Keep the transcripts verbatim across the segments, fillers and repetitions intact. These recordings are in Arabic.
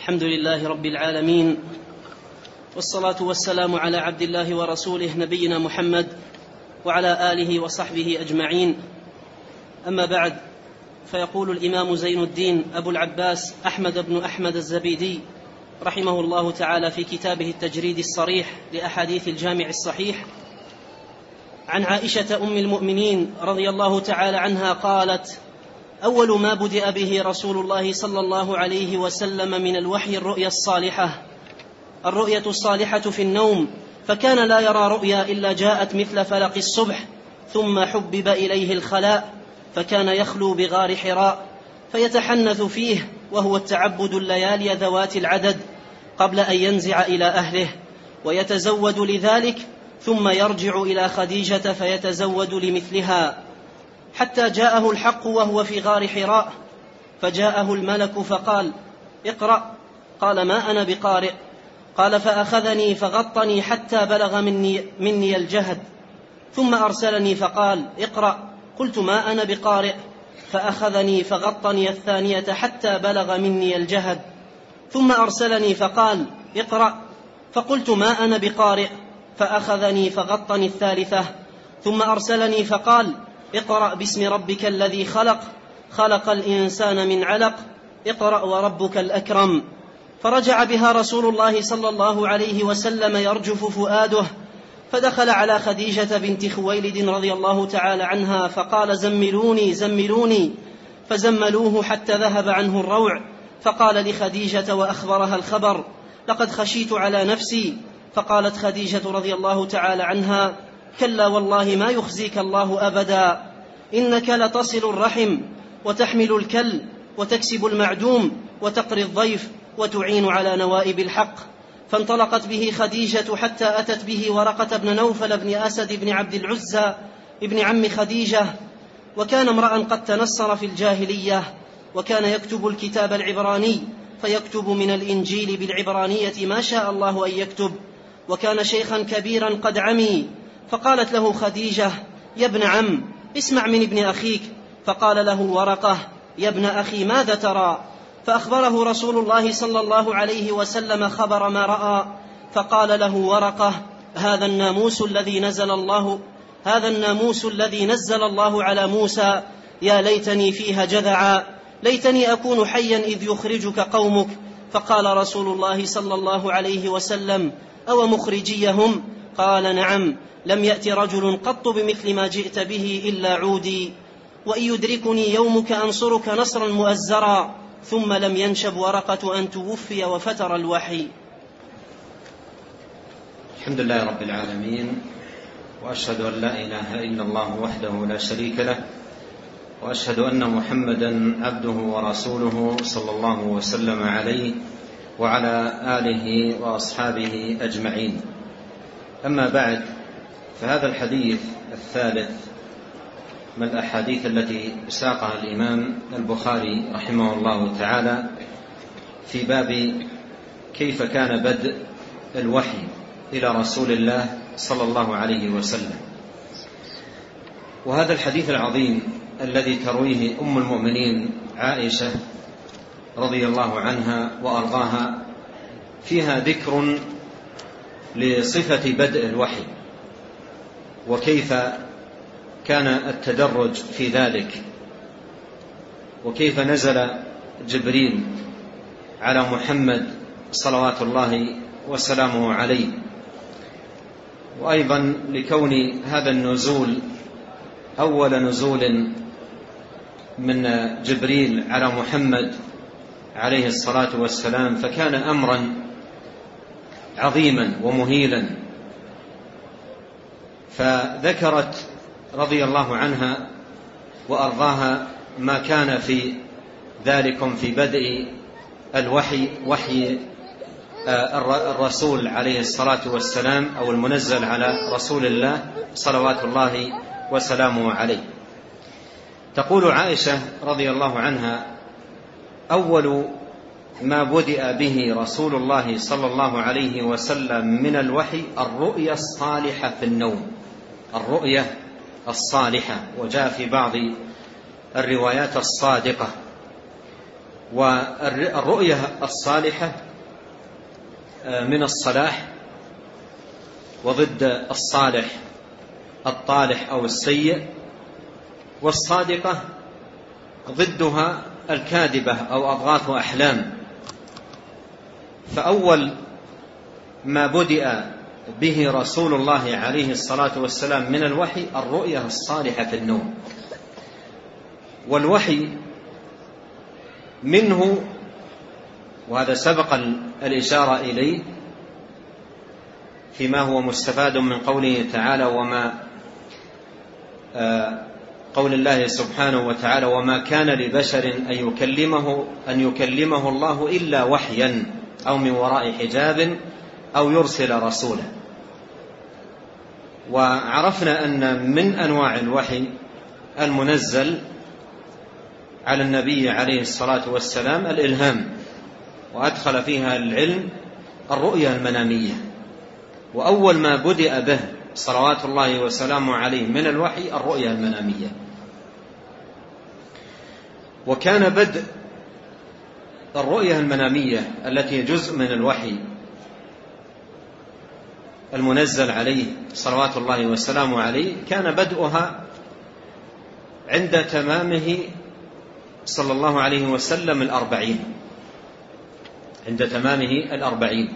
الحمد لله رب العالمين، والصلاة والسلام على عبد الله ورسوله نبينا محمد وعلى آله وصحبه أجمعين. أما بعد، فيقول الإمام زين الدين أبو العباس أحمد بن أحمد الزبيدي رحمه الله تعالى في كتابه التجريد الصريح لأحاديث الجامع الصحيح عن عائشة أم المؤمنين رضي الله تعالى عنها قالت: أول ما بدأ به رسول الله صلى الله عليه وسلم من الوحي الرؤيا الصالحة الرؤية الصالحة في النوم، فكان لا يرى رؤيا إلا جاءت مثل فلق الصبح، ثم حبب إليه الخلاء، فكان يخلو بغار حراء فيتحنث فيه، وهو التعبد الليالي ذوات العدد قبل أن ينزع إلى أهله، ويتزود لذلك، ثم يرجع إلى خديجة فيتزود لمثلها، حتى جاءه الحق وهو في غار حراء، فجاءه الملك فقال: اقرأ. قال: ما أنا بقارئ. قال: فأخذني فغطني حتى بلغ مني, مني الجهد، ثم أرسلني فقال: اقرأ. قلت: ما أنا بقارئ. فأخذني فغطني الثانية حتى بلغ مني الجهد، ثم أرسلني فقال: اقرأ. فقلت: ما أنا بقارئ. فأخذني فغطني الثالثة، ثم أرسلني فقال: اقرأ باسم ربك الذي خلق خلق الإنسان من علق اقرأ وربك الأكرم. فرجع بها رسول الله صلى الله عليه وسلم يرجف فؤاده، فدخل على خديجة بنت خويلد رضي الله تعالى عنها فقال: زملوني زملوني، فزملوه حتى ذهب عنه الروع، فقال لخديجة وأخبرها الخبر: لقد خشيت على نفسي. فقالت خديجة رضي الله تعالى عنها: كلا والله ما يخزيك الله أبدا، إنك لتصل الرحم وتحمل الكل وتكسب المعدوم وتقري الضيف وتعين على نوائب الحق. فانطلقت به خديجة حتى أتت به ورقة بن نوفل بن أسد بن عبد العزى ابن عم خديجة، وكان امرأ قد تنصر في الجاهلية، وكان يكتب الكتاب العبراني، فيكتب من الإنجيل بالعبرانية ما شاء الله أن يكتب، وكان شيخا كبيرا قد عمي. فقالت له خديجة: يا ابن عم، اسمع من ابن أخيك. فقال له ورقة: يا ابن أخي، ماذا ترى؟ فأخبره رسول الله صلى الله عليه وسلم خبر ما رأى، فقال له ورقة: هذا الناموس الذي نزل الله هذا الناموس الذي نزل الله على موسى، يا ليتني فيها جذعا، ليتني أكون حيا إذ يخرجك قومك. فقال رسول الله صلى الله عليه وسلم: أو مخرجيهم؟ قال: نعم، لم يأت رجل قط بمثل ما جئت به إلا عودي، وإن يدركني يومك أنصرك نصرا مؤزرا. ثم لم ينشب ورقة أن توفي وفتر الوحي. الحمد لله رب العالمين، وأشهد أن لا إله إلا الله وحده لا شريك له، وأشهد أن محمدا عبده ورسوله صلى الله وسلم عليه وعلى آله وأصحابه أجمعين. أما بعد، فهذا الحديث الثالث من الأحاديث التي ساقها الإمام البخاري رحمه الله تعالى في باب كيف كان بدء الوحي إلى رسول الله صلى الله عليه وسلم. وهذا الحديث العظيم الذي ترويه أم المؤمنين عائشة رضي الله عنها وأرضاها فيها ذكر لصفة بدء الوحي، وكيف كان التدرج في ذلك، وكيف نزل جبريل على محمد صلوات الله وسلامه عليه، وأيضا لكون هذا النزول أول نزول من جبريل على محمد عليه الصلاة والسلام، فكان أمرا عظيما ومهيلا. فذكرت رضي الله عنها وأرضاها ما كان في ذلكم في بدء الوحي، وحي الرسول عليه الصلاة والسلام، أو المنزل على رسول الله صلوات الله وسلامه عليه. تقول عائشة رضي الله عنها: أول ما بدأ به رسول الله صلى الله عليه وسلم من الوحي الرؤيا الصالحة في النوم، الرؤيا الصالحة، وجاء في بعض الروايات الصادقة. والرؤية الصالحة من الصلاح، وضد الصالح الطالح أو السيء، والصادقة ضدها الكاذبة أو أضغاث أحلام. فأول ما بدأ به رسول الله عليه الصلاة والسلام من الوحي الرؤية الصالحة في النوم. والوحي منه، وهذا سبق الإشارة إليه فيما هو مستفاد من قوله تعالى وما قول الله سبحانه وتعالى وما كان لبشر أن يكلمه, أن يكلمه الله إلا وحيا أو من وراء حجاب أو يرسل رسولا. وعرفنا أن من أنواع الوحي المنزل على النبي عليه الصلاة والسلام الإلهام، وأدخل فيها العلم الرؤيا المنامية. وأول ما بدأ به صلوات الله وسلامه عليه من الوحي الرؤيا المنامية. وكان بدء الرؤيا المنامية التي جزء من الوحي المنزل عليه صلوات الله وسلامه عليه، كان بدءها عند تمامه صلى الله عليه وسلم الأربعين، عند تمامه الأربعين.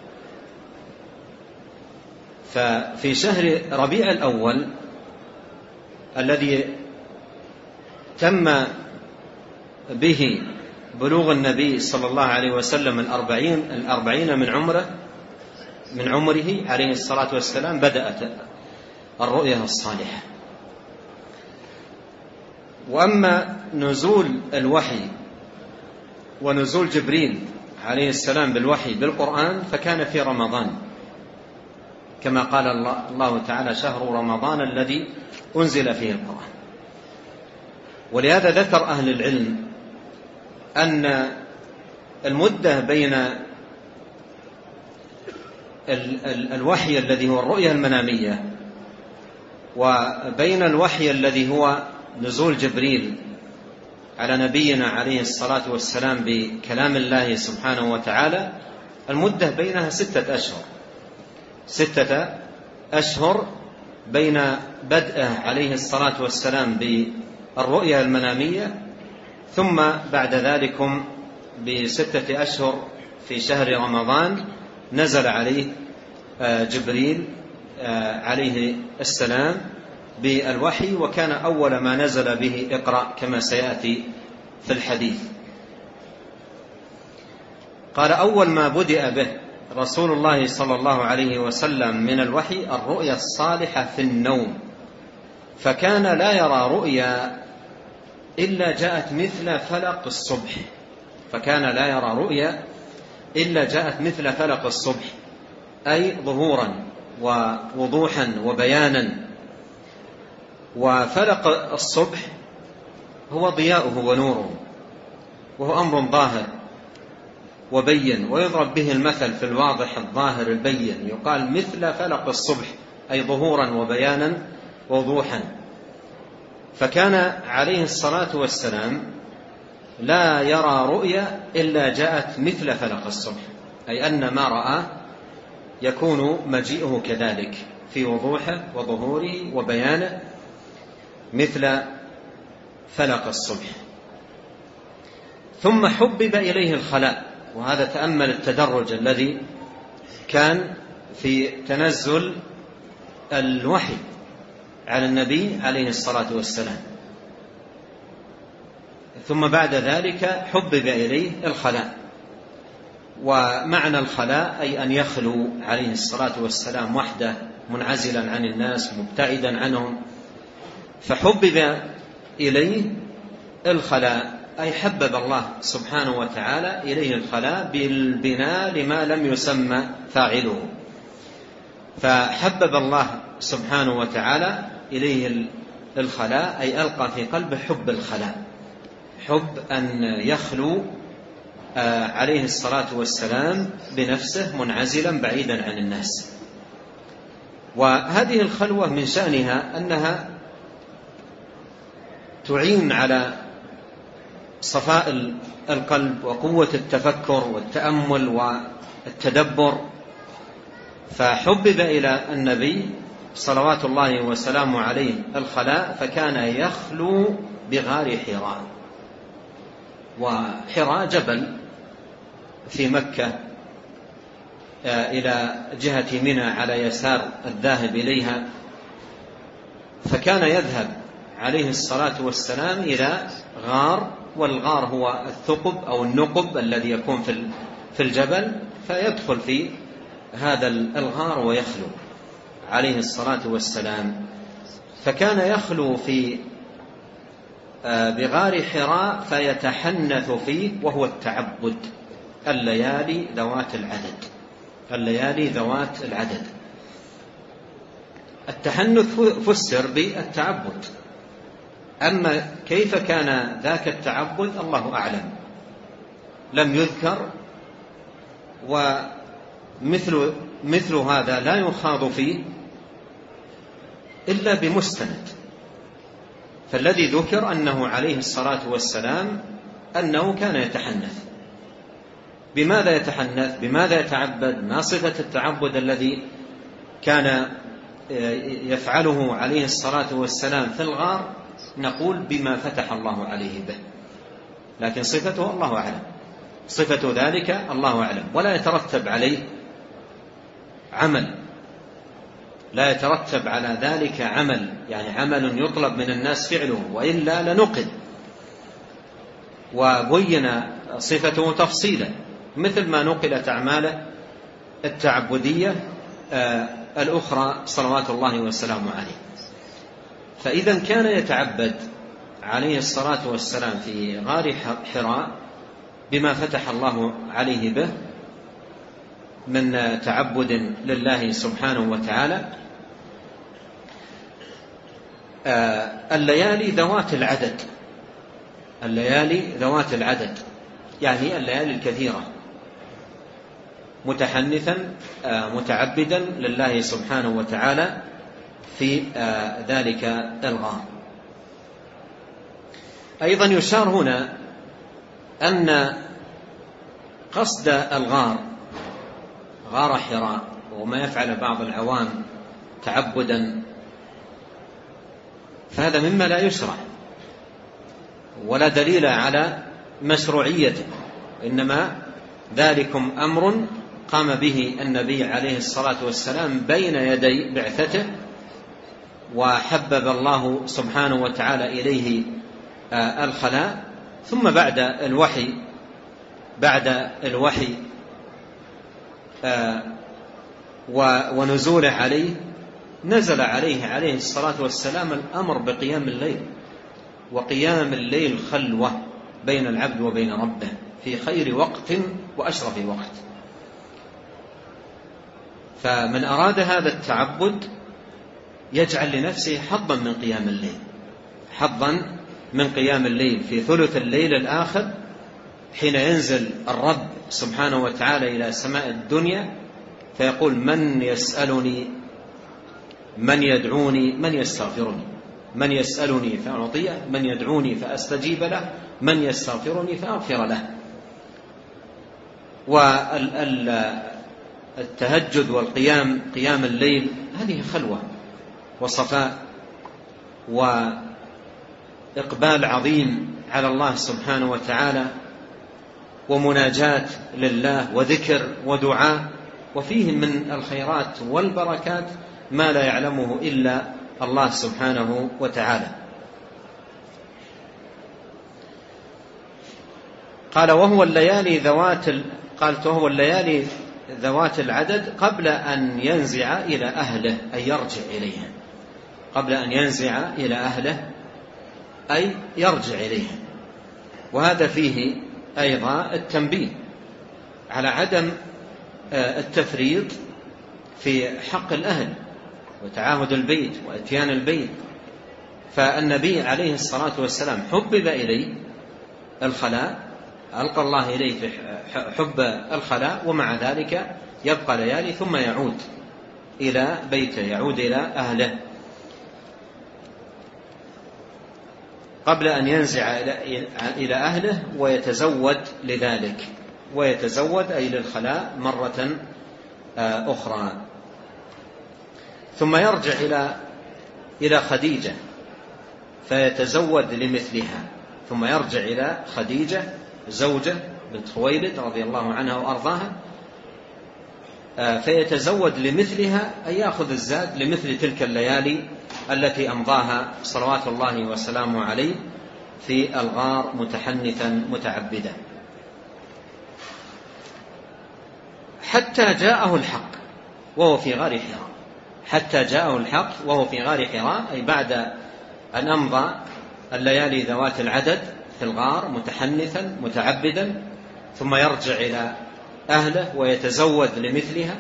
ففي شهر ربيع الأول الذي تم به بلوغ النبي صلى الله عليه وسلم الأربعين, الأربعين من عمره من عمره عليه الصلاة والسلام بدأت الرؤيا الصالحة. وأما نزول الوحي ونزول جبريل عليه السلام بالوحي بالقرآن فكان في رمضان، كما قال الله تعالى شهر رمضان الذي أنزل فيه القرآن. ولهذا ذكر أهل العلم أن المدة بين الوحي الذي هو الرؤيا المنامية وبين الوحي الذي هو نزول جبريل على نبينا عليه الصلاة والسلام بكلام الله سبحانه وتعالى، المدة بينها ستة أشهر ستة أشهر بين بدءه عليه الصلاة والسلام بالرؤيا المنامية، ثم بعد ذلكم بستة أشهر في شهر رمضان نزل عليه جبريل عليه السلام بالوحي، وكان أول ما نزل به اقرأ كما سيأتي في الحديث. قال أول ما بدأ به رسول الله صلى الله عليه وسلم من الوحي الرؤيا الصالحة في النوم، فكان لا يرى رؤيا إلا جاءت مثل فلق الصبح فكان لا يرى رؤيا إلا جاءت مثل فلق الصبح، أي ظهورا ووضوحا وبيانا. وفلق الصبح هو ضياؤه ونوره، وهو أمر ظاهر وبين، ويضرب به المثل في الواضح الظاهر البين، يقال مثل فلق الصبح أي ظهورا وبيانا ووضوحا. فكان عليه الصلاة والسلام لا يرى رؤيا إلا جاءت مثل فلق الصبح، أي أن ما رأى يكون مجيئه كذلك في وضوحه وظهوره وبيانه مثل فلق الصبح. ثم حبب إليه الخلاء، وهذا تأمل التدرج الذي كان في تنزل الوحي على النبي عليه الصلاة والسلام. ثم بعد ذلك حبب إليه الخلاء، ومعنى الخلاء أي أن يخلو عليه الصلاة والسلام وحده منعزلا عن الناس مبتعدا عنهم. فحبب إليه الخلاء أي حبب الله سبحانه وتعالى إليه الخلاء بالبناء لما لم يسمى فاعله. فحبب الله سبحانه وتعالى إليه الخلاء أي ألقى في قلبه حب الخلاء، حب أن يخلو عليه الصلاة والسلام بنفسه منعزلا بعيدا عن الناس. وهذه الخلوة من شأنها أنها تعين على صفاء القلب وقوة التفكر والتأمل والتدبر، فحبب إلى النبي صلوات الله وسلامه عليه الخلاء، فكان يخلو بغار حراء. وحراء جبل في مكة إلى جهة منى على يسار الذاهب إليها، فكان يذهب عليه الصلاة والسلام إلى غار، والغار هو الثقب أو النقب الذي يكون في الجبل، فيدخل في هذا الغار ويخلو عليه الصلاة والسلام. فكان يخلو في بغار حراء فيتحنث فيه، وهو التعبد، الليالي ذوات العدد، الليالي ذوات العدد. التحنث فسر بالتعبد، أما كيف كان ذاك التعبد الله أعلم، لم يذكر. ومثل مثل هذا لا يخاض فيه إلا بمستند. فالذي ذكر أنه عليه الصلاة والسلام أنه كان يتحنث. بماذا يتحنث؟ بماذا يتعبد؟ ما صفة التعبد الذي كان يفعله عليه الصلاة والسلام في الغار؟ نقول بما فتح الله عليه به، لكن صفته الله أعلم، صفة ذلك الله أعلم. ولا يترتب عليه عمل، لا يترتب على ذلك عمل، يعني عمل يطلب من الناس فعله، وإلا لنقل. وبين صفته تفصيلا، مثل ما نقلت أعماله التعبدية الأخرى صلوات الله وسلامه عليه. فإذا كان يتعبد عليه الصلاة والسلام في غار حراء بما فتح الله عليه به من تعبد لله سبحانه وتعالى. الليالي ذوات العدد، الليالي ذوات العدد يعني الليالي الكثيرة، متحنثا متعبدا لله سبحانه وتعالى في ذلك الغار. أيضا يشار هنا أن قصد الغار غار حراء وما يفعل بعض العوام تعبدا، فهذا مما لا يشرع ولا دليل على مشروعيته، إنما ذلكم أمر قام به النبي عليه الصلاة والسلام بين يدي بعثته، وحبب الله سبحانه وتعالى إليه الخلاء. ثم بعد الوحي بعد الوحي ونزوله عليه، نزل عليه عليه الصلاة والسلام الأمر بقيام الليل، وقيام الليل خلوة بين العبد وبين ربه في خير وقت وأشرف وقت. فمن أراد هذا التعبد يجعل لنفسه حظا من قيام الليل، حظا من قيام الليل في ثلث الليل الآخر، حين ينزل الرب سبحانه وتعالى إلى سماء الدنيا فيقول: من يسألني، من يدعوني، من يستغفرني، من يسألني فأعطيه، من يدعوني فأستجيب له، من يستغفرني فأغفر له. والتهجد والقيام قيام الليل هذه خلوة وصفاء وإقبال عظيم على الله سبحانه وتعالى، ومناجاة لله وذكر ودعاء، وفيه من الخيرات والبركات ما لا يعلمه إلا الله سبحانه وتعالى. قال: وهو الليالي ذوات ال... قالت وهو الليالي ذوات العدد قبل أن ينزع إلى أهله، أي يرجع إليها، قبل أن ينزع إلى أهله أي يرجع إليها. وهذا فيه أيضا التنبيه على عدم التفريط في حق الأهل وتعاهد البيت وإتيان البيت. فالنبي عليه الصلاة والسلام حبب إليه الخلاء، ألقى الله إليه في حب الخلاء، ومع ذلك يبقى ليالي ثم يعود إلى بيته، يعود إلى أهله. قبل أن ينزع إلى أهله ويتزود لذلك، ويتزود أي للخلاء مرة أخرى. ثم يرجع إلى إلى خديجة فيتزود لمثلها، ثم يرجع إلى خديجة زوجة بنت خويلد رضي الله عنها وأرضاها فيتزود لمثلها، أي يأخذ الزاد لمثل تلك الليالي التي أمضاها صلوات الله وسلامه عليه في الغار متحنثا متعبدا، حتى جاءه الحق وهو في غار حراء. حتى جاءه الحق وهو في غار حراء، أي بعد أن أمضى الليالي ذوات العدد في الغار متحنثا متعبدا، ثم يرجع إلى أهله ويتزود لمثلها.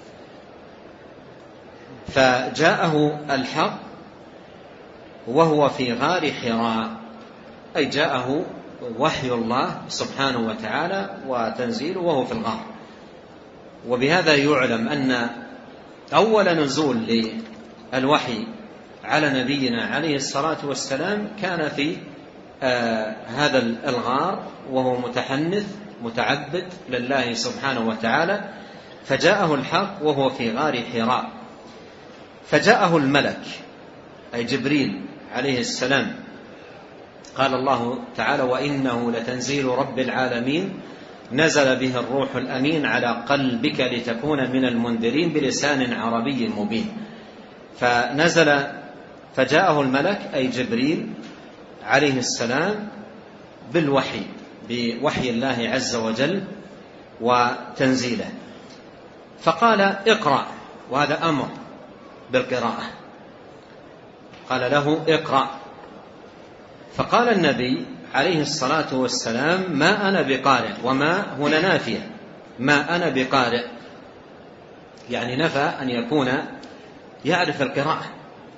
فجاءه الحق وهو في غار حراء، أي جاءه وحي الله سبحانه وتعالى وتنزيله وهو في الغار. وبهذا يعلم أن أول نزول للوحي على نبينا عليه الصلاة والسلام كان في آه هذا الغار وهو متحنث متعبد لله سبحانه وتعالى. فجاءه الحق وهو في غار حراء، فجاءه الملك أي جبريل عليه السلام. قال الله تعالى: وإنه لتنزيل رب العالمين نزل به الروح الأمين على قلبك لتكون من المنذرين بلسان عربي مبين. فنزل فجاءه الملك أي جبريل عليه السلام بالوحي، بوحي الله عز وجل وتنزيله، فقال: اقرأ، وهذا أمر بالقراءة، قال له: اقرأ. فقال النبي عليه الصلاة والسلام: ما أنا بقارئ. وما هنا نافية، ما أنا بقارئ، يعني نفى أن يكون يعرف القراءة،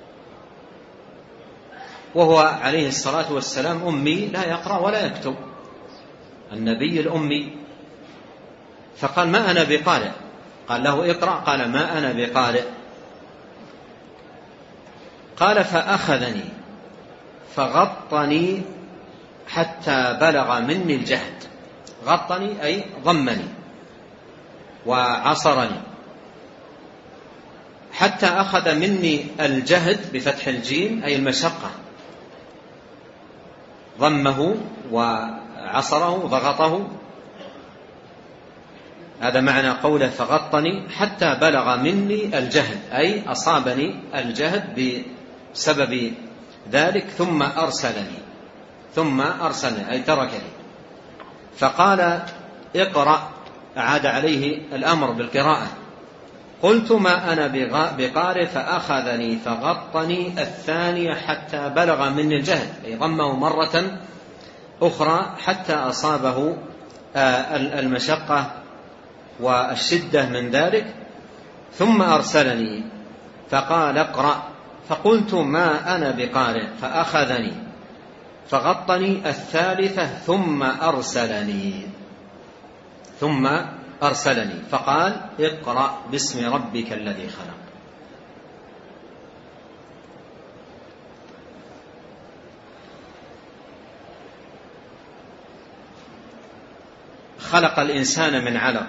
وهو عليه الصلاة والسلام أمي لا يقرأ ولا يكتب، النبي الأمي. فقال: ما أنا بقارئ. قال له: اقرأ. قال: ما أنا بقارئ. قال: فأخذني فغطني حتى بلغ مني الجهد. غطني أي ضمني وعصرني، حتى أخذ مني الجهد بفتح الجيم أي المشقة، ضمه وعصره ضغطه، هذا معنى قوله فغطني حتى بلغ مني الجهد، أي أصابني الجهد بسبب ذلك، ثم أرسلني ثم أرسلني أي تركني. فقال: اقرأ، أعاد عليه الأمر بالقراءة. قلت: ما أنا بقارئ. فأخذني فغطني الثانية حتى بلغ مني الجهد، أي ضمه مرة أخرى حتى أصابه المشقة والشدة من ذلك، ثم أرسلني فقال: اقرأ. فقلت: ما أنا بقارئ. فأخذني فغطني الثالثة ثم أرسلني ثم أرسلني فقال: اقرأ باسم ربك الذي خلق. خلق الإنسان من علق،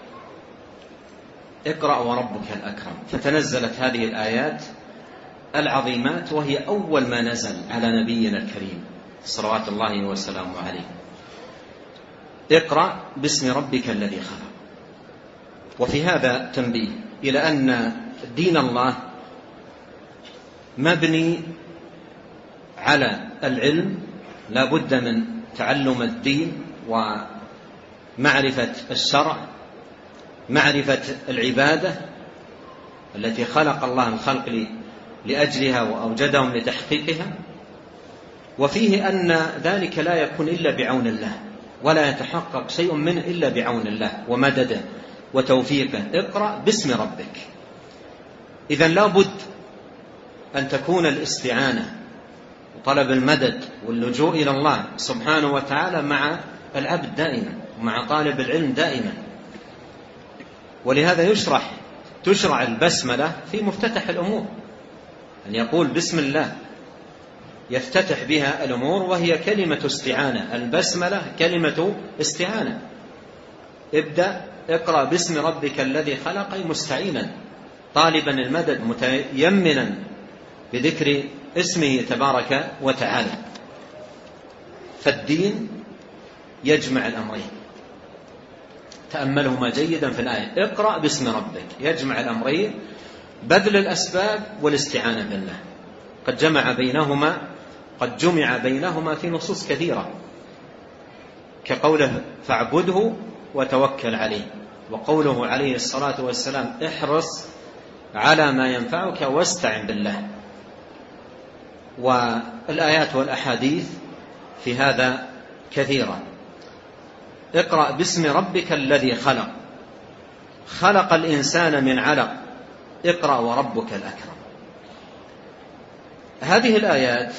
اقرأ وربك الأكرم. فتنزلت هذه الآيات العظيمات، وهي أول ما نزل على نبينا الكريم صلوات الله وسلامه عليه. اقرأ باسم ربك الذي خلق. وفي هذا تنبيه إلى أن دين الله مبني على العلم، لا بد من تعلم الدين ومعرفة الشرع، معرفة العبادة التي خلق الله الخلق لأجلها وأوجدهم لتحقيقها. وفيه أن ذلك لا يكون إلا بعون الله، ولا يتحقق شيء منه إلا بعون الله ومدده وتوفيقه. اقرأ باسم ربك. إذن لا بد أن تكون الاستعانة وطلب المدد واللجوء إلى الله سبحانه وتعالى مع العبد دائما، ومع طالب العلم دائما. ولهذا يشرح تشرع البسملة في مفتتح الأمور، أن يقول بسم الله يفتتح بها الأمور، وهي كلمة استعانة. البسملة كلمة استعانة. ابدأ اقرأ باسم ربك الذي خلق مستعينا طالبا المدد متيمنا بذكر اسمه تبارك وتعالى. فالدين يجمع الأمرين، تأملهما جيدا في الآية. اقرأ باسم ربك يجمع الأمرين، بذل الأسباب والاستعانة بالله. قد جمع بينهما قد جمع بينهما في نصوص كثيرة، كقوله فاعبده وتوكل عليه، وقوله عليه الصلاة والسلام احرص على ما ينفعك واستعن بالله. والآيات والأحاديث في هذا كثيرة. اقرأ باسم ربك الذي خلق، خلق الإنسان من علق، اقرأ وربك الأكرم. هذه الآيات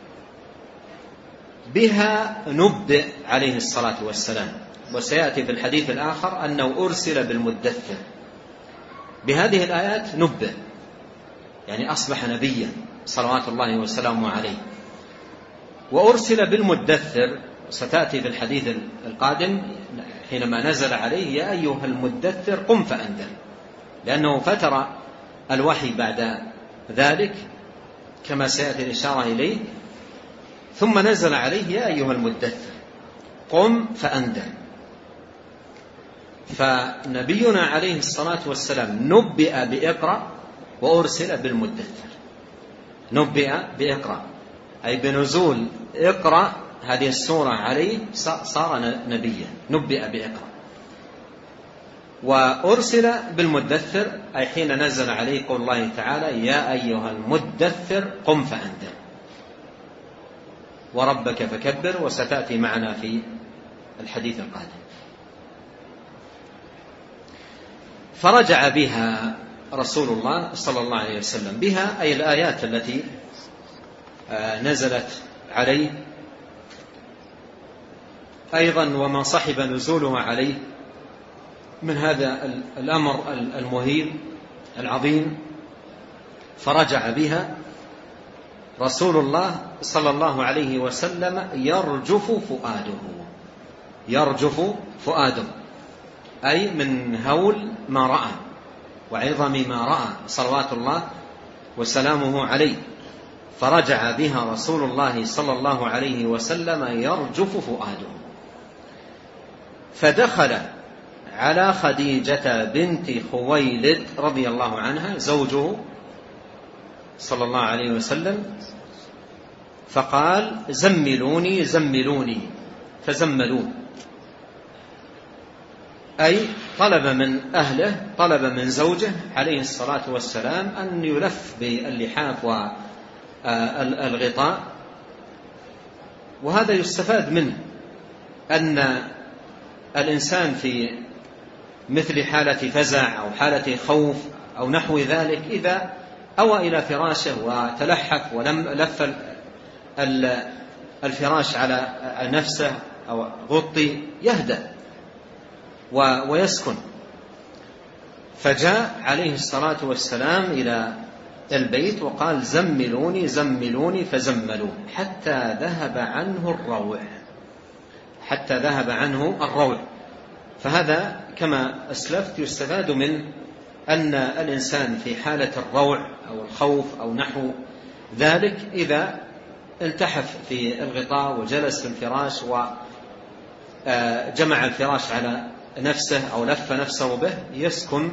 بها نبئ عليه الصلاة والسلام، وسيأتي في الحديث الآخر أنه أرسل بالمدثر. بهذه الآيات نبئ، يعني أصبح نبيا صلوات الله وسلامه عليه. وأرسل بالمدثر، ستأتي في الحديث القادم حينما نزل عليه يا أيها المدثر قم فأنذر، لأنه فتر الوحي بعد ذلك كما سيأتي الإشارة إليه، ثم نزل عليه يا أيها المدثر قم فأنذر. فنبينا عليه الصلاة والسلام نبئ بإقرأ وأرسل بالمدثر. نبئ بإقرأ أي بنزول إقرأ هذه السورة عليه صار نبيا، نبئ بإقرأ. وأرسل بالمدثر أي حين نزل عليه قول الله تعالى يا أيها المدثر قم فأنذر وربك فكبر، وستأتي معنا في الحديث القادم. فرجع بها رسول الله صلى الله عليه وسلم، بها أي الآيات التي نزلت عليه، أيضا وما صحب نزولها عليه من هذا الأمر المهيب العظيم. فرجع بها رسول الله صلى الله عليه وسلم يرجف فؤاده، يرجف فؤاده أي من هول ما رأى وعظم ما رأى صلوات الله وسلامه عليه. فرجع بها رسول الله صلى الله عليه وسلم يرجف فؤاده، فدخل على خديجة بنت خويلد رضي الله عنها زوجه صلى الله عليه وسلم، فقال زملوني زملوني، فزملوه، أي طلب من أهله، طلب من زوجه عليه الصلاة والسلام أن يلف باللحاف والغطاء. وهذا يستفاد منه أن الإنسان في مثل حالة فزع أو حالة خوف أو نحو ذلك إذا أوى إلى فراشه وتلحف ولم لف الفراش على نفسه أو غطي يهدأ ويسكن. فجاء عليه الصلاة والسلام إلى البيت وقال زملوني زملوني، فزملوه حتى ذهب عنه الروع، حتى ذهب عنه الروع. فهذا كما أسلفت يستفاد من أن الإنسان في حالة الروع أو الخوف أو نحو ذلك إذا التحف في الغطاء وجلس في الفراش وجمع الفراش على نفسه أو لف نفسه به يسكن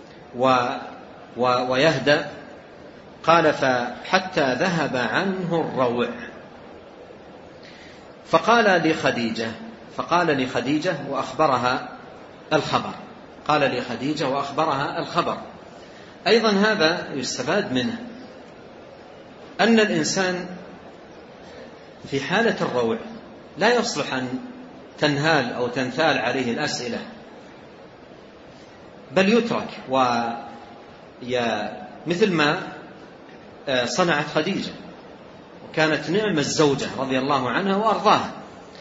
ويهدأ. قال فحتى ذهب عنه الروع. فقال لخديجة فقال لخديجة وأخبرها الخبر، قال لخديجة وأخبرها الخبر. أيضا هذا يستفاد منه أن الإنسان في حالة الروع لا يصلح أن تنهال أو تنثال عليه الأسئلة، بل يترك مثل ما صنعت خديجة، وكانت نعم الزوجة رضي الله عنها وأرضاها،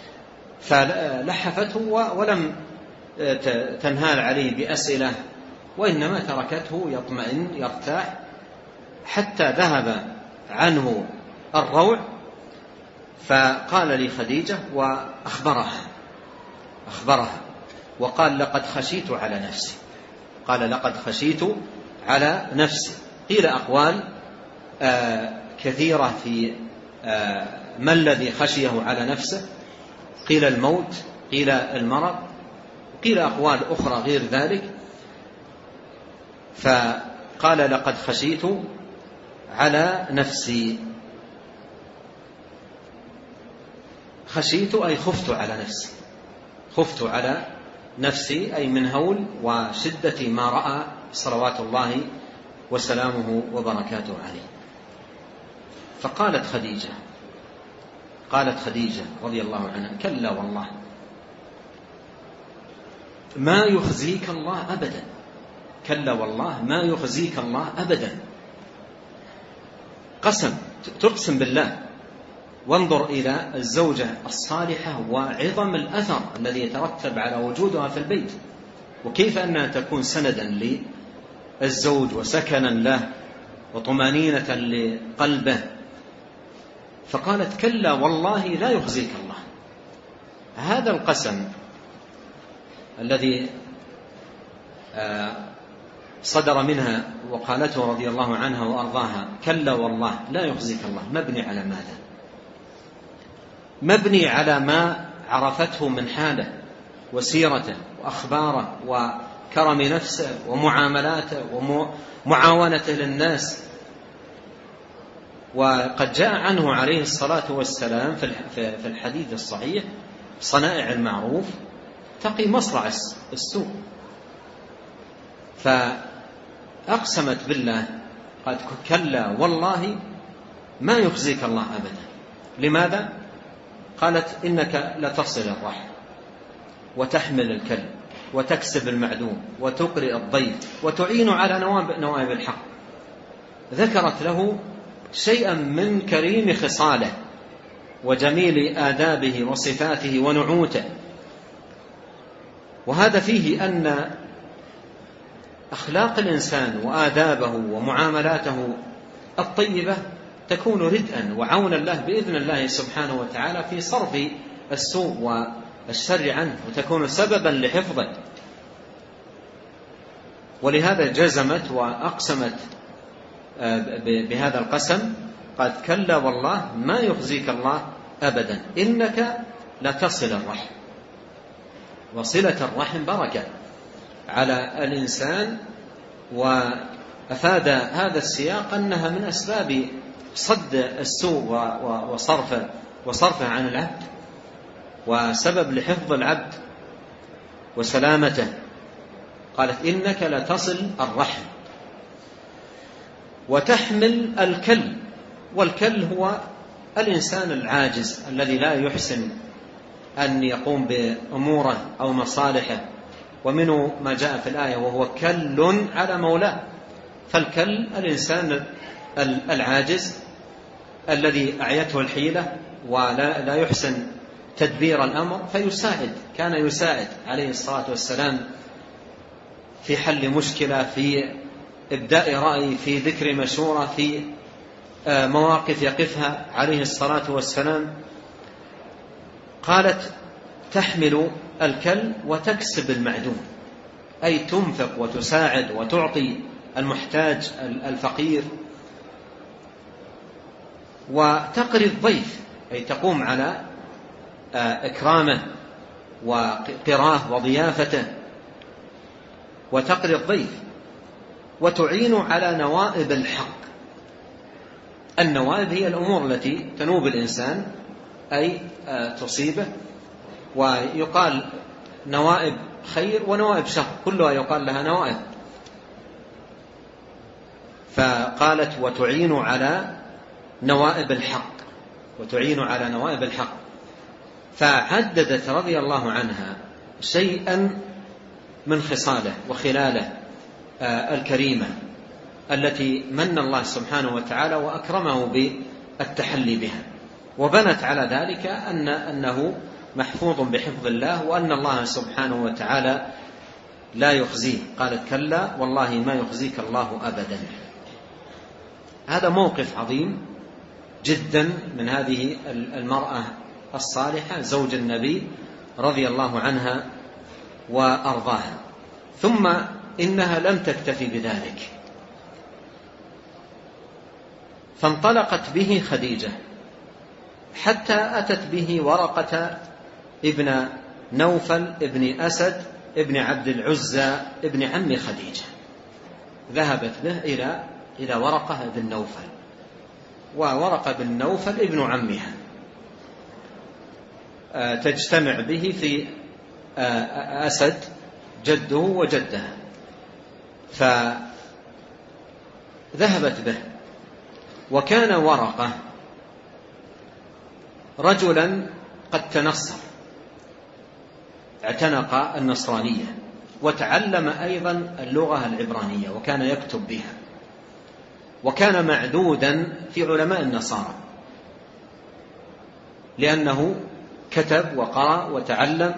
فلحفته ولم تنهال عليه بأسئلة، وإنما تركته يطمئن يرتاح حتى ذهب عنه الروع. فقال لي خديجة وأخبرها أخبرها وقال لقد خشيت على نفسي قال لقد خشيت على نفسي. قيل أقوال آه كثيرة في آه ما الذي خشيه على نفسه، قيل الموت، قيل المرض، قيل أقوال أخرى غير ذلك. فقال لقد خشيت على نفسي. خشيت أي خفت على نفسي، خفت على نفسي أي من هول وشدة ما رأى صلوات الله وسلامه وبركاته عليه. فقالت خديجة قالت خديجة رضي الله عنها كلا والله ما يخزيك الله أبدا، كلا والله ما يخزيك الله أبدا. قسم، تقسم بالله. وانظر إلى الزوجة الصالحة وعظم الأثر الذي يترتب على وجودها في البيت، وكيف أنها تكون سندا للزوج وسكنا له وطمانينة لقلبه. فقالت كلا والله لا يخزيك الله. هذا القسم الذي صدر منها وقالته رضي الله عنها وأرضاها كلا والله لا يخزيك الله، مبني على ماذا؟ مبني على ما عرفته من حاله وسيرته وأخباره وكرم نفسه ومعاملاته ومعاونته للناس. وقد جاء عنه عليه الصلاة والسلام في الحديث الصحيح صنائع المعروف تقي مصرع السوء. فأقسمت بالله قد كلا والله ما يخزيك الله أبدا. لماذا؟ قالت إنك لتصل الرحم وتحمل الكلب وتكسب المعدوم وتقرئ الضيف وتعين على نوائب الحق. ذكرت له شيئا من كريم خصاله وجميل آدابه وصفاته ونعوته. وهذا فيه أن أخلاق الإنسان وآدابه ومعاملاته الطيبة تكون ردءا وعونا له بإذن الله سبحانه وتعالى في صرف السوء والشر عنه، وتكون سببا لحفظه. ولهذا جزمت وأقسمت بهذا القسم قد كلا والله ما يخزيك الله أبدا إنك لتصل الرحم. وصلة الرحم بركة على الإنسان. وأفاد هذا السياق أنها من أسباب صد السوء وصرفه وصرفه عن العبد، وسبب لحفظ العبد وسلامته. قالت إنك لتصل الرحم وتحمل الكل. والكل هو الإنسان العاجز الذي لا يحسن أن يقوم بأموره أو مصالحه، ومنه ما جاء في الآية وهو كل على مولاه. فالكل الإنسان العاجز الذي أعيته الحيلة ولا لا يحسن تدبير الأمر فيساعد. كان يساعد عليه الصلاة والسلام في حل مشكلة، في إبداء رأي، في ذكر مشورة، في مواقف يقفها عليه الصلاة والسلام. قالت تحمل الكل وتكسب المعدوم، أي تنفق وتساعد وتعطي المحتاج الفقير. وتقري الضيف، أي تقوم على إكرامه وقراه وضيافته. وتقري الضيف وتعين على نوائب الحق. النوائب هي الأمور التي تنوب الإنسان أي تصيبه. ويقال نوائب خير ونوائب شر، كلها يقال لها نوائب. فقالت وتعين على نوائب الحق، وتعين على نوائب الحق. فعددت رضي الله عنها شيئا من خصاله وخلاله الكريمة التي من الله سبحانه وتعالى وأكرمه بالتحلي بها. وبنت على ذلك أن أنه محفوظ بحفظ الله، وأن الله سبحانه وتعالى لا يخزيه. قالت كلا والله ما يخزيك الله أبدا. هذا موقف عظيم جدا من هذه المرأة الصالحة زوج النبي رضي الله عنها وأرضاها. ثم إنها لم تكتفي بذلك، فانطلقت به خديجة حتى أتت به ورقة ابن نوفل ابن أسد ابن عبد العزى ابن عم خديجة. ذهبت به إلى إلى ورقة ابن نوفل، وورقة بن نوفل ابن عمها، تجتمع به في أسد جده وجدها، فذهبت به. وكان ورقة رجلا قد تنصر، اعتنق النصرانية، وتعلم أيضا اللغة العبرانية وكان يكتب بها، وكان معدودا في علماء النصارى لأنه كتب وقرأ وتعلم،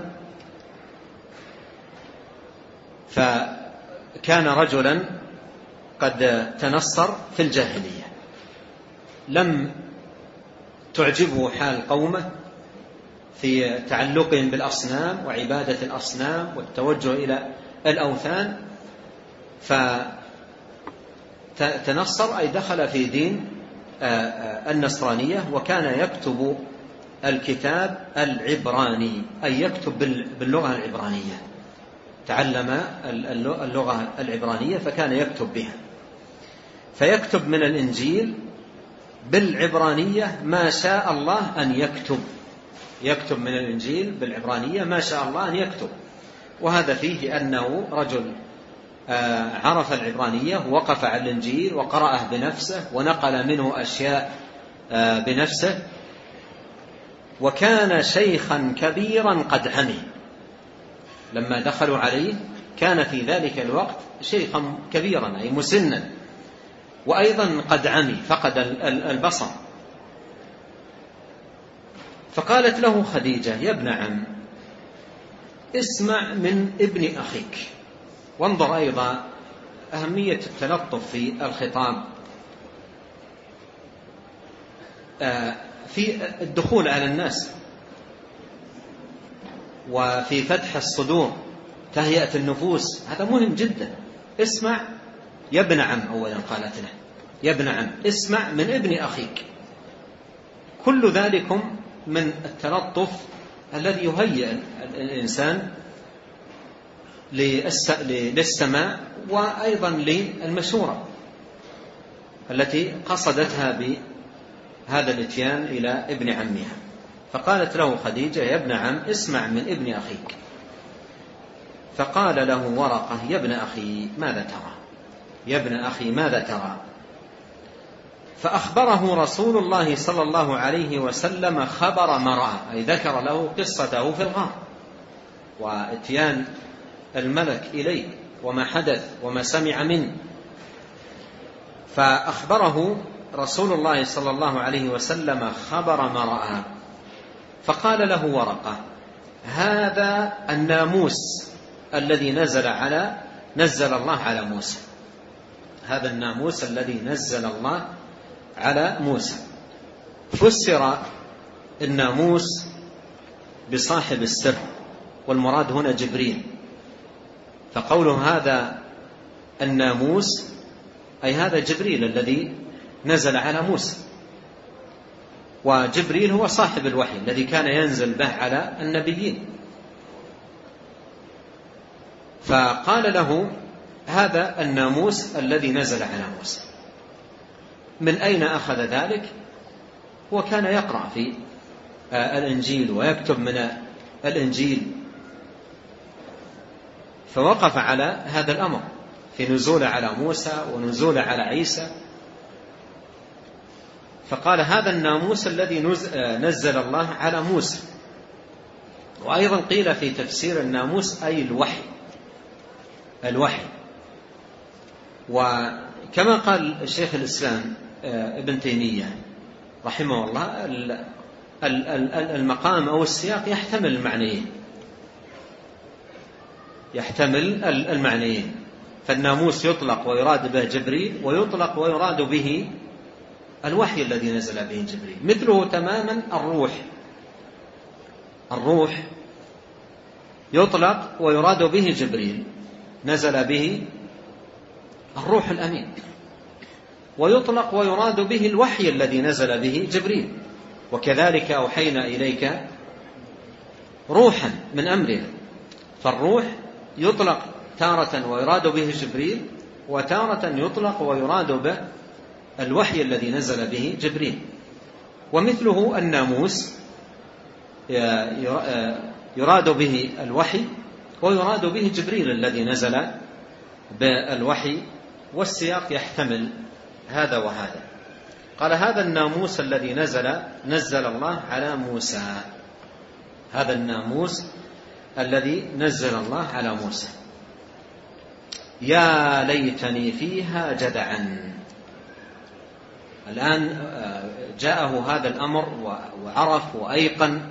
فكان رجلا قد تنصر في الجاهلية، لم تعجبه حال قومه في تعلقهم بالأصنام وعبادة الأصنام والتوجه إلى الأوثان، فتنصر أي دخل في دين النصرانية، وكان يكتب الكتاب العبراني أي يكتب باللغة العبرانية، تعلم اللغة العبرانية فكان يكتب بها، فيكتب من الإنجيل بالعبرانية ما شاء الله أن يكتب، يكتب من الإنجيل بالعبرانية ما شاء الله أن يكتب. وهذا فيه أنه رجل عرف العبرانية، وقف على الإنجيل وقرأه بنفسه ونقل منه أشياء بنفسه، وكان شيخا كبيرا قد عمي. لما دخلوا عليه كان في ذلك الوقت شيخا كبيرا أي مسنا، وأيضا قد عمي فقد البصر. فقالت له خديجة: يا ابن عم، اسمع من ابن أخيك. وانظر أيضا أهمية التلطف في الخطاب، في الدخول على الناس وفي فتح الصدور، تهيئة النفوس، هذا مهم جدا. اسمع يا ابن عم، أولا قالت له يا ابن عم، اسمع من ابن أخيك. كل ذلكم من التلطف الذي يهيئ الإنسان للسماع وأيضا للمشورة التي قصدتها بهذا الاتيان إلى ابن عمها. فقالت له خديجة: يا ابن عم، اسمع من ابن أخيك. فقال له ورقة: يا ابن أخي ماذا ترى؟ يا ابن أخي ماذا ترى؟ فأخبره رسول الله صلى الله عليه وسلم خبر ما رأى، أي ذكر له قصته في الغار واتيان الملك إليه وما حدث وما سمع منه. فأخبره رسول الله صلى الله عليه وسلم خبر ما رأى. فقال له ورقة: هذا الناموس الذي نزل على نزل الله على موسى، هذا الناموس الذي نزل الله على موسى. فسر الناموس بصاحب السر، والمراد هنا جبريل. فقوله هذا الناموس أي هذا جبريل الذي نزل على موسى، وجبريل هو صاحب الوحي الذي كان ينزل به على النبيين. فقال له: هذا الناموس الذي نزل على موسى. من أين أخذ ذلك؟ هو كان يقرأ في الإنجيل ويكتب من الإنجيل، فوقف على هذا الأمر في نزول على موسى ونزول على عيسى. فقال: هذا الناموس الذي نزل الله على موسى. وأيضا قيل في تفسير الناموس أي الوحي، الوحي. وكما قال الشيخ الإسلام ابن تيمية رحمه الله: المقام أو السياق يحتمل المعنيين، يحتمل المعنيين. فالناموس يطلق ويراد به جبريل، ويطلق ويراد به الوحي الذي نزل به جبريل. مثله تماما الروح. الروح يطلق ويراد به جبريل، نزل به الروح الأمين، ويطلق ويراد به الوحي الذي نزل به جبريل. وكذلك أوحينا إليك روحا من أمرنا. فالروح يطلق تارة ويراد به جبريل، وتارة يطلق ويراد به الوحي الذي نزل به جبريل. ومثله الناموس يراد به الوحي ويراد به جبريل الذي نزل بالوحي، والسياق يحتمل هذا وهذا. قال هذا الناموس الذي نزل نزل الله على موسى. هذا الناموس الذي نزل الله على موسى. يا ليتني فيها جدعا. الآن جاءه هذا الأمر وعرف وأيقن،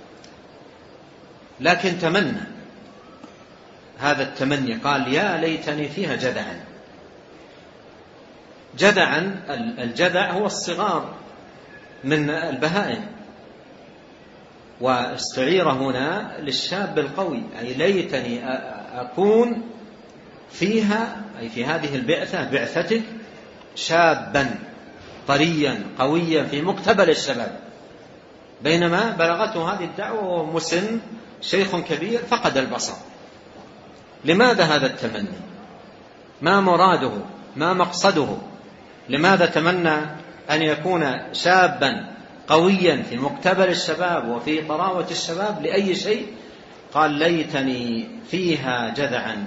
لكن تمنى هذا التمني، قال يا ليتني فيها جدعا. جدعا، الجدع هو الصغار من البهائم، واستعير هنا للشاب القوي، أي ليتني أكون فيها، أي في هذه البعثة بعثتك شابا طريا قويا في مقتبل الشباب، بينما بلغته هذه الدعوة وهو مسن شيخ كبير فقد البصر. لماذا هذا التمني؟ ما مراده؟ ما مقصده؟ لماذا تمنى أن يكون شابا قويا في مقتبل الشباب وفي طراوة الشباب؟ لأي شيء؟ قال ليتني فيها جدعا،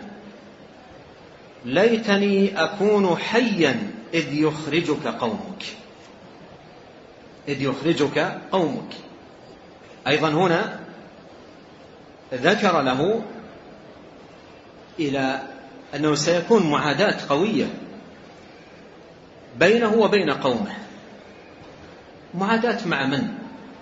ليتني أكون حيا إذ يخرجك قومك. إذ يخرجك قومك. أيضا هنا ذكر له إلى أنه سيكون معاداة قوية بينه وبين قومه. معاداة مع من؟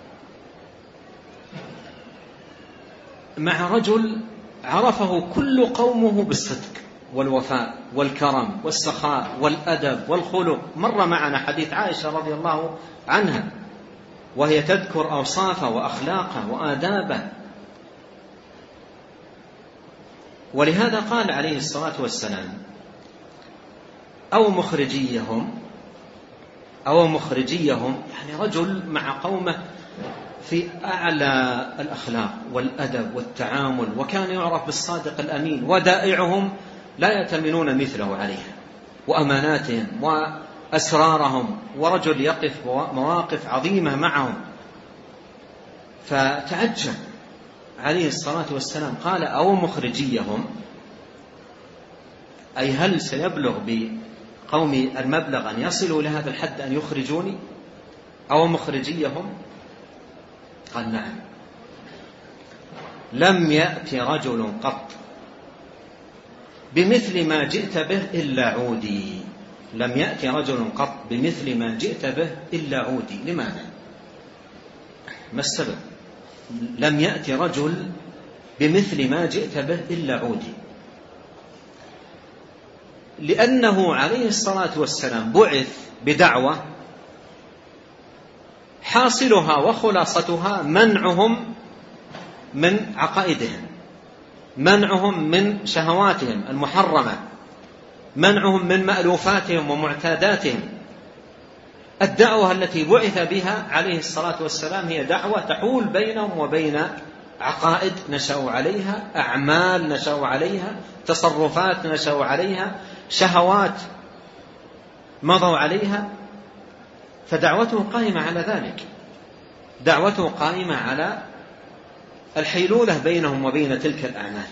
مع رجل عرفه كل قومه بالصدق والوفاء والكرم والسخاء والأدب والخلق. مر معنا حديث عائشة رضي الله عنها وهي تذكر أوصافه وأخلاقه وآدابه. ولهذا قال عليه الصلاة والسلام أو مخرجيهم أو مخرجيهم يعني رجل مع قومه في أعلى الأخلاق والأدب والتعامل، وكان يعرف بالصادق الأمين، ودائعهم لا يأتمنون مثله عليها، وأماناتهم وأسرارهم، ورجل يقف مواقف عظيمة معهم. فتعجب عليه الصلاة والسلام، قال أو مخرجيهم، أي هل سيبلغ بقوم المبلغ أن يصلوا لهذا الحد أن يخرجوني؟ أو مخرجيهم؟ قال نعم. لم يأتي رجل قط بمثل ما جئت به إلا عودي. لم يأتي رجل قط بمثل ما جئت به إلا عودي. لماذا؟ ما السبب؟ لم يأتي رجل بمثل ما جئت به إلا عودي. لأنه عليه الصلاة والسلام بعث بدعوة حاصلها وخلاصتها منعهم من عقائدهم، منعهم من شهواتهم المحرمة، منعهم من مألوفاتهم ومعتاداتهم. الدعوة التي بعث بها عليه الصلاة والسلام هي دعوة تحول بينهم وبين عقائد نشأوا عليها، أعمال نشأوا عليها، تصرفات نشأوا عليها، شهوات مضوا عليها. فدعوته قائمة على ذلك، دعوته قائمة على الحيلولة بينهم وبين تلك الأعمال.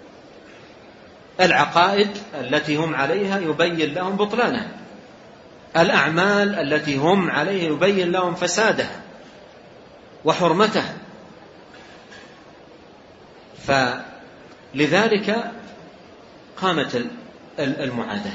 العقائد التي هم عليها يبين لهم بطلانها، الأعمال التي هم عليها يبين لهم فسادها وحرمتها. فلذلك قامت المعاداة،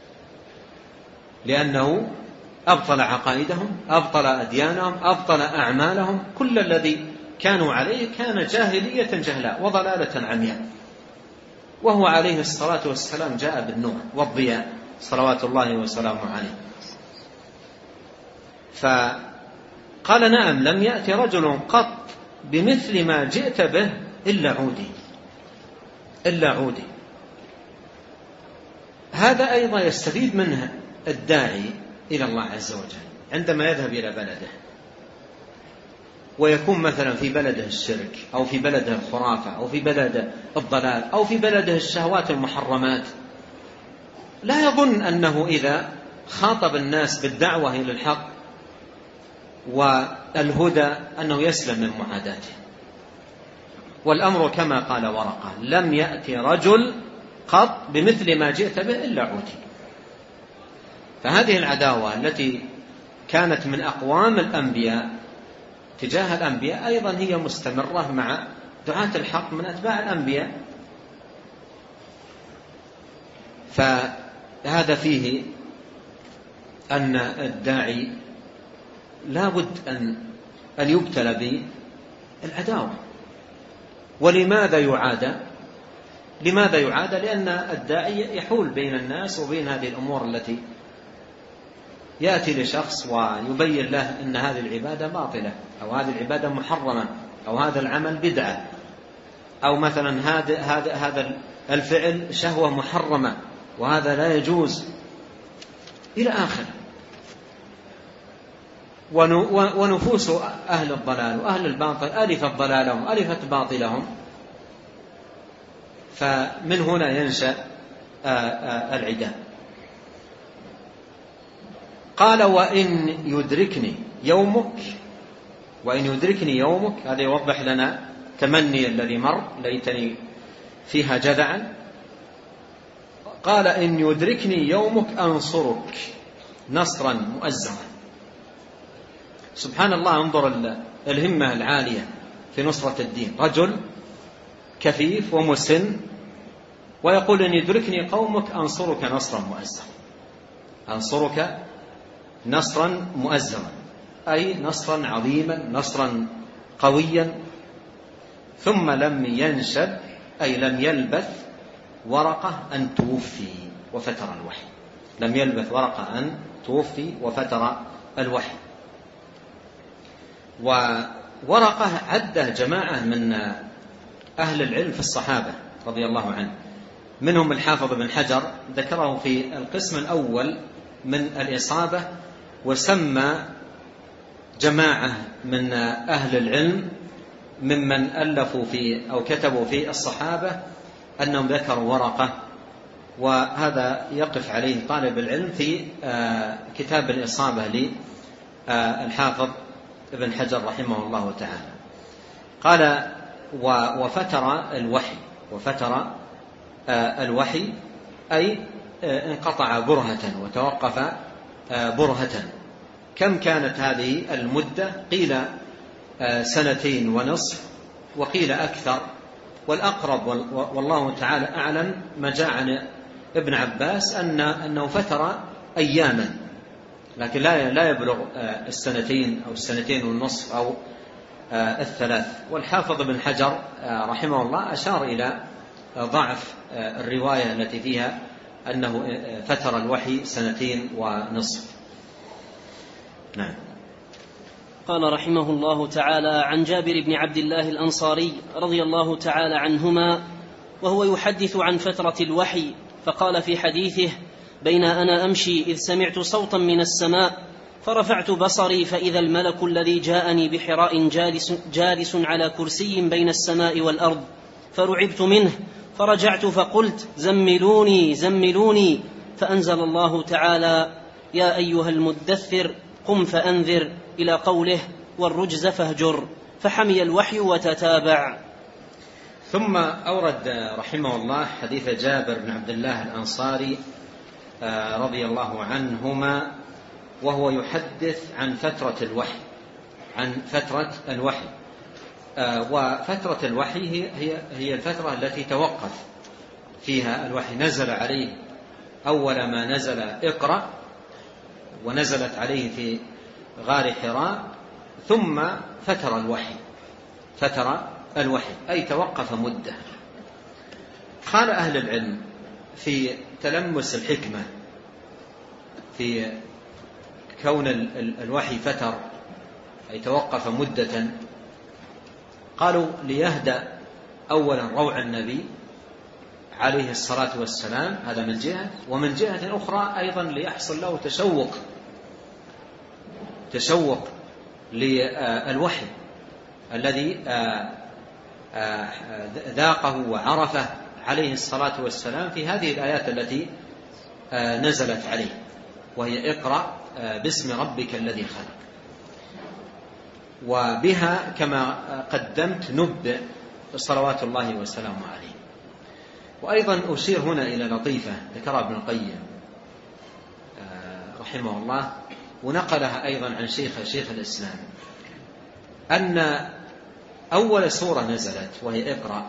لأنه أبطل عقائدهم، أبطل أديانهم، أبطل أعمالهم. كل الذي كانوا عليه كان جاهلية جهلاء وضلالة عمياء، وهو عليه الصلاة والسلام جاء بالنور والضياء صلوات الله وسلامه عليه. فقال نعم لم يأتي رجل قط بمثل ما جئت به إلا عودي إلا عودي. هذا أيضا يستفيد منه الداعي إلى الله عز وجل عندما يذهب إلى بلده ويكون مثلا في بلده الشرك أو في بلده الخرافة أو في بلده الضلال أو في بلده الشهوات المحرمات، لا يظن أنه إذا خاطب الناس بالدعوة إلى الحق والهدى أنه يسلم من معاداته. والأمر كما قال ورقة لم يأتي رجل قط بمثل ما جئت به إلا عودي. فهذه العداوة التي كانت من أقوام الأنبياء تجاه الأنبياء أيضا هي مستمرة مع دعاة الحق من أتباع الأنبياء. فهذا فيه أن الداعي لا بد أن أن يبتلى بالعداوة. ولماذا يعادى؟ لماذا يعادى؟ لأن الداعي يحول بين الناس وبين هذه الأمور التي يأتي لشخص ويبين له أن هذه العبادة باطلة أو هذه العبادة محرمة أو هذا العمل بدعة أو مثلا هذا هذا هذا الفعل شهوة محرمة وهذا لا يجوز إلى آخر. ونفوس أهل الضلال وأهل الباطل ألفت ضلالهم ألفت باطلهم، فمن هنا ينشأ العداء. قال وإن يدركني يومك وإن يدركني يومك، هذا يوضح لنا تمني الذي مر ليتني فيها جذعا. قال إن يدركني يومك أنصرك نصرا مؤزرا. سبحان الله، انظر الهمة العالية في نصرة الدين. رجل كفيف ومسن ويقول إن يدركني قومك أنصرك نصرا مؤزرا. أنصرك نصرا مؤزرا أي نصرا عظيما نصرا قويا. ثم لم ينشب أي لم يلبث ورقة أن توفي وفتر الوحي. لم يلبث ورقة أن توفي وفتر الوحي. وورقة عده جماعة من أهل العلم في الصحابة رضي الله عنه، منهم الحافظ بن حجر ذكره في القسم الأول من الإصابة، وسمى جماعة من أهل العلم ممن ألفوا في أو كتبوا في الصحابة أنهم ذكروا ورقة. وهذا يقف عليه طالب العلم في كتاب الإصابة للحافظ ابن حجر رحمه الله تعالى. قال وفتر الوحي. وفتر الوحي أي انقطع برهة وتوقف برهة. كم كانت هذه المدة؟ قيل سنتين ونصف وقيل أكثر، والأقرب والله تعالى أعلم ما جاء عن ابن عباس أن أنه فتر أياما، لكن لا لا يبلغ السنتين أو السنتين والنصف أو الثلاث. والحافظ ابن حجر رحمه الله أشار إلى ضعف الرواية التي فيها أنه فتر الوحي سنتين ونصف. نعم. قال رحمه الله تعالى عن جابر بن عبد الله الأنصاري رضي الله تعالى عنهما وهو يحدث عن فترة الوحي، فقال في حديثه: بين أنا أمشي إذ سمعت صوتا من السماء فرفعت بصري فإذا الملك الذي جاءني بحراء جالس, جالس على كرسي بين السماء والأرض، فرعبت منه فرجعت فقلت: زملوني زملوني، فأنزل الله تعالى: يا أيها المدثر قم فأنذر، إلى قوله: والرجز فاهجر، فحمي الوحي وتتابع. ثم أورد رحمه الله حديث جابر بن عبد الله الأنصاري رضي الله عنهما وهو يحدث عن فترة الوحي عن فترة الوحي وفترة الوحي هي هي الفترة التي توقف فيها الوحي. نزل عليه أول ما نزل اقرأ، ونزلت عليه في غار حراء، ثم فتر الوحي فتر الوحي أي توقف مدة. قال أهل العلم في تلمس الحكمة في كون الوحي فتر أي توقف مدة، قالوا ليهدأ أولا روع النبي عليه الصلاة والسلام، هذا من جهة، ومن جهة أخرى أيضا ليحصل له تشوق تشوق للوحي الذي ذاقه وعرفه عليه الصلاة والسلام في هذه الآيات التي نزلت عليه، وهي اقرأ باسم ربك الذي خلق. وبها كما قدمت نبدأ صلوات الله وسلامه عليه. وأيضا أشير هنا إلى لطيفة ذكرها ابن القيم رحمه الله، ونقلها أيضا عن شيخ شيخ الإسلام، أن أول سورة نزلت وهي اقرأ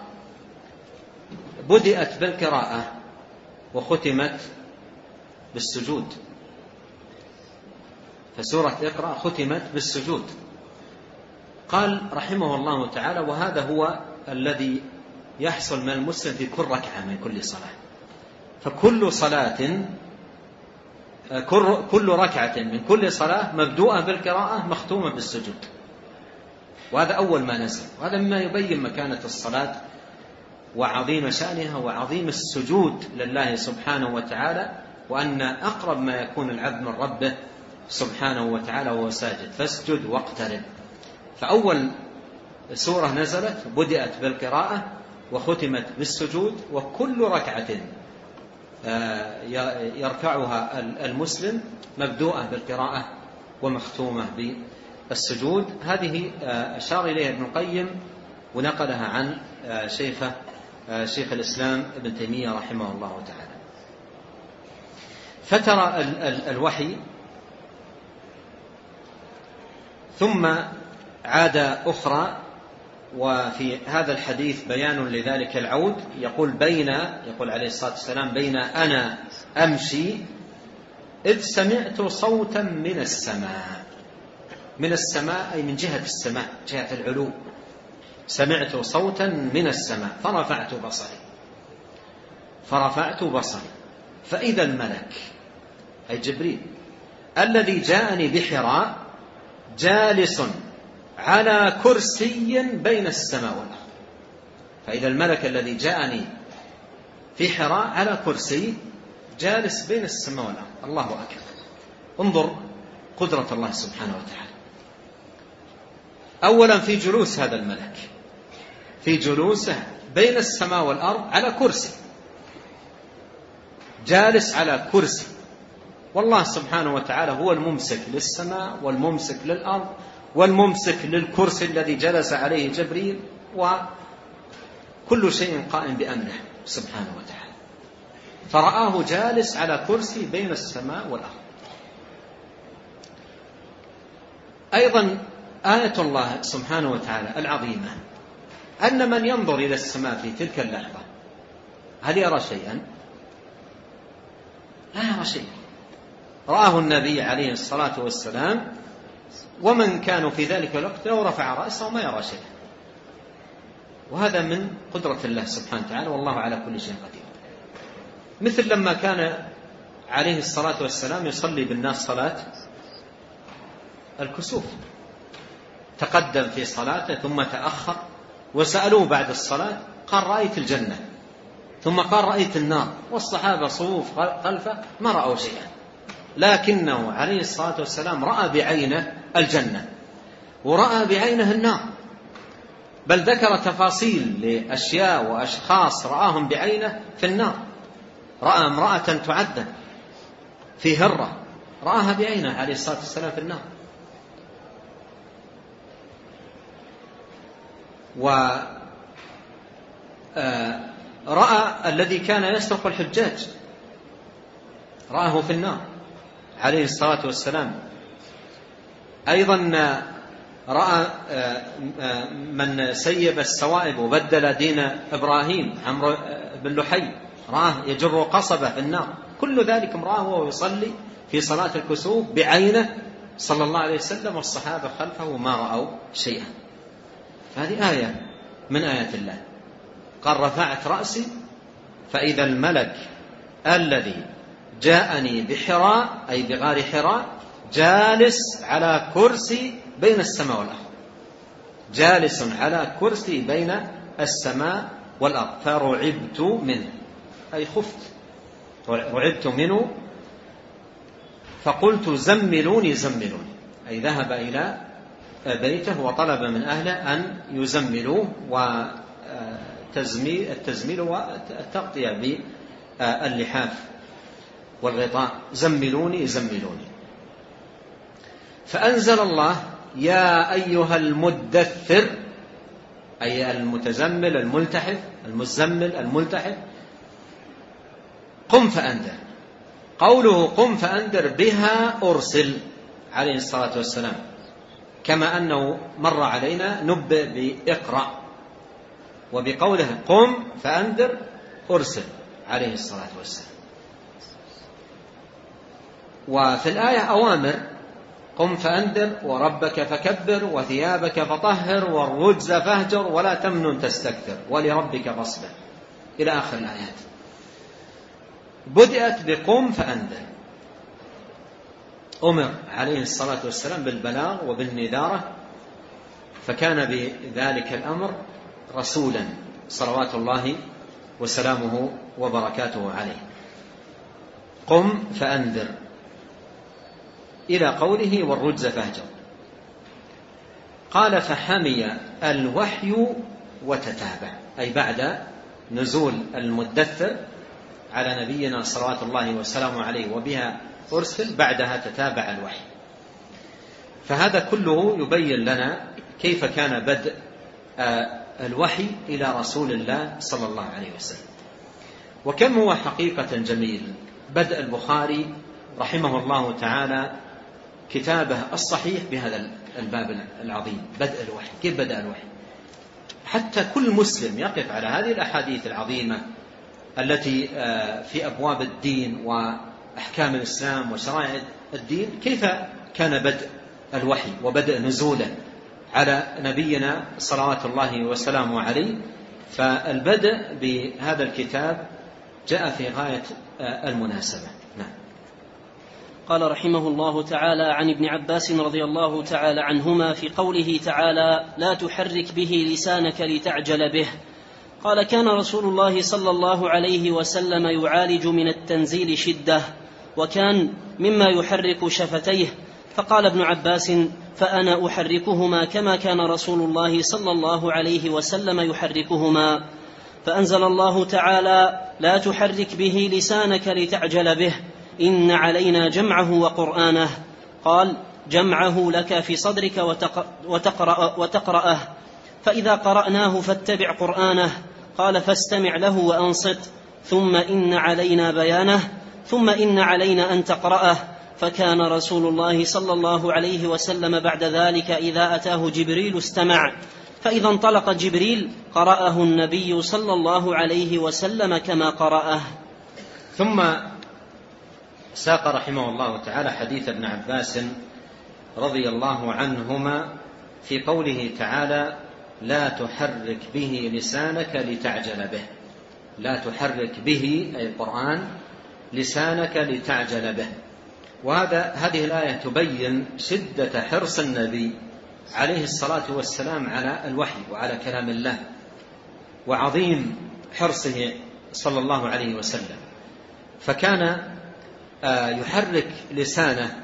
بدأت بالقراءة وختمت بالسجود، فسورة اقرأ ختمت بالسجود. قال رحمه الله تعالى: وهذا هو الذي يحصل من المسلم في كل ركعة من كل صلاة، فكل صلاة كل ركعة من كل صلاة مبدوءة بالقراءة مختومة بالسجود، وهذا أول ما نزل. وهذا مما يبين مكانة الصلاة وعظيم شأنها وعظيم السجود لله سبحانه وتعالى، وأن أقرب ما يكون العبد من ربه سبحانه وتعالى وهو ساجد، فاسجد واقترب. فأول سورة نزلت بدأت بالقراءة وختمت بالسجود، وكل ركعة يركعها المسلم مبدوءة بالقراءة ومختومة بالسجود. هذه أشار إليها ابن القيم ونقلها عن شيخه شيخ الإسلام ابن تيمية رحمه الله تعالى. فترى الوحي ثم عاد أخرى، وفي هذا الحديث بيان لذلك العود. يقول بين يقول عليه الصلاة والسلام: بين أنا أمشي إذ سمعت صوتا من السماء. من السماء أي من جهة السماء، جهة العلو. سمعت صوتا من السماء فرفعت بصري فرفعت بصري فإذا الملك أي جبريل الذي جاءني بحراء جالس على كرسي بين السماء والأرض. فإذا الملك الذي جاءني في حراء على كرسي جالس بين السماء والأرض. الله أكبر. انظر قدرة الله سبحانه وتعالى. أولا في جلوس هذا الملك، في جلوسه بين السماء والأرض على كرسي، جالس على كرسي. والله سبحانه وتعالى هو الممسك للسماء والممسك للأرض والممسك للكرسي الذي جلس عليه جبريل، وكل شيء قائم بأمره سبحانه وتعالى. فرآه جالس على كرسي بين السماء والأرض. أيضا آية الله سبحانه وتعالى العظيمة أن من ينظر إلى السماء في تلك اللحظة هل يرى شيئا؟ لا يرى شيئا. رآه النبي عليه الصلاة والسلام، ومن كانوا في ذلك الوقت لو رفع رأسه ما يرى شيئا. وهذا من قدرة الله سبحانه وتعالى، والله على كل شيء قدير. مثل لما كان عليه الصلاة والسلام يصلي بالناس صلاة الكسوف، تقدم في صلاته ثم تأخر، وسألوه بعد الصلاة قال رأيت الجنة، ثم قال رأيت النار، والصحابة صفوف خلفه ما رأوا شيئا، لكنه عليه الصلاة والسلام رأى بعينه الجنة ورأى بعينه النار، بل ذكر تفاصيل لأشياء وأشخاص رآهم بعينه في النار. رأى امرأة تعذب في هرة، رآها بعينه عليه الصلاة والسلام في النار. ورأى الذي كان يسرق الحجاج، رآه في النار عليه الصلاة والسلام. أيضا رأى من سيب السوائب وبدل دين إبراهيم عمرو بن لحي، رآه يجر قصبة في النار. كل ذلك رآه وهو يصلي في صلاة الكسوف بعينه صلى الله عليه وسلم، والصحابة خلفه ما رأوا شيئا. هذه آية من آيات الله. قال رفعت رأسي فإذا الملك الذي جاءني بحراء أي بغار حراء جالس على كرسي بين السماء والأرض، جالس على كرسي بين السماء والأرض، فرعبت منه أي خفت، رعبت منه، فقلت زملوني زملوني، أي ذهب إلى بيته وطلب من أهله أن يزملوه، والتزميل والتغطية باللحاف والغطاء، زملوني زملوني. فأنزل الله يا أيها المدثر، أي المتزمل الملتحف المزمل الملتحف، قم فأنذر. قوله قم فأنذر بها أرسل عليه الصلاة والسلام، كما أنه مر علينا نبئ بإقرأ، وبقوله قم فأنذر أرسل عليه الصلاة والسلام. وفي الآية أوامر، قم فأنذر وربك فكبر وثيابك فطهر والرجز فاهجر ولا تمنن تستكثر ولربك فاصبر، إلى آخر الآيات. بدأت بقم فأنذر، أمر عليه الصلاة والسلام بالبلاغ وبالنذارة، فكان بذلك الأمر رسولا صلوات الله وسلامه وبركاته عليه. قم فأنذر إلى قوله والرجز فاهجر. قال فحمي الوحي وتتابع، أي بعد نزول المدثر على نبينا صلوات الله وسلامه عليه وبها أرسل، بعدها تتابع الوحي. فهذا كله يبين لنا كيف كان بدء الوحي إلى رسول الله صلى الله عليه وسلم. وكم هو حقيقة جميل بدء البخاري رحمه الله تعالى كتابه الصحيح بهذا الباب العظيم، بدء الوحي. كيف بدأ الوحي؟ حتى كل مسلم يقف على هذه الأحاديث العظيمة التي في أبواب الدين وأحكام الإسلام وشرائع الدين، كيف كان بدء الوحي وبدء نزوله على نبينا صلوات الله وسلامه عليه. فالبدء بهذا الكتاب جاء في غاية المناسبة. نعم. قال رحمه الله تعالى عن ابن عباس رضي الله تعالى عنهما في قوله تعالى لا تحرك به لسانك لتعجل به، قال كان رسول الله صلى الله عليه وسلم يعالج من التنزيل شدة، وكان مما يحرك شفتيه، فقال ابن عباس فأنا أحركهما كما كان رسول الله صلى الله عليه وسلم يحركهما. فأنزل الله تعالى لا تحرك به لسانك لتعجل به إن علينا جمعه وقرآنه. قال جمعه لك في صدرك وتقرأ وتقرأه، فإذا قرأناه فاتبع قرآنه. قال فاستمع له وأنصت، ثم إن علينا بيانه، ثم إن علينا أن تقرأه. فكان رسول الله صلى الله عليه وسلم بعد ذلك إذا أتاه جبريل استمع، فإذا انطلق جبريل قرأه النبي صلى الله عليه وسلم كما قرأه. ثم ساق رحمه الله تعالى حديث ابن عباس رضي الله عنهما في قوله تعالى لا تحرك به لسانك لتعجل به. لا تحرك به أي القرآن لسانك لتعجل به. وهذا هذه الآية تبين شدة حرص النبي عليه الصلاة والسلام على الوحي وعلى كلام الله، وعظيم حرصه صلى الله عليه وسلم. فكان يحرك لسانه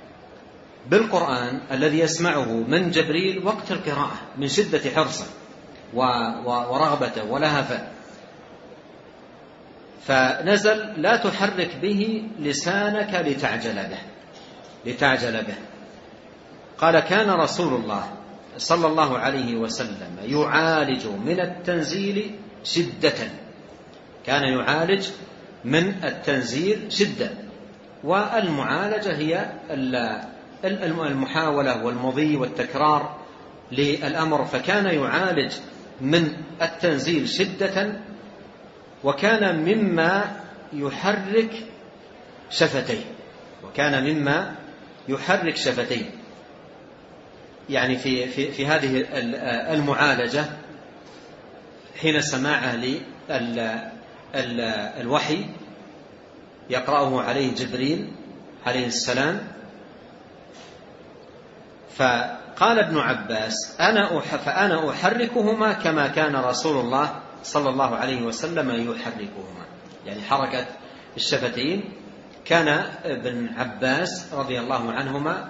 بالقرآن الذي يسمعه من جبريل وقت القراءة من شدة حرصه ورغبته ولهفه. فنزل لا تحرك به لسانك لتعجل به لتعجل به. قال كان رسول الله صلى الله عليه وسلم يعالج من التنزيل شدة، كان يعالج من التنزيل شدة. والمعالجة هي المحاولة والمضي والتكرار للأمر، فكان يعالج من التنزيل شدة، وكان مما يحرك شفتيه وكان مما يحرك شفتيه يعني في, في, في هذه المعالجة حين سماعه للوحي يقرأه عليه جبريل عليه السلام، فقال ابن عباس أنا فأنا أحركهما كما كان رسول الله صلى الله عليه وسلم يحركهما، يعني حركة الشفتين كان ابن عباس رضي الله عنهما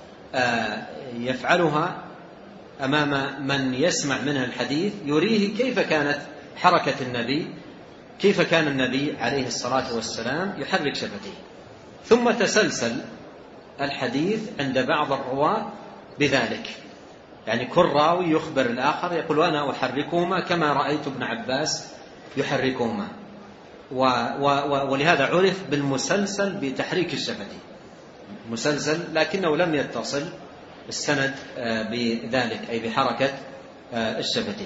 يفعلها أمام من يسمع منه الحديث، يريه كيف كانت حركة النبي، كيف كان النبي عليه الصلاة والسلام يحرك شفتيه. ثم تسلسل الحديث عند بعض الرواة بذلك، يعني كل راوي يخبر الآخر يقول أنا أحركهما كما رأيت ابن عباس يحركهما، ولهذا عرف بالمسلسل بتحريك الشفتين، مسلسل لكنه لم يتصل السند بذلك أي بحركة الشفتين.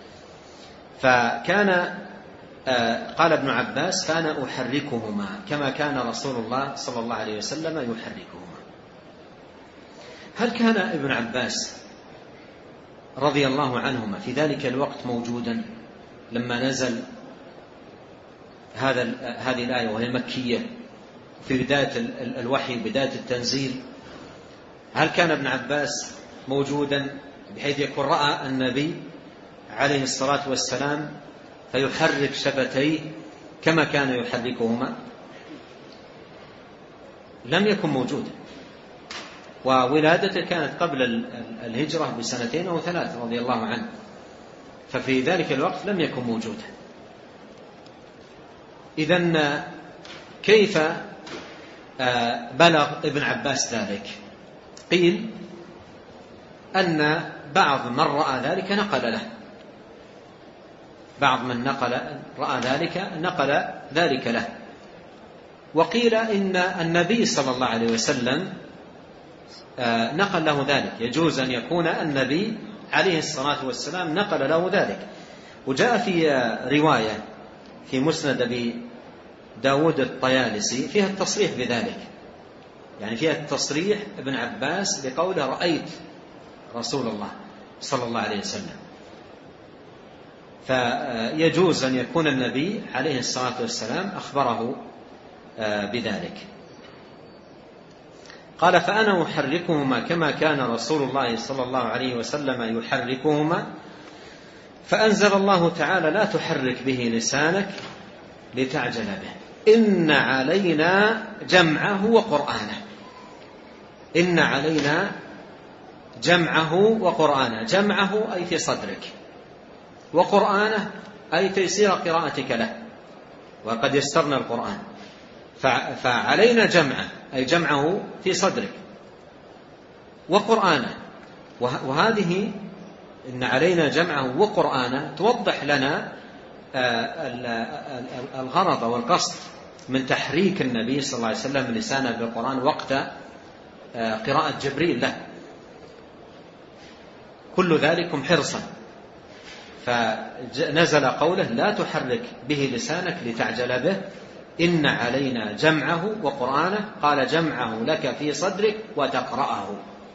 فكان قال ابن عباس فأنا أحركهما كما كان رسول الله صلى الله عليه وسلم يحركهما. هل كان ابن عباس رضي الله عنهما في ذلك الوقت موجودا لما نزل هذا هذه الآية وهي مكية في بداية الوحي بداية التنزيل؟ هل كان ابن عباس موجودا بحيث يكون رأى النبي عليه الصلاة والسلام فيحرك شفتيه كما كان يحركهما؟ لم يكن موجودا، وولادته كانت قبل الهجرة بسنتين أو ثلاث رضي الله عنه، ففي ذلك الوقت لم يكن موجودا. إذن كيف بلغ ابن عباس ذلك؟ قيل أن بعض من رأى ذلك نقل له، بعض من نقل رأى ذلك نقل ذلك له. وقيل إن النبي صلى الله عليه وسلم نقل له ذلك، يجوز أن يكون النبي عليه الصلاة والسلام نقل له ذلك. وجاء في رواية في مسند أبي داود الطيالسي فيها التصريح بذلك، يعني فيها التصريح ابن عباس بقوله رأيت رسول الله صلى الله عليه وسلم، فيجوز أن يكون النبي عليه الصلاة والسلام أخبره بذلك. قال فأنا أحركهما كما كان رسول الله صلى الله عليه وسلم يحركهما، فأنزل الله تعالى لا تحرك به لسانك لتعجل به إن علينا جمعه وقرآنه. إن علينا جمعه وقرآنه، جمعه أي في صدرك، وقرآنه أي تيسير قراءتك له، وقد يسرنا القرآن، فعلينا جمعه أي جمعه في صدرك وقرآنه. وهذه إن علينا جمعه وقرآنه توضح لنا الغرض والقصد من تحريك النبي صلى الله عليه وسلم لسانه بالقرآن وقت قراءة جبريل له، كل ذلكم حرصا. فنزل قوله لا تحرك به لسانك لتعجل به إن علينا جمعه وقرآنه، قال جمعه لك في صدرك وتقرأه.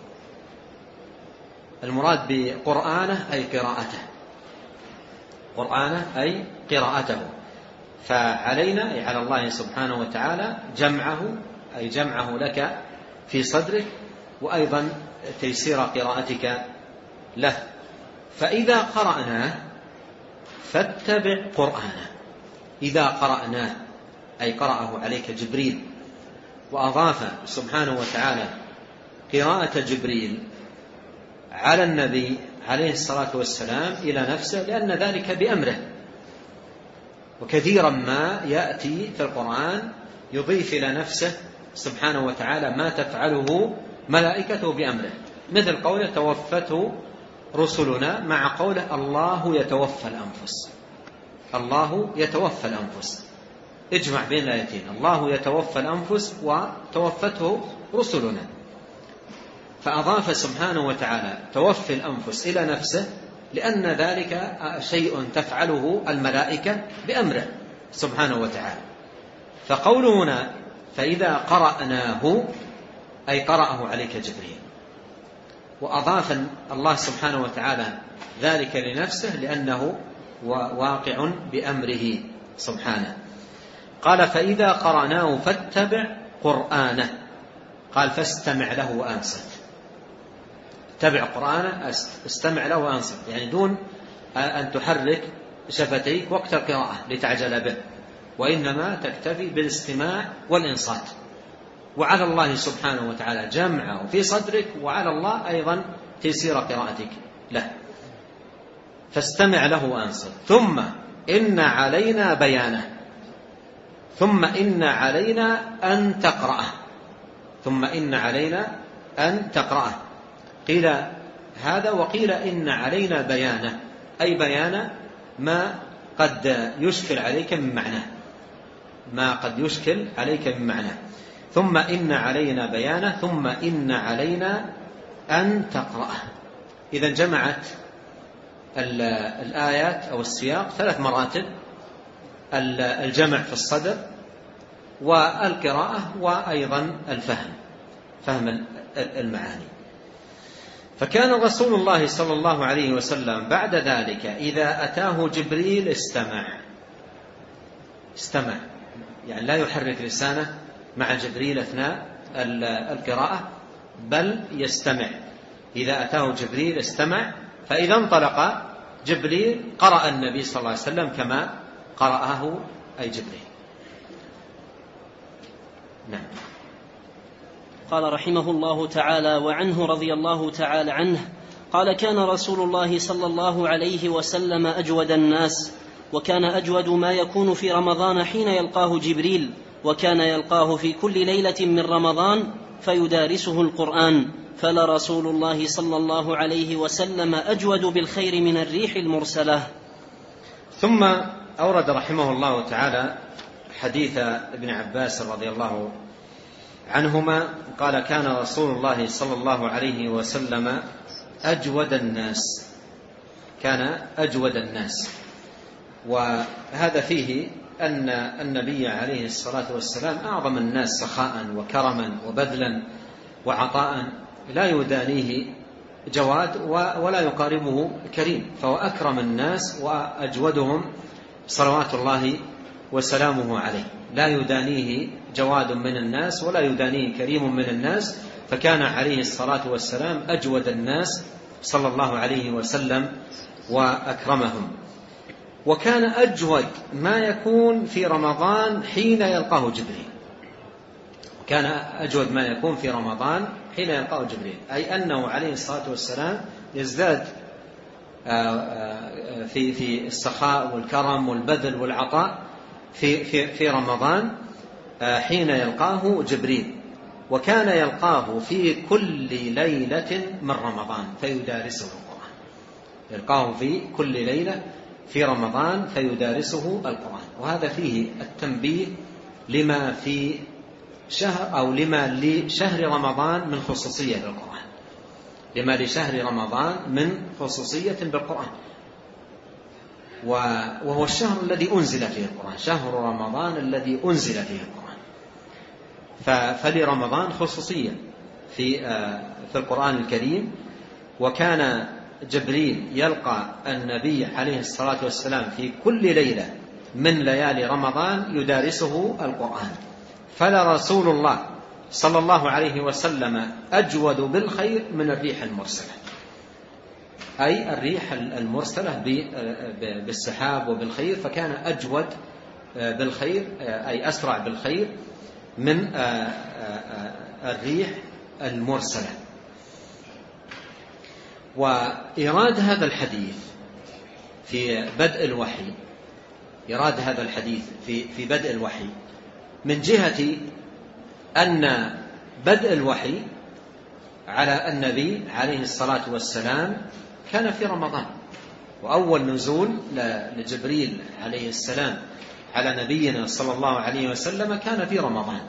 المراد بقرآنه أي قراءته، قرآنه أي قراءته. فعلينا أي على الله سبحانه وتعالى جمعه أي جمعه لك في صدرك، وأيضا تيسير قراءتك له. فإذا قرأناه فاتبع قرآنه، إذا قرأناه أي قرأه عليك جبريل، وأضاف سبحانه وتعالى قراءة جبريل على النبي عليه الصلاة والسلام إلى نفسه، لأن ذلك بأمره. وكثيرا ما يأتي في القرآن يضيف إلى نفسه سبحانه وتعالى ما تفعله ملائكته بأمره، مثل قوله توفته رسلنا، مع قوله الله يتوفى الأنفس، الله يتوفى الأنفس، اجمع بين الآيتين، الله يتوفى الأنفس وتوفته رسلنا. فأضاف سبحانه وتعالى توفي الأنفس إلى نفسه، لأن ذلك شيء تفعله الملائكة بأمره سبحانه وتعالى. فقوله هنا فإذا قرأناه أي قرأه عليك جبريل، وأضاف الله سبحانه وتعالى ذلك لنفسه لأنه واقع بأمره سبحانه. قال فإذا قرأناه فاتبع قرآنه، قال فاستمع له وأنصت. اتبع قرآنه استمع له وأنصت، يعني دون أن تحرك شفتيك وقت القراءة لتعجل به، وإنما تكتفي بالاستماع والإنصات. وعلى الله سبحانه وتعالى جمعه في صدرك، وعلى الله أيضا تيسير قراءتك له، فاستمع له وأنصت. ثم إن علينا بيانه، ثم إن علينا أن تقرأه، ثم إن علينا أن تقرأه. قيل هذا وقيل إن علينا بيانه، أي بيان ما قد يشكل عليك من معناه، ما قد يشكل عليك من معناه. ثم إن علينا بيانه، ثم إن علينا أن تقرأه. إذا جمعت الآيات أو السياق ثلاث مراتب: الجمع في الصدر، والقراءة، وأيضا الفهم، فهم المعاني. فكان رسول الله صلى الله عليه وسلم بعد ذلك إذا أتاه جبريل استمع استمع يعني لا يحرك لسانه مع جبريل أثناء القراءة، بل يستمع. إذا أتاه جبريل استمع، فإذا انطلق جبريل قرأ النبي صلى الله عليه وسلم كما قرأه أي جبريل. نعم. قال رحمه الله تعالى: وعنه رضي الله تعالى عنه قال: كان رسول الله صلى الله عليه وسلم أجود الناس، وكان أجود ما يكون في رمضان حين يلقاه جبريل، وكان يلقاه في كل ليلة من رمضان فيدارسه القرآن، فلرسول الله صلى الله عليه وسلم أجود بالخير من الريح المرسلة. ثم أورد رحمه الله تعالى حديث ابن عباس رضي الله عنهما قال: كان رسول الله صلى الله عليه وسلم أجود الناس، كان أجود الناس. وهذا فيه أن النبي عليه الصلاة والسلام أعظم الناس سخاء وكرما وبذلا وعطاء، لا يدانيه جواد ولا يقاربه كريم، فهو أكرم الناس وأجودهم صلوات الله وسلامه عليه، لا يدانيه جواد من الناس ولا يدانيه كريم من الناس، فكان عليه الصلاة والسلام أجود الناس صلى الله عليه وسلم وأكرمهم. وكان أجود ما يكون في رمضان حين يلقاه جبريل، كان أجود ما يكون في رمضان حين يلقاه جبريل، أي أنه عليه الصلاة والسلام يزداد في في السخاء والكرم والبذل والعطاء في في في رمضان حين يلقاه جبريل. وكان يلقاه في كل ليلة من رمضان فيدارسه القرآن، يلقاه في كل ليلة في رمضان فيدارسه القرآن. وهذا فيه التنبيه لما في شهر أو لما لشهر رمضان من خصوصية بالقرآن، لما لشهر رمضان من خصوصية بالقرآن، وهو الشهر الذي أنزل فيه القرآن، شهر رمضان الذي أنزل فيه القرآن، فلرمضان خصوصية في في القرآن الكريم. وكان جبريل يلقى النبي عليه الصلاة والسلام في كل ليلة من ليالي رمضان يدارسه القرآن، فلرسول الله صلى الله عليه وسلم أجود بالخير من الريح المرسلة، أي الريح المرسلة بالسحاب وبالخير، فكان أجود بالخير أي أسرع بالخير من الريح المرسلة. وإيراد هذا الحديث في بدء الوحي، إيراد هذا الحديث في في بدء الوحي من جهة أن بدء الوحي على النبي عليه الصلاة والسلام كان في رمضان، وأول نزول لجبريل عليه السلام على نبينا صلى الله عليه وسلم كان في رمضان.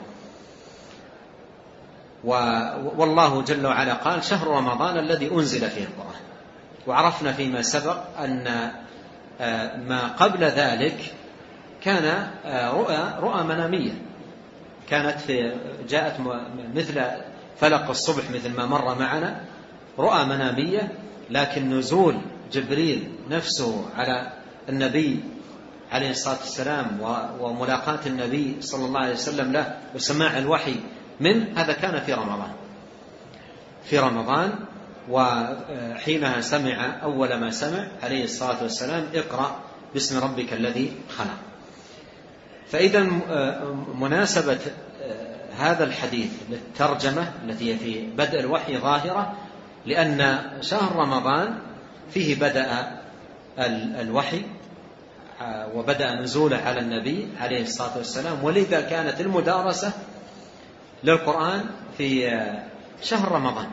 والله جل وعلا قال: شهر رمضان الذي أنزل فيه القرآن. وعرفنا فيما سبق أن ما قبل ذلك كان رؤى رؤى منامية، كانت في جاءت مثل فلق الصبح مثل ما مر معنا، رؤى منامية. لكن نزول جبريل نفسه على النبي عليه الصلاة والسلام وملاقاة النبي صلى الله عليه وسلم له وسماع الوحي من هذا كان في رمضان، في رمضان وحينها سمع أول ما سمع عليه الصلاة والسلام اقرأ باسم ربك الذي خلق. فإذا مناسبة هذا الحديث للترجمة التي في بدء الوحي ظاهرة، لأن شهر رمضان فيه بدأ الوحي وبدأ نزوله على النبي عليه الصلاة والسلام، ولذا كانت المدارسة للقرآن في شهر رمضان،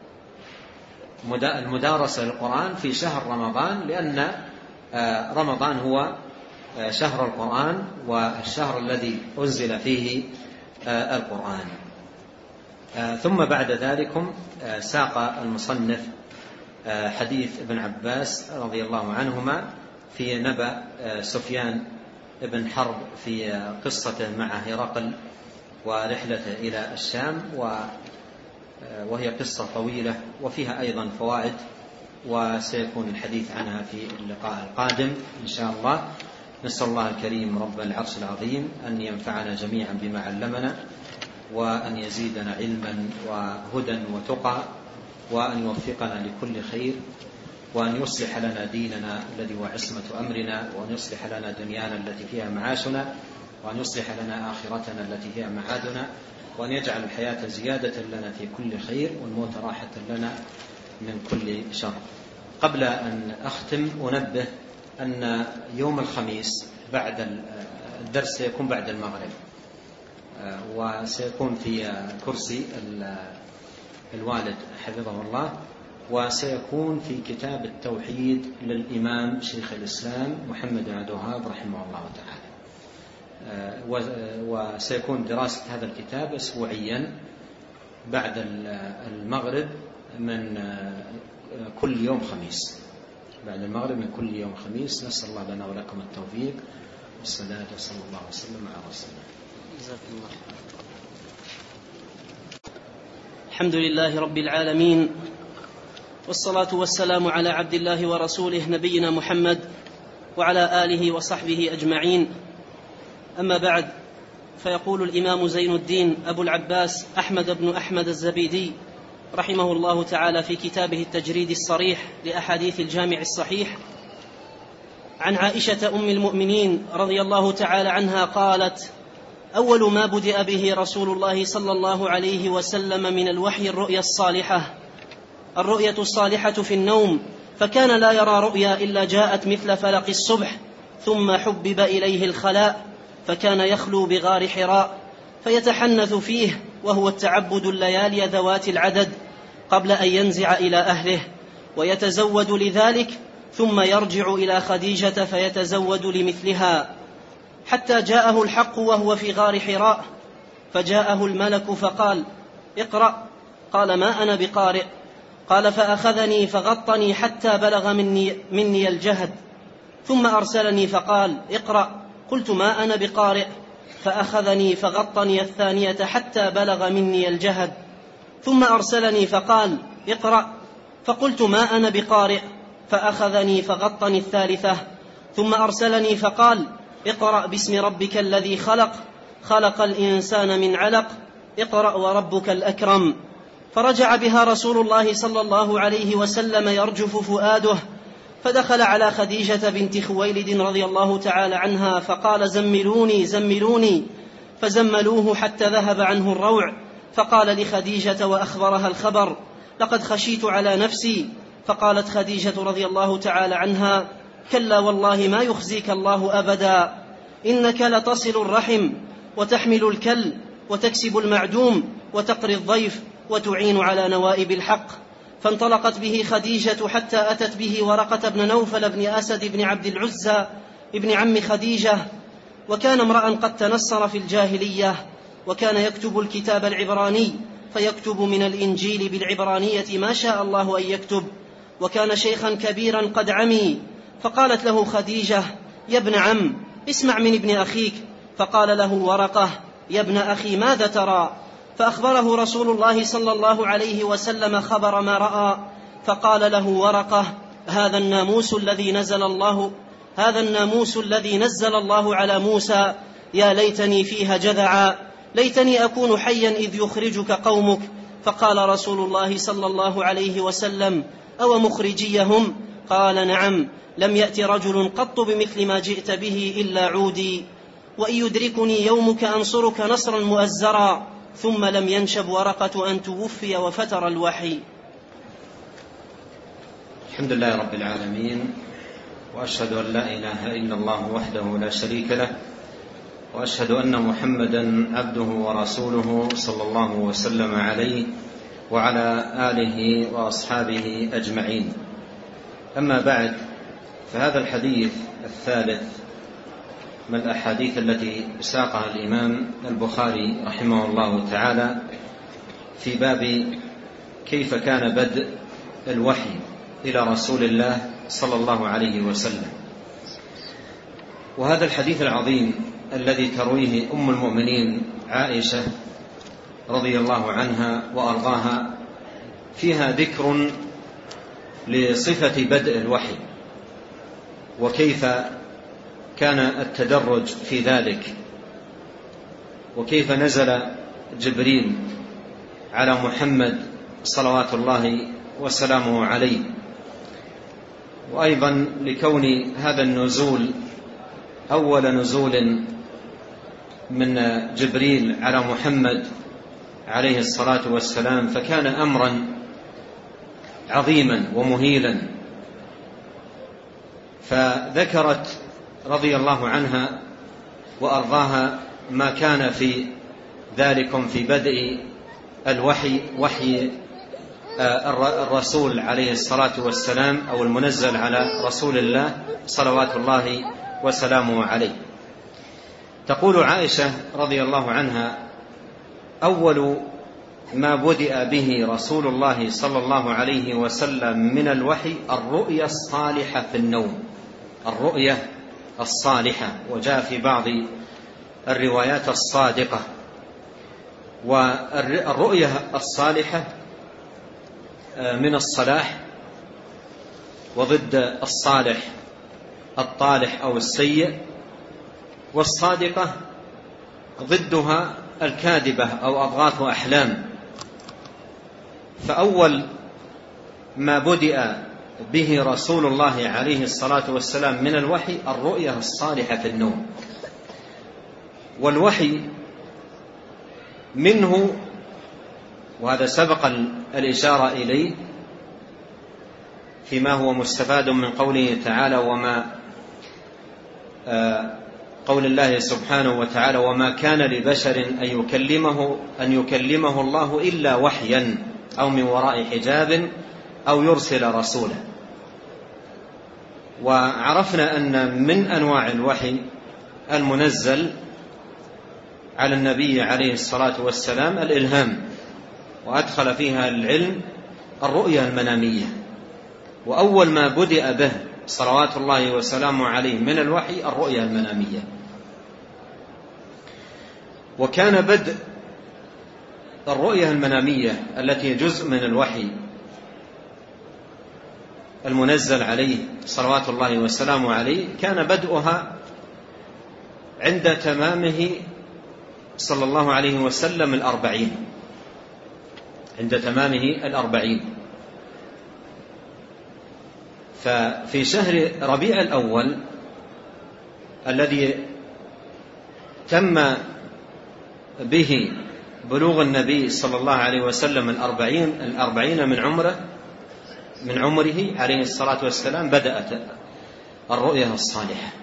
المدارسة للقرآن في شهر رمضان، لأن رمضان هو شهر القرآن والشهر الذي أنزل فيه القرآن. ثم بعد ذلك ساق المصنف حديث ابن عباس رضي الله عنهما في نبأ سفيان بن حرب في قصته مع هرقل ورحلته إلى الشام، وهي قصة طويلة وفيها أيضا فوائد، وسيكون الحديث عنها في اللقاء القادم إن شاء الله. نسأل الله الكريم رب العرش العظيم أن ينفعنا جميعا بما علمنا، وأن يزيدنا علما وهدى وتقى، وأن يوفقنا لكل خير، وأن يصلح لنا ديننا الذي هو عصمة أمرنا، وأن يصلح لنا دنيانا التي فيها معاشنا، وأن يصلح لنا آخرتنا التي فيها معادنا، وأن يجعل الحياة زيادة لنا في كل خير، والموت راحة لنا من كل شر. قبل أن أختم أنبه أن يوم الخميس بعد الدرس سيكون بعد المغرب، وسيكون في كرسي الوالد حفظه الله، وسيكون في كتاب التوحيد للإمام شيخ الإسلام محمد بن عبد الوهاب رحمه الله تعالى، وسيكون دراسة هذا الكتاب أسبوعيا بعد المغرب من كل يوم خميس، بعد المغرب من كل يوم خميس. نسأل الله لنا ولكم التوفيق والسداد، وصلى الله وسلم على رسول الله. الحمد لله رب العالمين، والصلاة والسلام على عبد الله ورسوله نبينا محمد وعلى آله وصحبه أجمعين. أما بعد، فيقول الإمام زين الدين أبو العباس أحمد بن أحمد الزبيدي رحمه الله تعالى في كتابه التجريد الصريح لأحاديث الجامع الصحيح عن عائشة أم المؤمنين رضي الله تعالى عنها قالت: أول ما بدأ به رسول الله صلى الله عليه وسلم من الوحي الرؤيا الصالحة الرؤية الصالحة في النوم، فكان لا يرى رؤيا إلا جاءت مثل فلق الصبح، ثم حبب إليه الخلاء، فكان يخلو بغار حراء فيتحنث فيه، وهو التعبد الليالي ذوات العدد قبل أن ينزع إلى أهله، ويتزود لذلك، ثم يرجع إلى خديجة فيتزود لمثلها، حتى جاءه الحق وهو في غار حراء، فجاءه الملك فقال: اقرأ. قال: ما أنا بقارئ. قال: فأخذني فغطني حتى بلغ مني, مني الجهد، ثم أرسلني فقال: اقرأ. قلت: ما أنا بقارئ. فأخذني فغطني الثانية حتى بلغ مني الجهد، ثم أرسلني فقال: اقرأ. فقلت: ما أنا بقارئ. فأخذني فغطني الثالثة، ثم أرسلني فقال: اقرأ باسم ربك الذي خلق خلق الإنسان من علق اقرأ وربك الأكرم. فرجع بها رسول الله صلى الله عليه وسلم يرجف فؤاده، فدخل على خديجة بنت خويلد رضي الله تعالى عنها فقال: زملوني زملوني. فزملوه حتى ذهب عنه الروع، فقال لخديجة وأخبرها الخبر: لقد خشيت على نفسي. فقالت خديجة رضي الله تعالى عنها: كلا والله ما يخزيك الله أبدا، إنك لتصل الرحم وتحمل الكل وتكسب المعدوم وتقري الضيف وتعين على نوائب الحق. فانطلقت به خديجة حتى أتت به ورقة بن نوفل بن أسد بن عبد العزى ابن عم خديجة، وكان امرأ قد تنصر في الجاهلية، وكان يكتب الكتاب العبراني، فيكتب من الإنجيل بالعبرانية ما شاء الله أن يكتب، وكان شيخا كبيرا قد عمي. فقالت له خديجة: يا ابن عم، اسمع من ابن أخيك. فقال له ورقة: يا ابن أخي، ماذا ترى؟ فأخبره رسول الله صلى الله عليه وسلم خبر ما رأى، فقال له ورقة: هذا الناموس الذي نزل الله هذا الناموس الذي نزل الله على موسى، يا ليتني فيها جذعا، ليتني أكون حيا إذ يخرجك قومك، فقال رسول الله صلى الله عليه وسلم: أو مخرجيهم؟ قال: نعم، لم يأت رجل قط بمثل ما جئت به إلا عودي، وإن يدركني يومك أنصرك نصرا مؤزرا. ثم لم ينشب ورقة أن توفي وفتر الوحي. الحمد لله رب العالمين، وأشهد أن لا إله إلا الله وحده لا شريك له، وأشهد أن محمدا عبده ورسوله صلى الله وسلم عليه وعلى آله وأصحابه أجمعين. أما بعد، فهذا الحديث الثالث من الأحاديث التي ساقها الإمام البخاري رحمه الله تعالى في باب كيف كان بدء الوحي إلى رسول الله صلى الله عليه وسلم. وهذا الحديث العظيم الذي ترويه أم المؤمنين عائشة رضي الله عنها وأرضاها فيها ذكر لصفة بدء الوحي، وكيف كان التدرج في ذلك، وكيف نزل جبريل على محمد صلوات الله وسلامه عليه، وأيضا لكون هذا النزول أول نزول من جبريل على محمد عليه الصلاة والسلام، فكان أمرا عظيما ومهيلا. فذكرت رضي الله عنها وأرضاها ما كان في ذلكم في بدء الوحي، وحي الرسول عليه الصلاة والسلام أو المنزل على رسول الله صلوات الله وسلامه عليه. تقول عائشة رضي الله عنها: أول ما بدأ به رسول الله صلى الله عليه وسلم من الوحي الرؤيا الصالحة في النوم. الرؤيا الصالحة، وجاء في بعض الروايات الصادقة. والرؤيا الصالحة من الصلاح، وضد الصالح الطالح أو السيء، والصادقة ضدها الكاذبة أو أضغاث أحلام. فأول ما بدأ به رسول الله عليه الصلاة والسلام من الوحي الرؤيا الصالحة في النوم. والوحي منه، وهذا سبق الإشارة إليه فيما هو مستفاد من قوله تعالى وما آه قول الله سبحانه وتعالى: وما كان لبشر أن يكلمه, أن يكلمه الله إلا وحيا أو من وراء حجاب أو يرسل رسولا. وعرفنا أن من أنواع الوحي المنزل على النبي عليه الصلاة والسلام الإلهام، وأدخل فيها العلم الرؤيا المنامية. وأول ما بدأ به صلوات الله وسلامه عليه من الوحي الرؤيا المنامية. وكان بدء الرؤيا المنامية التي جزء من الوحي المنزل عليه صلوات الله وسلامه عليه، كان بدءها عند تمامه صلى الله عليه وسلم الأربعين، عند تمامه الأربعين. ففي شهر ربيع الأول الذي تم به بلوغ النبي صلى الله عليه وسلم الأربعين, الأربعين من عمره من عمره عليه الصلاة والسلام بدأت الرؤيا الصالحة.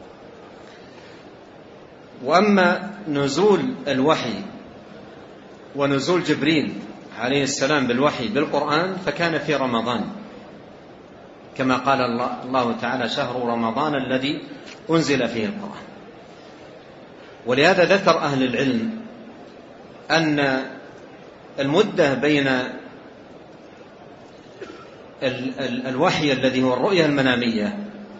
وأما نزول الوحي ونزول جبريل عليه السلام بالوحي بالقرآن فكان في رمضان، كما قال الله تعالى: شهر رمضان الذي أنزل فيه القرآن. ولهذا ذكر أهل العلم أن المدة بين الوحي الذي هو الرؤيا المنامية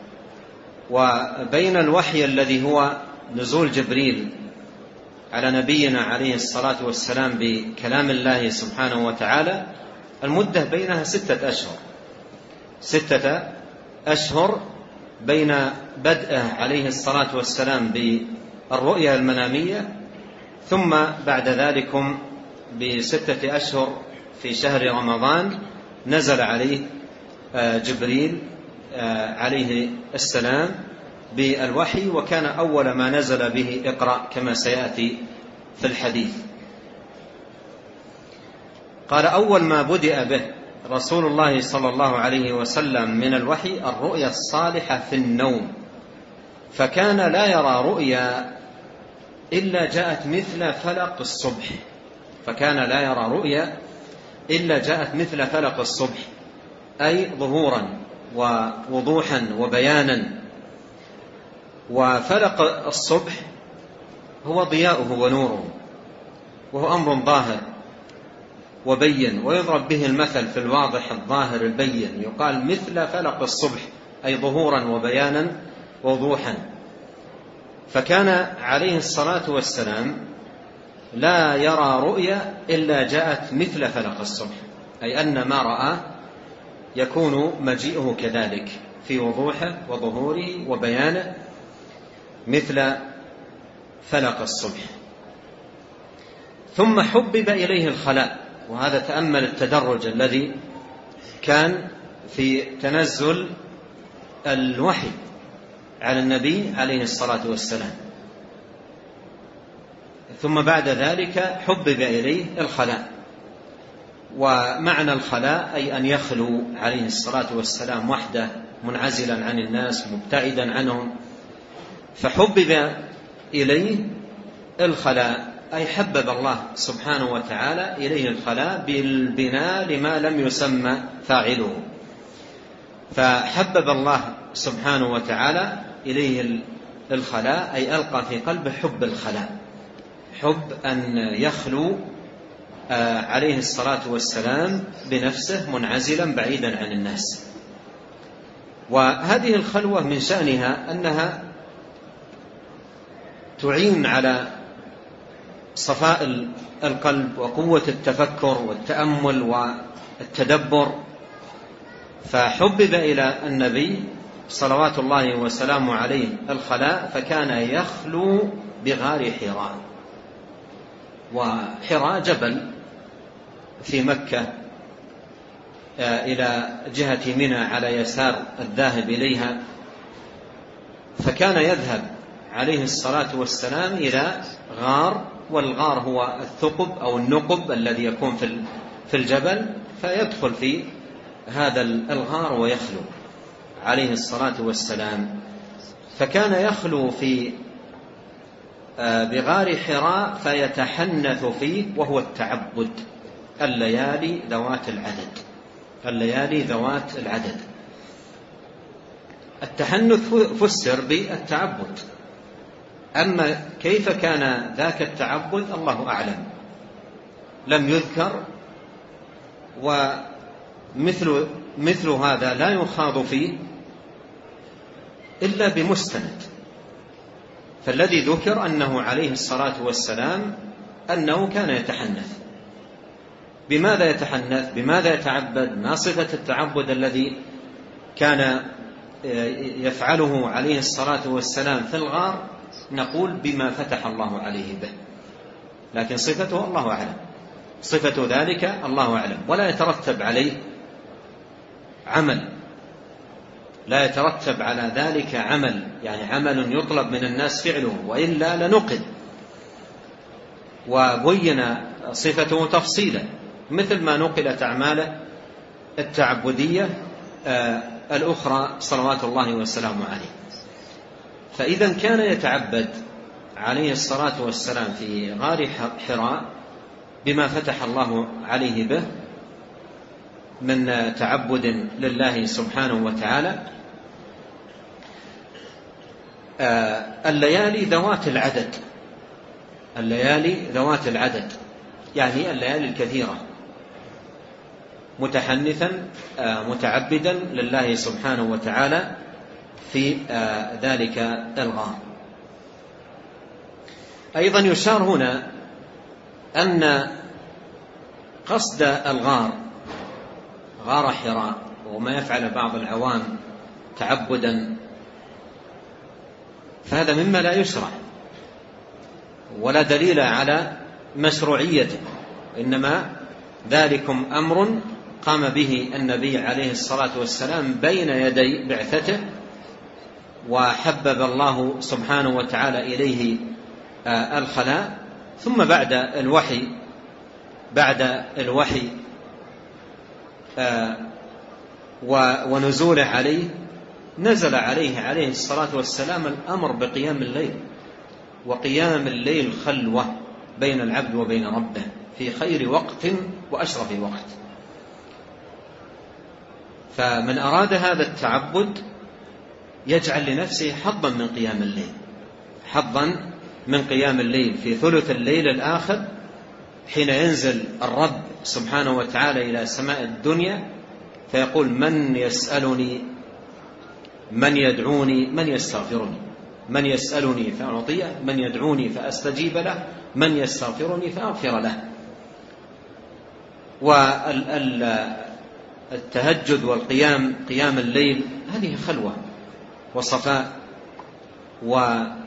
وبين الوحي الذي هو نزول جبريل على نبينا عليه الصلاة والسلام بكلام الله سبحانه وتعالى، المدة بينها ستة أشهر ستة أشهر بين بدءه عليه الصلاة والسلام بالرؤيا المنامية، ثم بعد ذلك بستة أشهر في شهر رمضان نزل عليه جبريل عليه السلام بالوحي، وكان أول ما نزل به اقرأ كما سيأتي في الحديث. قال: أول ما بدأ به رسول الله صلى الله عليه وسلم من الوحي الرؤيا الصالحة في النوم، فكان لا يرى رؤيا إلا جاءت مثل فلق الصبح فكان لا يرى رؤيا إلا جاءت مثل فلق الصبح، أي ظهورا ووضوحا وبيانا. وفلق الصبح هو ضياؤه ونوره، وهو أمر ظاهر وبين، ويضرب به المثل في الواضح الظاهر البين، يقال مثل فلق الصبح، أي ظهورا وبيانا ووضوحا. فكان عليه الصلاة والسلام لا يرى رؤيا إلا جاءت مثل فلق الصبح، أي أن ما رأى يكون مجيئه كذلك في وضوحه وظهوره وبيانه مثل فلق الصبح. ثم حبب إليه الخلاء، وهذا تأمل التدرج الذي كان في تنزل الوحي على النبي عليه الصلاة والسلام. ثم بعد ذلك حبب إليه الخلاء، ومعنى الخلاء أي أن يخلو عليه الصلاة والسلام وحده منعزلا عن الناس مبتعدا عنهم. فحبب إليه الخلاء، أي حبب الله سبحانه وتعالى إليه الخلاء بالبناء لما لم يسمى فاعله. فحبب الله سبحانه وتعالى إليه الخلاء، أي ألقى في قلبه حب الخلاء، حب أن يخلو عليه الصلاة والسلام بنفسه منعزلا بعيدا عن الناس. وهذه الخلوة من شأنها أنها تعين على صفاء القلب وقوة التفكر والتأمل والتدبر. فحبب إلى النبي صلوات الله وسلامه عليه الخلاء، فكان يخلو بغار حراء. وحراء جبل في مكة إلى جهة منى على يسار الذاهب إليها، فكان يذهب عليه الصلاة والسلام إلى غار، والغار هو الثقب أو النقب الذي يكون في الجبل، فيدخل في هذا الغار ويخلو عليه الصلاة والسلام. فكان يخلو في بغار حراء فيتحنث فيه، وهو التعبد، الليالي ذوات العدد الليالي ذوات العدد. التحنث فسر بالتعبد، أما كيف كان ذاك التعبد الله أعلم، لم يذكر. ومثل مثل هذا لا يخاض فيه إلا بمستند. فالذي ذكر أنه عليه الصلاة والسلام أنه كان يتحنث. بماذا يتحنث؟ بماذا يتعبد؟ ما صفة التعبد الذي كان يفعله عليه الصلاة والسلام في الغار؟ نقول بما فتح الله عليه به، لكن صفته الله أعلم، صفة ذلك الله أعلم. ولا يترتب عليه عمل، لا يترتب على ذلك عمل، يعني عمل يطلب من الناس فعله، وإلا لنقل. وبين صفته تفصيلا، مثل ما نقلت أعماله التعبدية الأخرى صلوات الله وسلامه عليه. فإذا كان يتعبد عليه الصلاة والسلام في غار حراء بما فتح الله عليه به من تعبد لله سبحانه وتعالى. الليالي ذوات العدد الليالي ذوات العدد يعني الليالي الكثيرة، متحنثا متعبدا لله سبحانه وتعالى في ذلك الغار. أيضا يشار هنا أن قصد الغار غار حراء، وما يفعل بعض العوام تعبدا، فهذا مما لا يشرع ولا دليل على مشروعيته، إنما ذلكم أمر قام به النبي عليه الصلاة والسلام بين يدي بعثته، وحبب الله سبحانه وتعالى إليه الخلاء. ثم بعد الوحي بعد الوحي ونزوله عليه نزل عليه عليه الصلاة والسلام الأمر بقيام الليل، وقيام الليل خلوة بين العبد وبين ربه في خير وقت وأشرف وقت. فمن أراد هذا التعبد يجعل لنفسه حظا من قيام الليل، حظا من قيام الليل في ثلث الليل الآخر، حين ينزل الرب سبحانه وتعالى إلى سماء الدنيا فيقول: من يسألني، من يدعوني، من يستغفرني، من يسألني فأعطيه، من يدعوني فأستجيب له، من يستغفرني فأغفر له. والتهجد والقيام قيام الليل هذه خلوة وصفاء وإقبال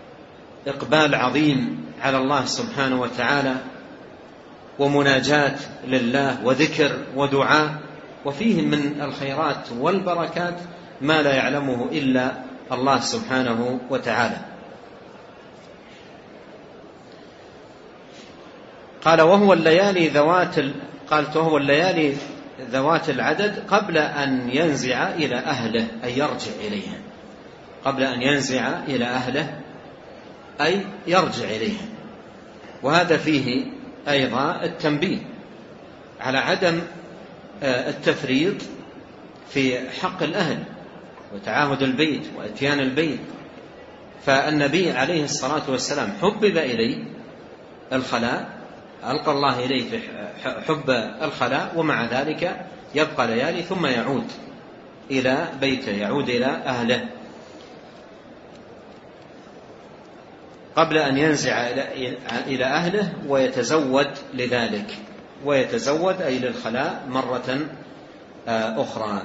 عظيم على الله سبحانه وتعالى، ومناجاة لله وذكر ودعاء، وفيه من الخيرات والبركات ما لا يعلمه إلا الله سبحانه وتعالى. قال: وهو الليالي ذوات ال... قالت وهو الليالي ذوات العدد قبل أن ينزع إلى أهله، أي يرجع إليها، قبل أن ينزع إلى أهله أي يرجع إليها. وهذا فيه أيضا التنبيه على عدم التفريط في حق الأهل وتعاهد البيت وإتيان البيت. فالنبي عليه الصلاة والسلام حبب إليه الخلاء، ألقى الله إليه في حب الخلاء، ومع ذلك يبقى ليالي ثم يعود إلى بيته، يعود إلى أهله قبل أن ينزع إلى أهله ويتزود لذلك، ويتزود أي للخلاء مرة أخرى.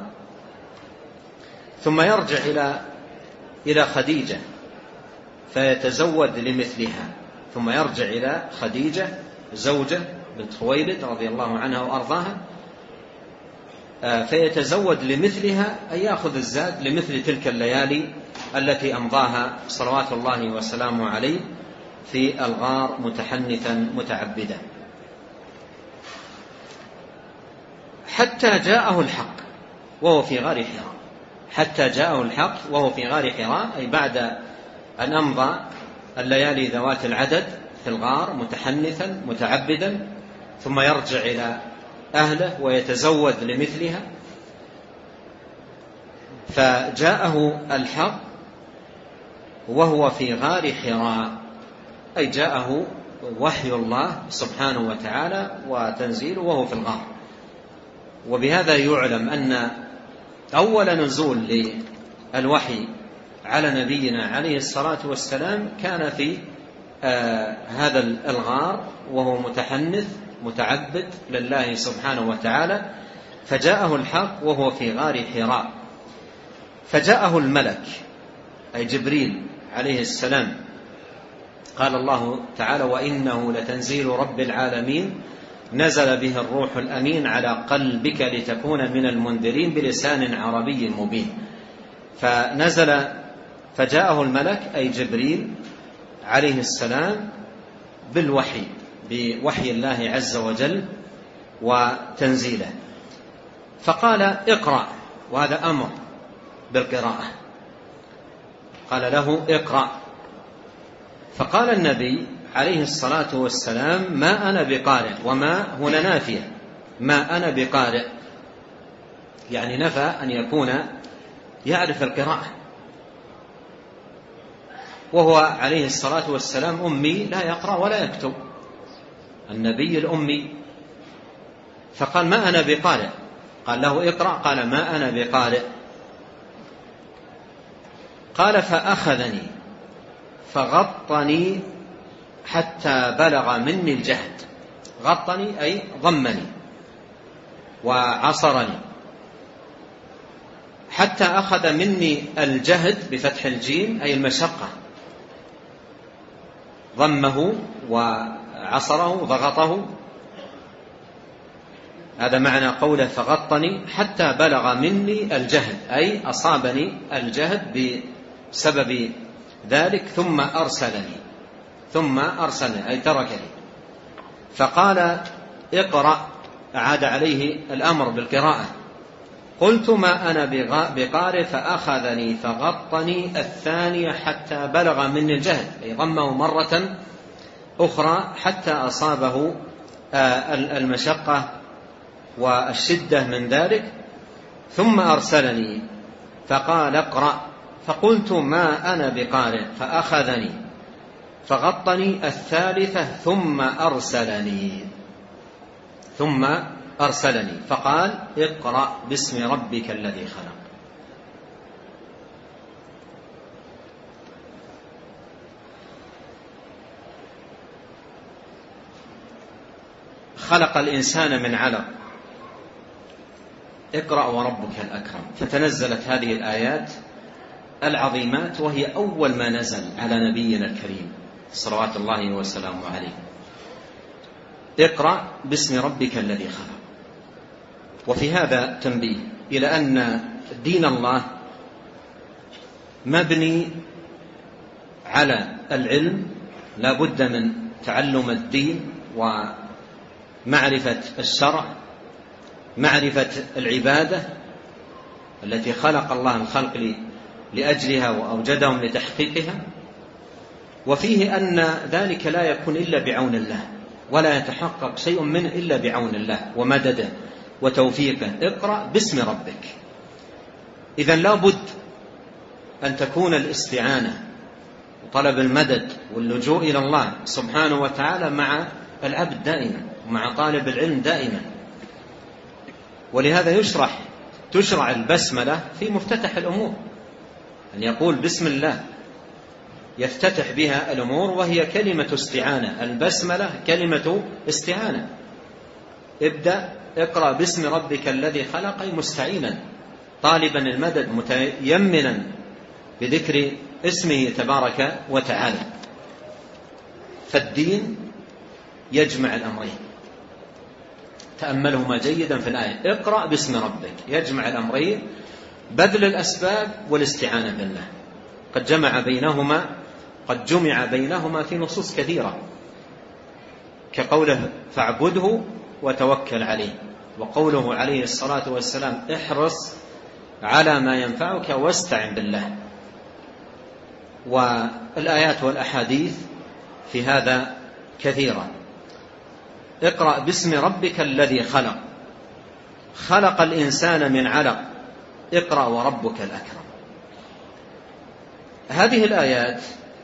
ثم يرجع إلى إلى خديجة فيتزود لمثلها، ثم يرجع إلى خديجة زوجة بنت خويلد رضي الله عنها وأرضاها فيتزود لمثلها، أي يأخذ الزاد لمثل تلك الليالي التي أمضاها صلوات الله وسلامه عليه في الغار متحنثا متعبدا، حتى جاءه الحق وهو في غار حراء. حتى جاءه الحق وهو في غار حراء، أي بعد أن أمضى الليالي ذوات العدد في الغار متحنثا متعبدا، ثم يرجع إلى أهله ويتزود لمثلها. فجاءه الحق وهو في غار حراء، أي جاءه وحي الله سبحانه وتعالى وتنزيله وهو في الغار. وبهذا يعلم أن أول نزول للوحي على نبينا عليه الصلاة والسلام كان في آه هذا الغار وهو متحنث متعبد لله سبحانه وتعالى. فجاءه الحق وهو في غار حراء، فجاءه الملك أي جبريل عليه السلام. قال الله تعالى: وإنه لتنزيل رب العالمين نزل به الروح الأمين على قلبك لتكون من المنذرين بلسان عربي مبين. فنزل فجاءه الملك أي جبريل عليه السلام بالوحي، بوحي الله عز وجل وتنزيله، فقال: اقرأ، وهذا أمر بالقراءة، قال له: اقرأ. فقال النبي عليه الصلاة والسلام: ما أنا بقارئ. وما هنا نافية، ما أنا بقارئ، يعني نفى أن يكون يعرف القراءة، وهو عليه الصلاة والسلام أمي لا يقرأ ولا يكتب، النبي الأمي. فقال: ما أنا بقارئ. قال له: اقرأ. قال: ما أنا بقارئ. قال: فأخذني فغطني حتى بلغ مني الجهد. غطني أي ضمني وعصرني، حتى أخذ مني الجهد بفتح الجيم أي المشقة، ضمه وعصره ضغطه هذا معنى قوله فغطني حتى بلغ مني الجهد، أي أصابني الجهد بسبب ذلك ثم أرسلني ثم أرسلني أي تركني. فقال اقرأ، أعاد عليه الأمر بالقراءة. قلت ما أنا بقارئ فأخذني فغطني الثانية حتى بلغ مني الجهد، أي ضمه مرة أخرى حتى أصابه المشقة والشدة من ذلك، ثم أرسلني فقال اقرأ. فقلت ما أنا بقارئ فأخذني فغطني الثالثة ثم أرسلني ثم أرسلني فقال اقرأ باسم ربك الذي خلق. خلق الإنسان من علق، اقرأ وربك الأكرم. فتنزلت هذه الآيات العظيمات، وهي أول ما نزل على نبينا الكريم صلوات الله وسلامه عليه. اقرأ باسم ربك الذي خلق. وفي هذا تنبيه إلى أن دين الله مبني على العلم، لا بد من تعلم الدين ومعرفة الشرع، معرفة العبادة التي خلق الله الخلق لأجلها وأوجدهم لتحقيقها. وفيه أن ذلك لا يكون إلا بعون الله، ولا يتحقق شيء منه إلا بعون الله ومدده وتوفيقه. اقرأ باسم ربك. إذن لا بد أن تكون الاستعانة وطلب المدد واللجوء إلى الله سبحانه وتعالى مع العبد دائما ومع طالب العلم دائما. ولهذا يشرح تشرع البسملة في مفتتح الأمور، أن يقول بسم الله يفتتح بها الأمور، وهي كلمة استعانة. البسملة كلمة استعانة. ابدأ اقرأ باسم ربك الذي خلق، مستعينا طالبا المدد متيمنا بذكر اسمه تبارك وتعالى. فالدين يجمع الأمرين، تأملهما جيدا في الآية. اقرأ باسم ربك يجمع الأمرين، بذل الأسباب والاستعانة بالله. قد جمع بينهما قد جمع بينهما في نصوص كثيرة، كقوله فاعبده وتوكل عليه، وقوله عليه الصلاة والسلام احرص على ما ينفعك واستعن بالله. والآيات والأحاديث في هذا كثيرة. اقرأ باسم ربك الذي خلق، خلق الإنسان من علق، اقرأ وربك الأكرم. هذه الآيات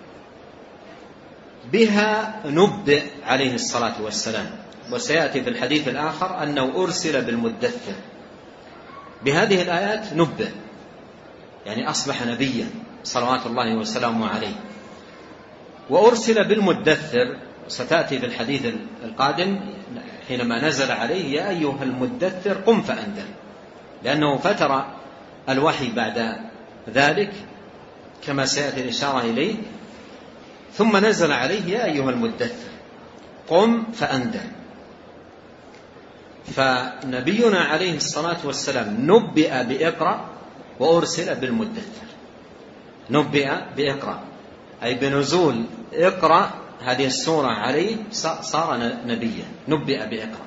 بها نبئ عليه الصلاة والسلام، وسيأتي في الحديث الآخر أنه أرسل بالمدثر. بهذه الآيات نبئ، يعني أصبح نبيا صلوات الله وسلامه عليه. وأرسل بالمدثر ستأتي في الحديث القادم حينما نزل عليه يا أيها المدثر قم فأنذر، لأنه فتر الوحي بعد ذلك كما سيأتي الإشارة إليه. ثم نزل عليه يا أيها المدثر قم فأنذر. فنبينا عليه الصلاة والسلام نبئ بإقرأ وأرسل بالمدثر. نبئ بإقرأ أي بنزول إقرأ هذه السورة عليه صار نبيا، نبئ بإقرأ.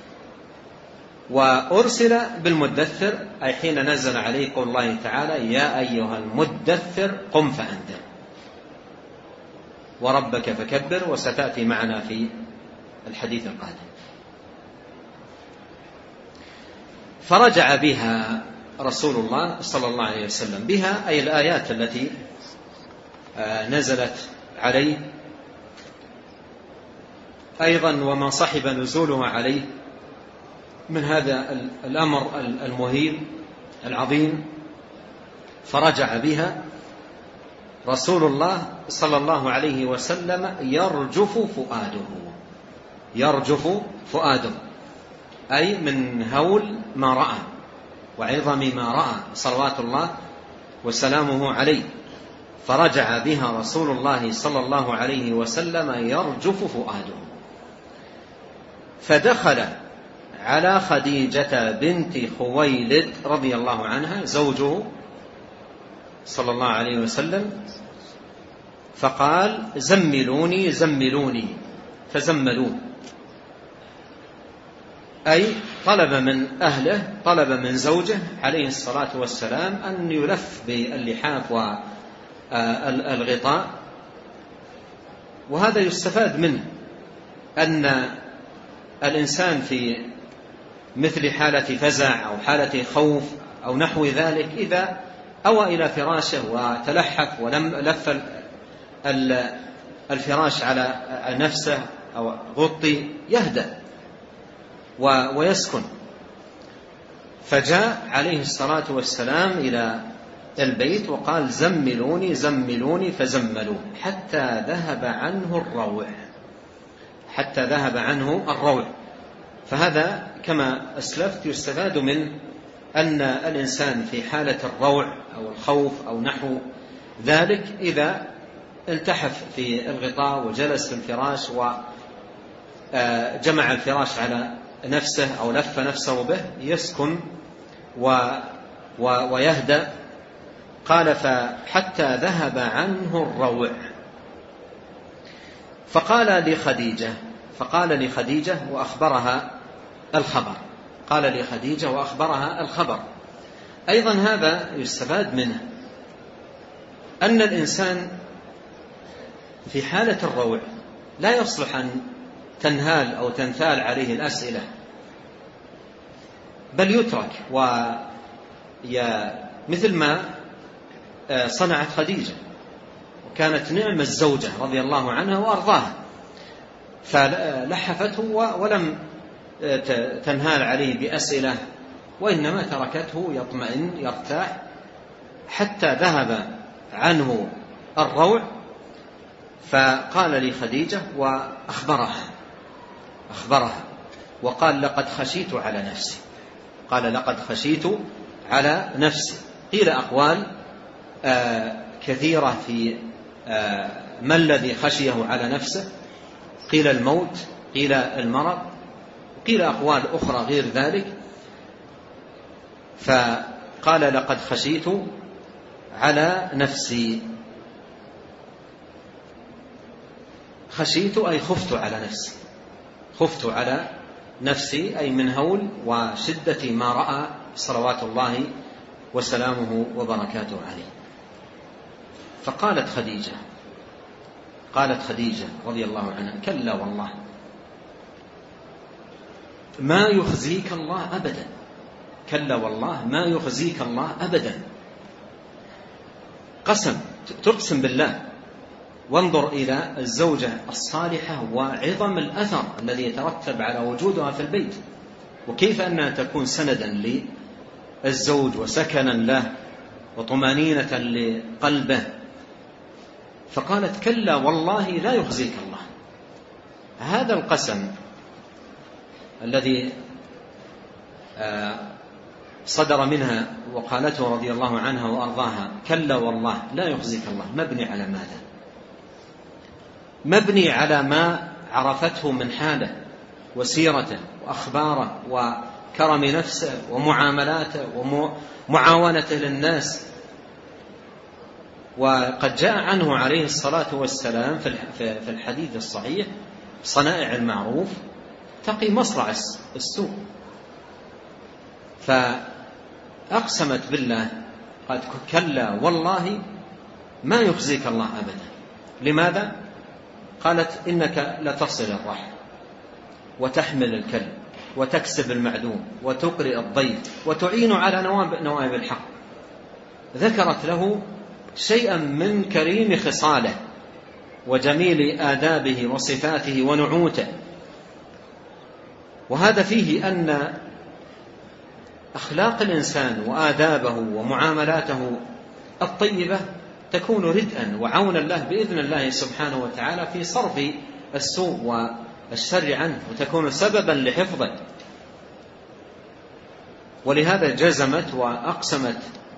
وأرسل بالمدثر أي حين نزل عليه قول الله تعالى يا أيها المدثر قم فأنذر وربك فكبر، وستأتي معنا في الحديث القادم. فرجع بها رسول الله صلى الله عليه وسلم، بها أي الآيات التي نزلت عليه، أيضا وما صحب نزولها عليه من هذا الأمر المهيب العظيم. فرجع بها رسول الله صلى الله عليه وسلم يرجف فؤاده، يرجف فؤاده أي من هول ما رأى وعظم ما رأى صلوات الله وسلامه عليه. فرجع بها رسول الله صلى الله عليه وسلم يرجف فؤاده. فدخل على خديجة بنت خويلد رضي الله عنها زوجه صلى الله عليه وسلم، فقال زملوني زملوني فزملوه، أي طلب من أهله، طلب من زوجه عليه الصلاة والسلام أن يلف باللحاف والغطاء. وهذا يستفاد منه أن الإنسان في مثل حالة فزع أو حالة خوف أو نحو ذلك إذا أوى إلى فراشه وتلحف ولم لف الفراش على نفسه أو غطي يهدأ ويسكن. فجاء عليه الصلاة والسلام إلى البيت وقال زملوني زملوني فزملوه حتى ذهب عنه الروع، حتى ذهب عنه الروع. فهذا كما أسلفت يستفاد من أن الإنسان في حالة الروع أو الخوف أو نحو ذلك إذا التحف في الغطاء وجلس في الفراش وجمع الفراش على نفسه أو لف نفسه به يسكن ويهدأ. قال فحتى ذهب عنه الروع. فقال لخديجة فقال لخديجة وأخبرها الخبر قال لخديجة وأخبرها الخبر. أيضا هذا يستفاد منه أن الإنسان في حالة الروع لا يصلح أن تنهال أو تنثال عليه الأسئلة، بل يترك مثل ما صنعت خديجة، وكانت نعم الزوجة رضي الله عنها وأرضاها، فلحفته ولم تنهال عليه بأسئلة، وإنما تركته يطمئن يرتاح حتى ذهب عنه الروع. فقال لي خديجة وأخبرها أخبرها وقال لقد خشيت على نفسي قال لقد خشيت على نفسي. قيل أقوال آه كثيرة في آه ما الذي خشيه على نفسه، قيل الموت، قيل المرض، قيل أقوال أخرى غير ذلك. فقال لقد خشيت على نفسي. خشيت أي خفت على نفسي خفت على نفسي أي من هول وشدة ما رأى صلوات الله وسلامه وبركاته عليه. فقالت خديجة قالت خديجة رضي الله عنها كلا والله ما يخزيك الله أبدا كلا والله ما يخزيك الله أبدا. قسم تقسم بالله. وانظر إلى الزوجة الصالحة وعظم الأثر الذي يترتب على وجودها في البيت، وكيف أنها تكون سندا للزوج وسكنا له وطمانينة لقلبه. فقالت كلا والله لا يخزيك الله. هذا القسم الذي صدر منها وقالته رضي الله عنها وأرضاها كلا والله لا يخزيك الله مبني على ماذا؟ مبني على ما عرفته من حاله وسيرته وأخباره وكرم نفسه ومعاملاته ومعاونته للناس. وقد جاء عنه عليه الصلاة والسلام في الحديث الصحيح صنائع المعروف تقي مصرع السوء. فأقسمت بالله قد كلا والله ما يخزيك الله أبدا. لماذا؟ قالت إنك لتصل الرحم وتحمل الكلب وتكسب المعدوم وتقرئ الضيف وتعين على نوائب الحق. ذكرت له شيئا من كريم خصاله وجميل آدابه وصفاته ونعوته. وهذا فيه أن أخلاق الإنسان وآدابه ومعاملاته الطيبة تكون ردءا وعونا له بإذن الله سبحانه وتعالى في صرف السوء والشر عنه، وتكون سببا لحفظه. ولهذا جزمت وأقسمت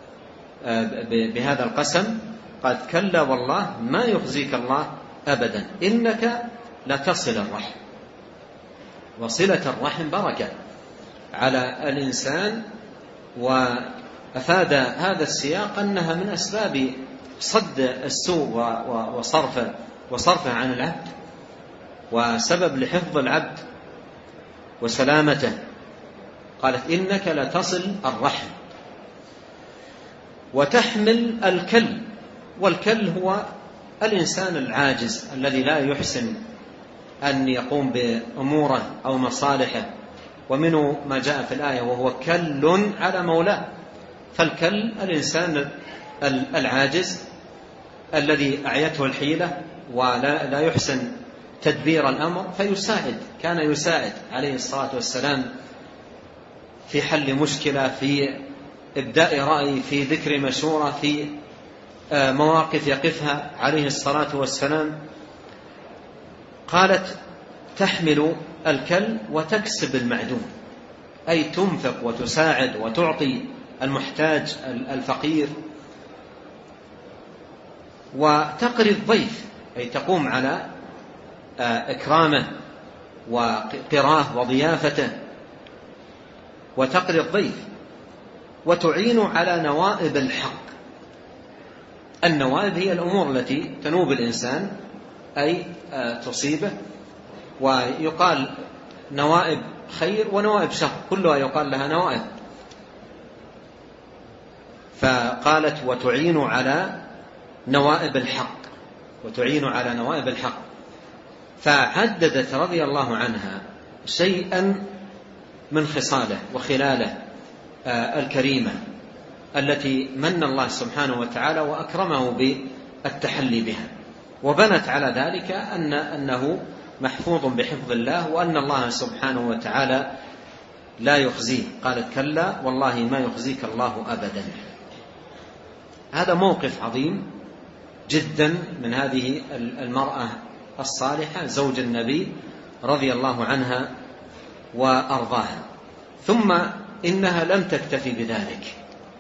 بهذا القسم قد كلا والله ما يخزيك الله أبدا إنك لتصل الرحم. وصلة الرحم بركة، على الإنسان. وأفاد هذا السياق أنها من أسباب صد السوء وصرفه وصرفه عن العبد، وسبب لحفظ العبد وسلامته. قالت إنك لتصل الرحم وتحمل الكل. والكل هو الإنسان العاجز الذي لا يحسن أن يقوم بأموره أو مصالحه، ومنه ما جاء في الآية وهو كل على مولاه. فالكل الإنسان العاجز الذي أعيته الحيلة ولا لا يحسن تدبير الأمر، فيساعد. كان يساعد عليه الصلاة والسلام في حل مشكلة، في إبداء رأي، في ذكر مشورة، في مواقف يقفها عليه الصلاة والسلام. قالت تحمل الكل وتكسب المعدوم، أي تنفق وتساعد وتعطي المحتاج الفقير، وتقري الضيف، أي تقوم على إكرامه وقراه وضيافته، وتقري الضيف، وتعين على نوائب الحق. النوائب هي الأمور التي تنوب الإنسان أي تصيبه، ويقال نوائب خير ونوائب شر، كلها يقال لها نوائب. فقالت وتعين على نوائب الحق، وتعين على نوائب الحق. فعددت رضي الله عنها شيئا من خصاله وخلاله الكريمة التي من الله سبحانه وتعالى وأكرمه بالتحلي بها، وبنت على ذلك أن أنه محفوظ بحفظ الله، وأن الله سبحانه وتعالى لا يخزيه. قالت كلا والله ما يخزيك الله أبدا. هذا موقف عظيم جدا من هذه المرأة الصالحة زوج النبي رضي الله عنها وأرضاها. ثم إنها لم تكتفي بذلك،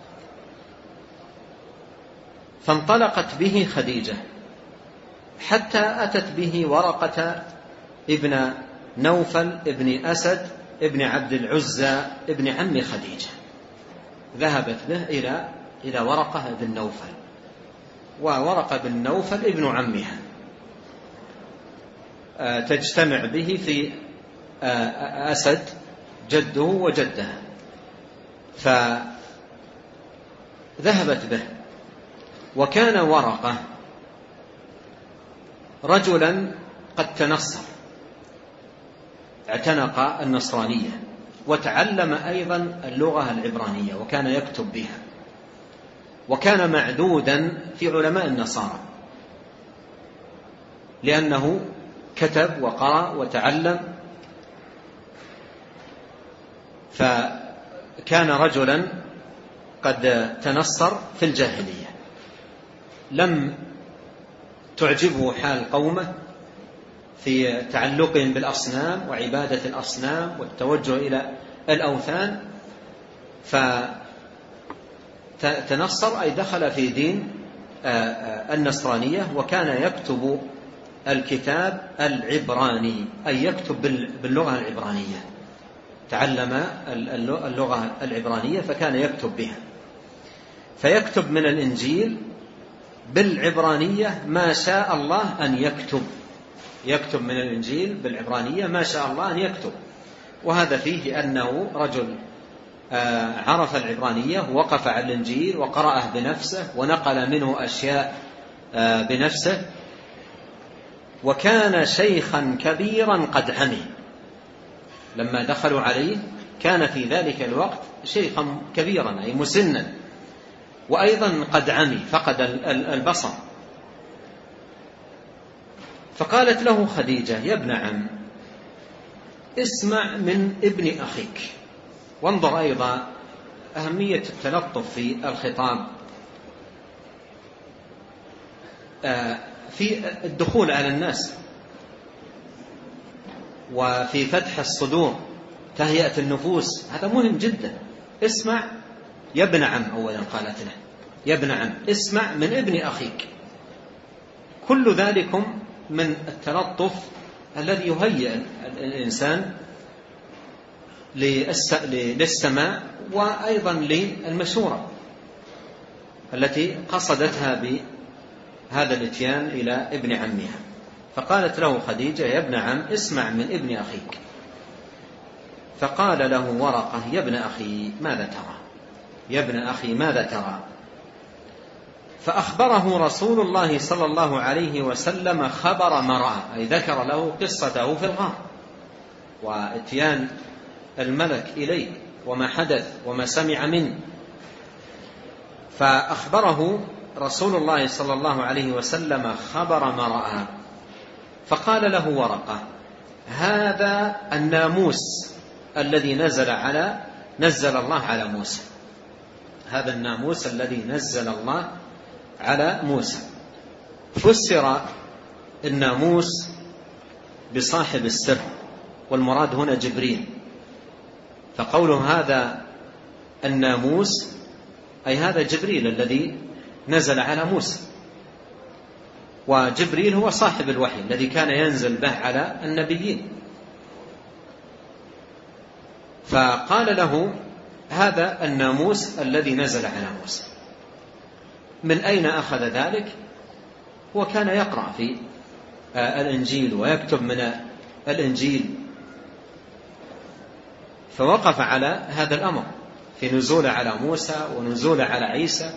فانطلقت به خديجة حتى أتت به ورقة ابن نوفل ابن أسد ابن عبد العزى ابن عم خديجة. ذهبت به إلى إلى ورقة ابن نوفل، وورقة بن نوفل ابن عمها، تجتمع به في أسد جده وجدها. فذهبت به، وكان ورقة رجلا قد تنصر، اعتنق النصرانية، وتعلم أيضا اللغة العبرانية وكان يكتب بها، وكان معدودا في علماء النصارى لأنه كتب وقرأ وتعلم. فكان رجلا قد تنصر في الجاهلية، لم تعجبه حال قومه في تعلقهم بالأصنام وعبادة الأصنام والتوجه إلى الأوثان، فتنصر أي دخل في دين النصرانية، وكان يكتب الكتاب العبراني، أي يكتب باللغة العبرانية، تعلم اللغة العبرانية فكان يكتب بها، فيكتب من الإنجيل بالعبرانية ما شاء الله أن يكتب، يكتب من الإنجيل بالعبرانية ما شاء الله أن يكتب. وهذا فيه أنه رجل عرف العبرانية، وقف على الإنجيل وقرأه بنفسه ونقل منه أشياء بنفسه، وكان شيخا كبيرا قد عمي. لما دخلوا عليه كان في ذلك الوقت شيخا كبيرا أي مسنا، وأيضا قد عمي فقد البصر. فقالت له خديجة يا ابن عم اسمع من ابن أخيك. وانظر أيضا أهمية التلطف في الخطاب، في الدخول على الناس وفي فتح الصدور، تهيئة النفوس، هذا مهم جدا. اسمع يا ابن عم، أولا قالت له يا ابن عم اسمع من ابن أخيك. كل ذلكم من التلطف الذي يهيئ الإنسان للسماء وأيضا للمشورة التي قصدتها بهذا الاتيان إلى ابن عمها. فقالت له خديجة: يا ابن عم، اسمع من ابن أخيك. فقال له ورقة: يا ابن أخي ماذا ترى؟ يا ابن أخي ماذا ترى؟ فأخبره رسول الله صلى الله عليه وسلم خبر ما رأى، أي ذكر له قصته في الغار واتيان الملك إليه وما حدث وما سمع منه. فأخبره رسول الله صلى الله عليه وسلم خبر ما رأى. فقال له ورقة: هذا الناموس الذي نزل على نزل الله على موسى، هذا الناموس الذي نزل الله على موسى. فسر الناموس بصاحب السر، والمراد هنا جبريل. فقوله هذا الناموس أي هذا جبريل الذي نزل على موسى، وجبريل هو صاحب الوحي الذي كان ينزل به على النبيين. فقال له: هذا الناموس الذي نزل على موسى. من أين أخذ ذلك؟ هو كان يقرأ في الإنجيل ويكتب من الإنجيل، فوقف على هذا الأمر في نزول على موسى ونزول على عيسى.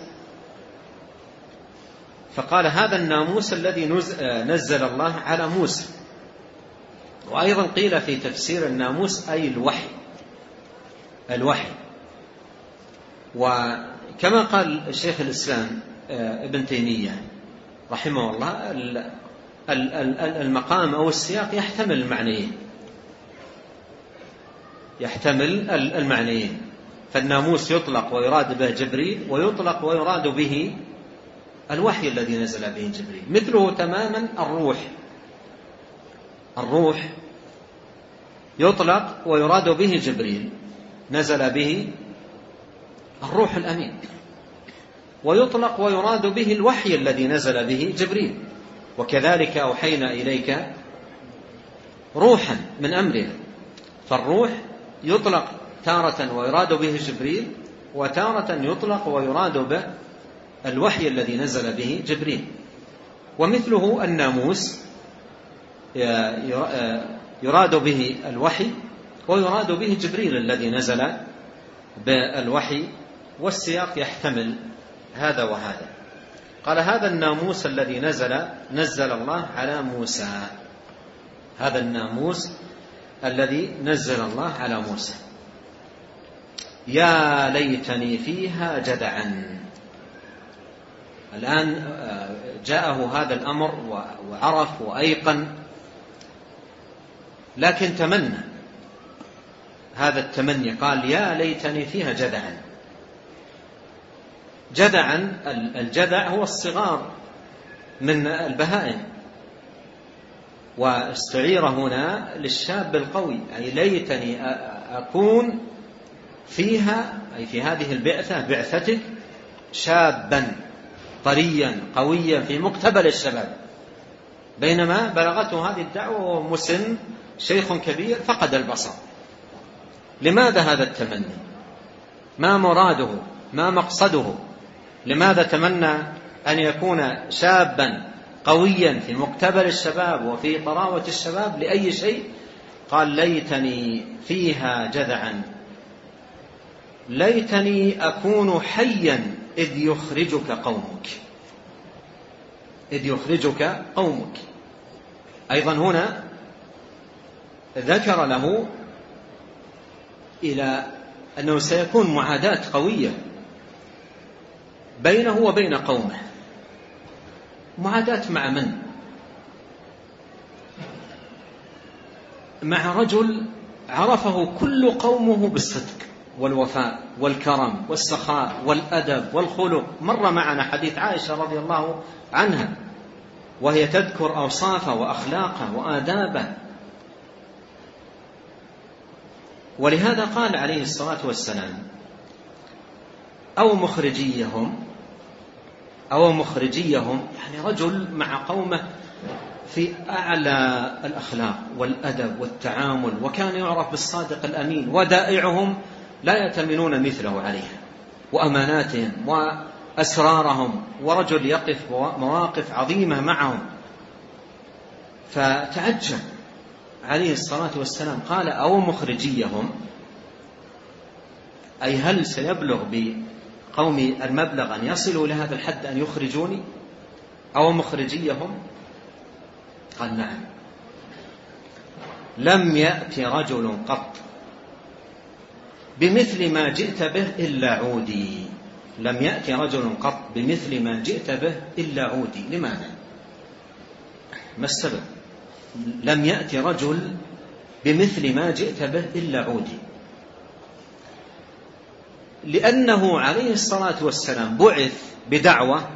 فقال: هذا الناموس الذي نزل الله على موسى. وأيضا قيل في تفسير الناموس أي الوحي، الوحي. وكما قال الشيخ الإسلام ابن تيمية رحمه الله: المقام أو السياق يحتمل المعنيين، يحتمل المعنيين. فالناموس يطلق ويراد به جبريل، ويطلق ويراد به الوحي الذي نزل به جبريل. مثله تماما الروح، الروح يطلق ويراد به جبريل، نزل به الروح الأمين. ويطلق ويراد به الوحي الذي نزل به جبريل. وكذلك أوحينا إليك روحا من أمرنا. فالروح يطلق تارة ويراد به جبريل، وتارة يطلق ويراد به الوحي الذي نزل به جبريل. ومثله الناموس يراد به الوحي ويراد به جبريل الذي نزل بالوحي، والسياق يحتمل هذا وهذا. قال: هذا الناموس الذي نزل نزل الله على موسى، هذا الناموس الذي نزل الله على موسى. يا ليتني فيها جدعا. الآن جاءه هذا الأمر وعرف وأيقن، لكن تمنى هذا التمني، قال: يا ليتني فيها جدعا. جدعا، الجدع هو الصغار من البهائم، واستعير هنا للشاب القوي، أي ليتني أكون فيها، أي في هذه البعثة، بعثتك، شابا طريا قويا في مقتبل الشباب. بينما بلغته هذه الدعوة وهو مسن شيخ كبير فقد البصر. لماذا هذا التمني؟ ما مراده؟ ما مقصده؟ لماذا تمنى أن يكون شابا قويا في مقتبل الشباب وفي طراوة الشباب؟ لأي شيء؟ قال: ليتني فيها جدعا، ليتني أكون حيا إذ يخرجك قومك، إذ يخرجك قومك. أيضا هنا ذكر له إلى أنه سيكون معاداة قوية بينه وبين قومه. معاداة مع من؟ مع رجل عرفه كل قومه بالصدق والوفاء والكرم والسخاء والأدب والخلق. مر معنا حديث عائشة رضي الله عنها وهي تذكر أوصافه وأخلاقه وآدابه. ولهذا قال عليه الصلاة والسلام: أو مخرجيهم، أو مخرجيهم، يعني رجل مع قومه في أعلى الأخلاق والأدب والتعامل، وكان يعرف بالصادق الأمين، ودائعهم لا يأتمنون مثله عليها، وأماناتهم وأسرارهم، ورجل يقف مواقف عظيمة معهم. فتعجب عليه الصلاة والسلام، قال أو مخرجيهم، أي هل سيبلغ بقوم المبلغ أن يصلوا لهذا الحد أن يخرجوني؟ أو مخرجيهم؟ قال نعم. لم يأتي رجل قط بمثل ما جئت به إلا عودي. لم يأتي رجل قط بمثل ما جئت به إلا عودي. لماذا؟ ما السبب؟ لم يأتي رجل بمثل ما جئت به إلا عودي. لأنه عليه الصلاة والسلام بعث بدعوة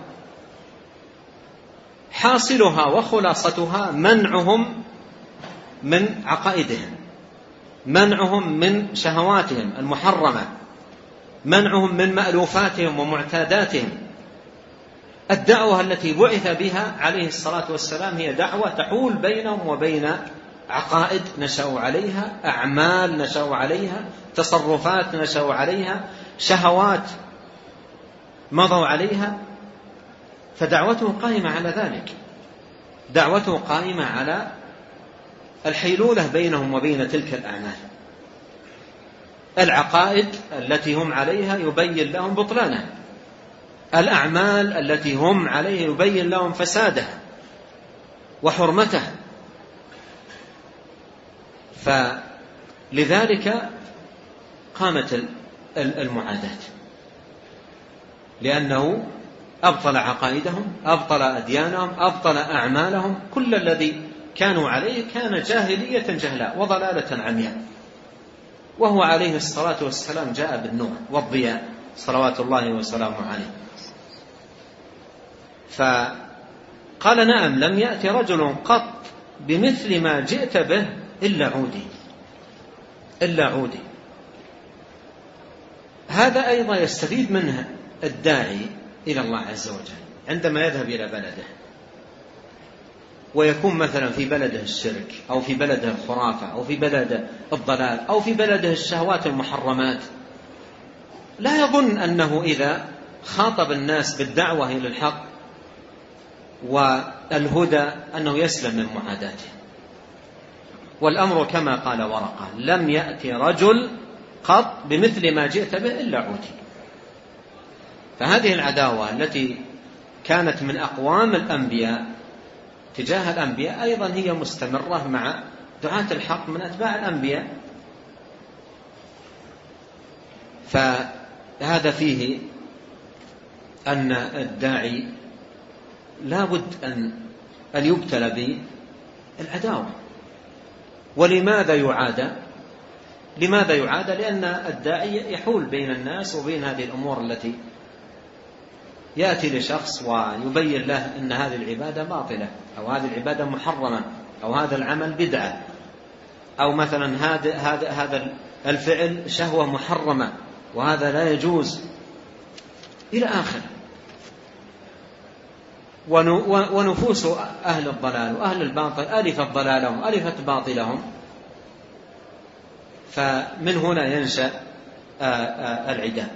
حاصلها وخلاصتها منعهم من عقائدهم، منعهم من شهواتهم المحرمة، منعهم من مألوفاتهم ومعتاداتهم. الدعوة التي بعث بها عليه الصلاة والسلام هي دعوة تحول بينهم وبين عقائد نشأوا عليها، أعمال نشأوا عليها، تصرفات نشأوا عليها، شهوات مضوا عليها. فدعوته قائمة على ذلك، دعوته قائمة على الحيلولة بينهم وبين تلك الأعمال. العقائد التي هم عليها يبين لهم بطلانها، الأعمال التي هم عليها يبين لهم فسادها وحرمتها. فلذلك قامت المعاداة، لأنه أبطل عقائدهم، أبطل أديانهم، أبطل أعمالهم. كل الذي كانوا عليه كان جاهلية جهلاء وضلالة عمياء، وهو عليه الصلاة والسلام جاء بالنور والضياء صلوات الله وسلامه عليه. فقال نعم لم يأتي رجل قط بمثل ما جئت به إلا عودي، إلا عودي. هذا أيضا يستفيد منه الداعي إلى الله عز وجل عندما يذهب إلى بلده ويكون مثلا في بلده الشرك، أو في بلده الخرافة، أو في بلده الضلال، أو في بلده الشهوات المحرمات، لا يظن أنه إذا خاطب الناس بالدعوة إلى الحق والهدى أنه يسلم من معاداته. والأمر كما قال ورقة: لم يأتي رجل قط بمثل ما جئت به إلا عودي. فهذه العداوة التي كانت من أقوام الأنبياء تجاه الأنبياء أيضا هي مستمرة مع دعاة الحق من أتباع الأنبياء. فهذا فيه أن الداعي لا بد أن أن يبتلى بالعداوة. ولماذا يعادى؟ لماذا يعادى؟ لأن الداعي يحول بين الناس وبين هذه الأمور التي يأتي لشخص ويبين له أن هذه العبادة باطلة، أو هذه العبادة محرمة، أو هذا العمل بدعة، أو مثلا هذا هذا هذا الفعل شهوة محرمة وهذا لا يجوز، إلى آخره. ونفوس أهل الضلال وأهل الباطل ألفت ضلالهم ألفت باطلهم، فمن هنا ينشأ العداء.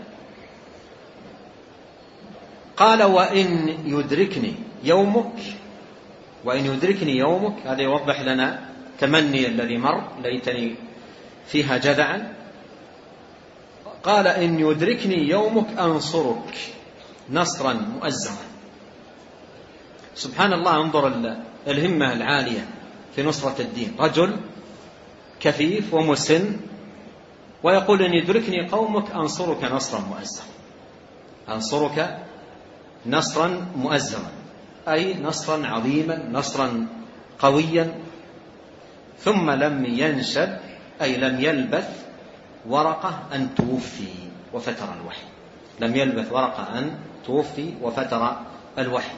قال: وإن يدركني يومك، وإن يدركني يومك، هذا يوضح لنا تمني الذي مر: ليتني فيها جذعا. قال: إن يدركني يومك أنصرك نصرا مؤزرا. سبحان الله، انظر الهمة العالية في نصرة الدين. رجل كفيف ومسن ويقول: إن يدركني قومك أنصرك نصرا مؤزرا. أنصرك نصرا مؤزرا، أي نصرا عظيما، نصرا قويا. ثم لم ينشب، أي لم يلبث ورقة أن توفي وفتر الوحي. لم يلبث ورقة أن توفي وفتر الوحي.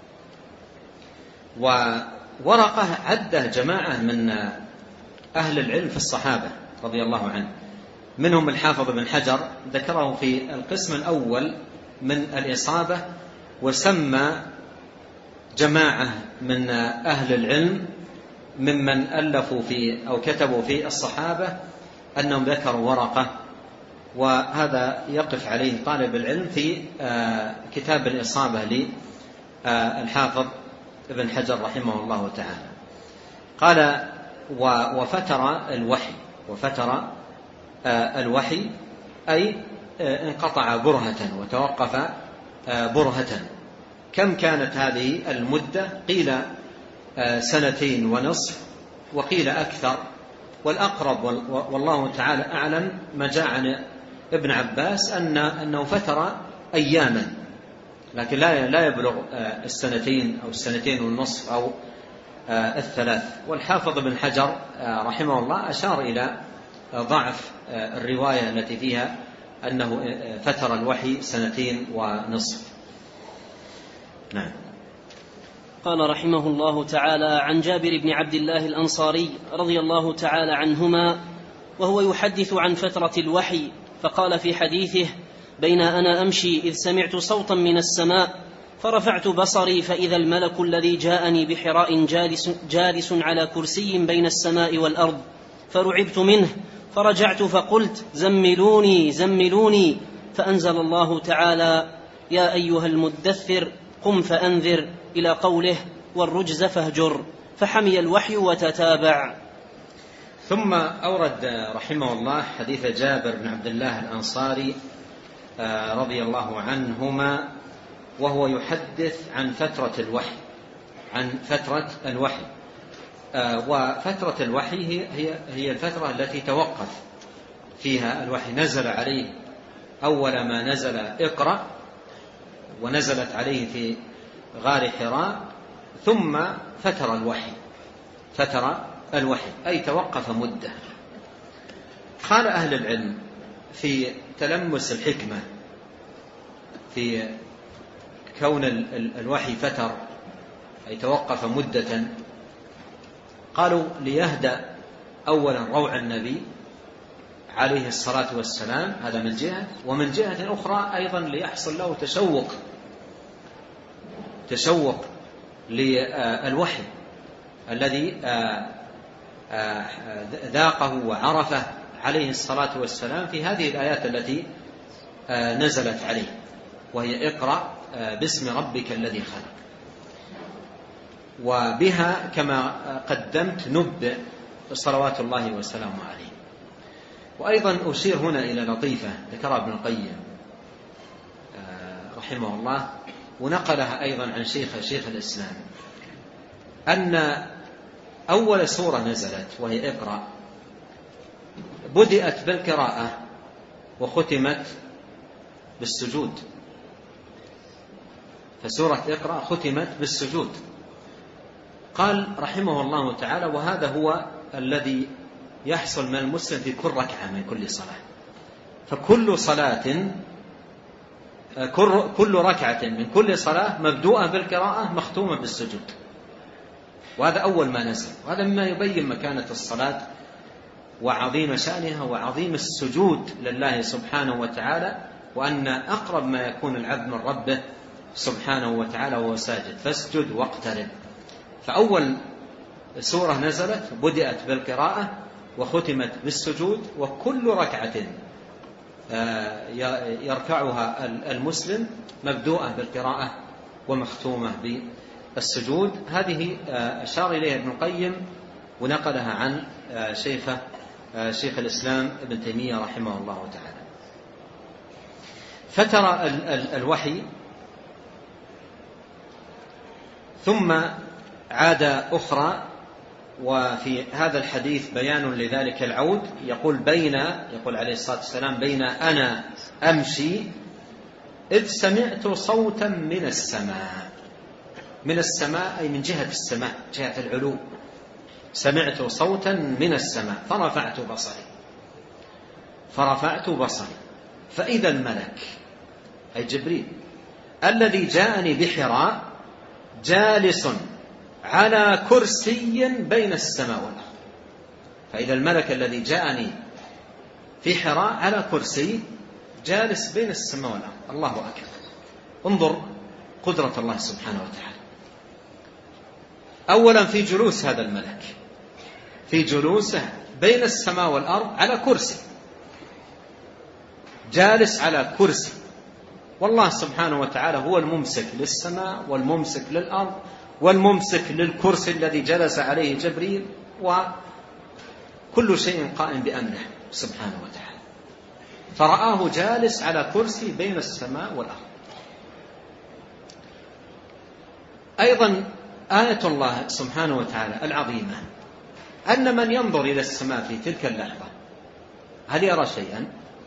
وورقة عده جماعة من أهل العلم في الصحابة رضي الله عنه، منهم الحافظ بن حجر ذكره في القسم الأول من الإصابة، وسمى جماعة من أهل العلم ممن ألفوا في أو كتبوا في الصحابة أنهم ذكروا ورقة، وهذا يقف عليه طالب العلم في كتاب الإصابة للحافظ ابن حجر رحمه الله تعالى. قال: وفتر الوحي. وفتر الوحي أي انقطع برهة وتوقف برهة. كم كانت هذه المدة؟ قيل سنتين ونصف وقيل أكثر، والأقرب والله تعالى أعلم ما جاء عن ابن عباس أن أنه فتر أياما، لكن لا لا يبلغ السنتين أو السنتين والنصف أو الثلاث. والحافظ ابن حجر رحمه الله أشار إلى ضعف الرواية التي فيها أنه فتر الوحي سنتين ونصف. نعم. قال رحمه الله تعالى: عن جابر بن عبد الله الأنصاري رضي الله تعالى عنهما وهو يحدث عن فترة الوحي، فقال في حديثه: بين أنا أمشي إذ سمعت صوتا من السماء فرفعت بصري فإذا الملك الذي جاءني بحراء جالس, جالس على كرسي بين السماء والأرض، فرعبت منه فرجعت فقلت: زملوني زملوني، فأنزل الله تعالى: يا أيها المدثر قم فأنذر، إلى قوله: والرجز فاهجر، فحمي الوحي وتتابع. ثم أورد رحمه الله حديث جابر بن عبد الله الأنصاري رضي الله عنهما وهو يحدث عن فترة الوحي عن فترة الوحي وفترة الوحي هي هي الفترة التي توقف فيها الوحي. نزل عليه أول ما نزل اقرأ، ونزلت عليه في غار حراء، ثم فتر الوحي فتر الوحي أي توقف مدة. قال أهل العلم في تلمس الحكمة في كون الوحي فتر أي توقف مدة، قالوا: ليهدأ أولا روع النبي عليه الصلاة والسلام، هذا من جهة، ومن جهة أخرى أيضا ليحصل له تشوق تشوق للوحي الذي ذاقه وعرفه عليه الصلاة والسلام في هذه الآيات التي نزلت عليه، وهي: اقرأ باسم ربك الذي خلق. وبها كما قدمت نبدأ صلوات الله وسلامه عليه. وأيضا أشير هنا إلى لطيفة ذكرها ابن القيم رحمه الله، ونقلها أيضا عن شيخ شيخ الإسلام، أن أول سورة نزلت وهي اقرأ بدأت بالقراءة وختمت بالسجود، فسورة اقرأ ختمت بالسجود. قال رحمه الله تعالى: وهذا هو الذي يحصل من المسلم في كل ركعة من كل صلاة، فكل صلاة كل ركعة من كل صلاة مبدوءة بالقراءة مختومة بالسجود، وهذا أول ما نزل. وهذا مما يبين مكانة الصلاة وعظيم شأنها وعظيم السجود لله سبحانه وتعالى، وأن أقرب ما يكون العبد من ربه سبحانه وتعالى وهو ساجد، فاسجد واقترب. فأول سورة نزلت بدأت بالقراءة وختمت بالسجود، وكل ركعة يركعها المسلم مبدوءة بالقراءة ومختومة بالسجود. هذه أشار إليها ابن القيم ونقلها عن شيخه شيخ الإسلام ابن تيمية رحمه الله تعالى. فترى الوحي ثم عاد أخرى، وفي هذا الحديث بيان لذلك العود. يقول بين يقول عليه الصلاة والسلام: بين أنا أمشي إذ سمعت صوتا من السماء. من السماء أي من جهة السماء، جهة العلو. سمعت صوتا من السماء فرفعت بصري فرفعت بصري فإذا الملك أي جبريل الذي جاءني بحراء جالس على كرسي بين السماء والأرض. فإذا الملك الذي جاءني في حراء على كرسي جالس بين السماء والأرض. الله أكبر. انظر قدرة الله سبحانه وتعالى. أولا في جلوس هذا الملك، في جلوسه بين السماء والأرض على كرسي، جالس على كرسي، والله سبحانه وتعالى هو الممسك للسماء والممسك للأرض والممسك للكرسي الذي جلس عليه جبريل، وكل شيء قائم بأمره سبحانه وتعالى. فرآه جالس على كرسي بين السماء والأرض. أيضا آية الله سبحانه وتعالى العظيمة أن من ينظر إلى السماء في تلك اللحظة هل يرى شيئا؟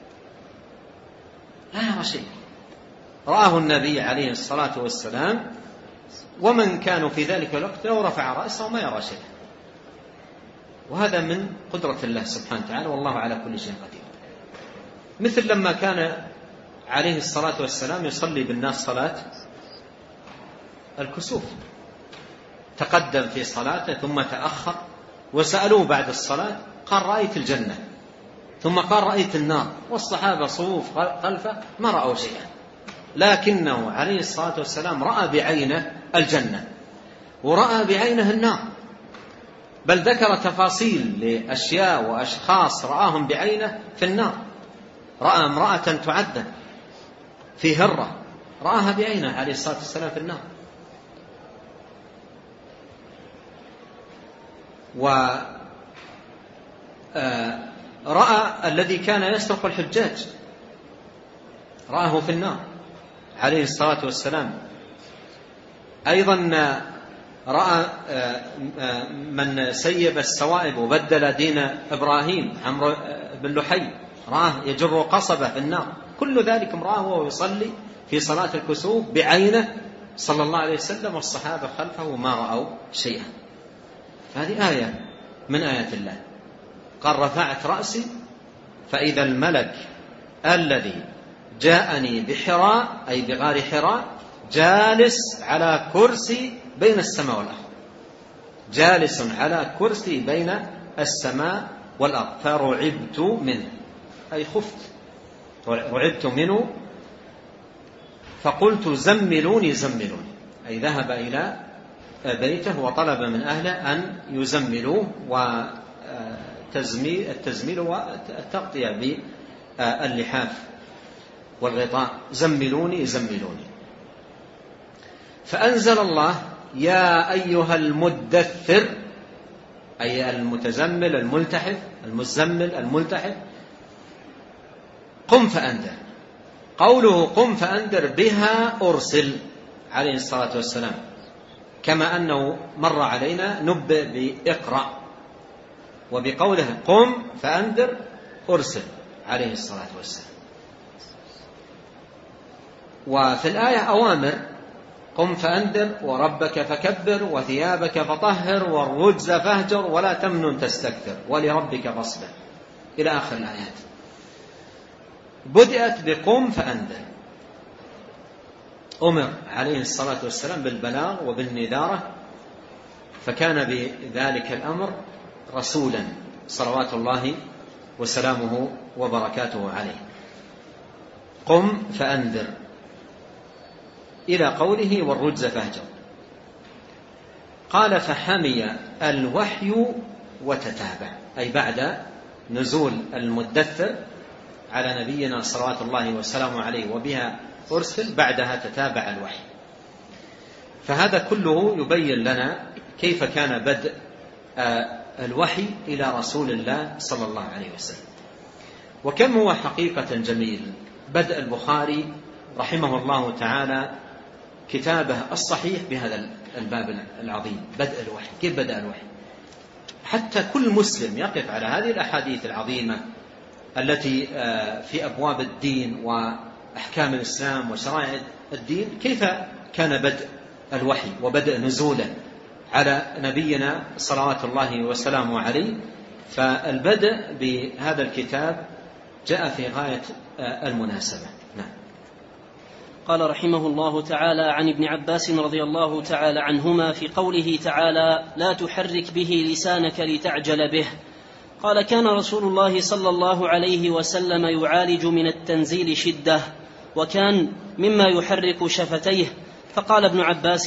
لا يرى شيئا. رآه النبي عليه الصلاة والسلام، ومن كانوا في ذلك الوقت لو رفع رأسه ما يرى شيئا. وهذا من قدرة الله سبحانه وتعالى، والله على كل شيء قدير. مثل لما كان عليه الصلاة والسلام يصلي بالناس صلاة الكسوف، تقدم في صلاته ثم تأخر، وسألوه بعد الصلاة قال رأيت الجنة، ثم قال رأيت النار، والصحابة صفوف خلفه ما رأوا شيئا، لكنه عليه الصلاة والسلام رأى بعينه الجنة ورأى بعينه النار، بل ذكر تفاصيل لأشياء وأشخاص رآهم بعينه في النار. رأى امرأة تعذب في هرة، رآها بعينه عليه الصلاة والسلام في النار. ورأى الذي كان يسرق الحجاج، رآه في النار عليه الصلاة والسلام. أيضا رأى من سيب السوائب وبدل دين إبراهيم عمرو بن لحي، رآه يجر قصبة في النار. كل ذلك رآه وهو يصلي في صلاة الكسوف بعينه صلى الله عليه وسلم، والصحابة خلفه ما رأوا شيئا. هذه آية من آيات الله. قال رفعت رأسي فإذا الملك الذي جاءني بحراء أي بغار حراء جالس على كرسي بين السماء والأرض، جالس على كرسي بين السماء والأرض. فرعبت منه أي خفت، رعبت منه، فقلت زملوني زملوني، أي ذهب إلى بيته وطلب من أهله أن يزملوه، والتزميل والتغطية باللحاف والغطاء، زملوني زملوني. فأنزل الله يا أيها المدثر، أي المتزمل الملتحف المزمل الملتحف، قم فأنذر. قوله قم فأنذر بها أرسل عليه الصلاة والسلام، كما أنه مر علينا نبئ بإقرأ، وبقوله قم فأنذر أرسل عليه الصلاة والسلام. وفي الآية أوامر، قم فأنذر وربك فكبر وثيابك فطهر والرجز فاهجر ولا تمنن تستكثر ولربك فاصبر، إلى آخر الآيات. بدأت بقم فأنذر، أمر عليه الصلاة والسلام بالبلاغ وبالنذارة، فكان بذلك الأمر رسولا صلوات الله وسلامه وبركاته عليه. قم فأنذر إلى قوله والرجز فاهجر. قال فحمي الوحي وتتابع، أي بعد نزول المدثر على نبينا صلوات الله وسلامه عليه وبها أرسل، بعدها تتابع الوحي. فهذا كله يبين لنا كيف كان بدء الوحي إلى رسول الله صلى الله عليه وسلم. وكم هو حقيقة جميل بدء البخاري رحمه الله تعالى كتابه الصحيح بهذا الباب العظيم، بدء الوحي. كيف بدأ الوحي؟ حتى كل مسلم يقف على هذه الأحاديث العظيمة التي في أبواب الدين وأحكام الإسلام وشرائع الدين، كيف كان بدء الوحي وبدء نزوله على نبينا صلوات الله وسلامه عليه. فالبدء بهذا الكتاب جاء في غاية المناسبة. نعم. قال رحمه الله تعالى عن ابن عباس رضي الله تعالى عنهما في قوله تعالى لا تحرك به لسانك لتعجل به، قال كان رسول الله صلى الله عليه وسلم يعالج من التنزيل شدة، وكان مما يحرك شفتيه. فقال ابن عباس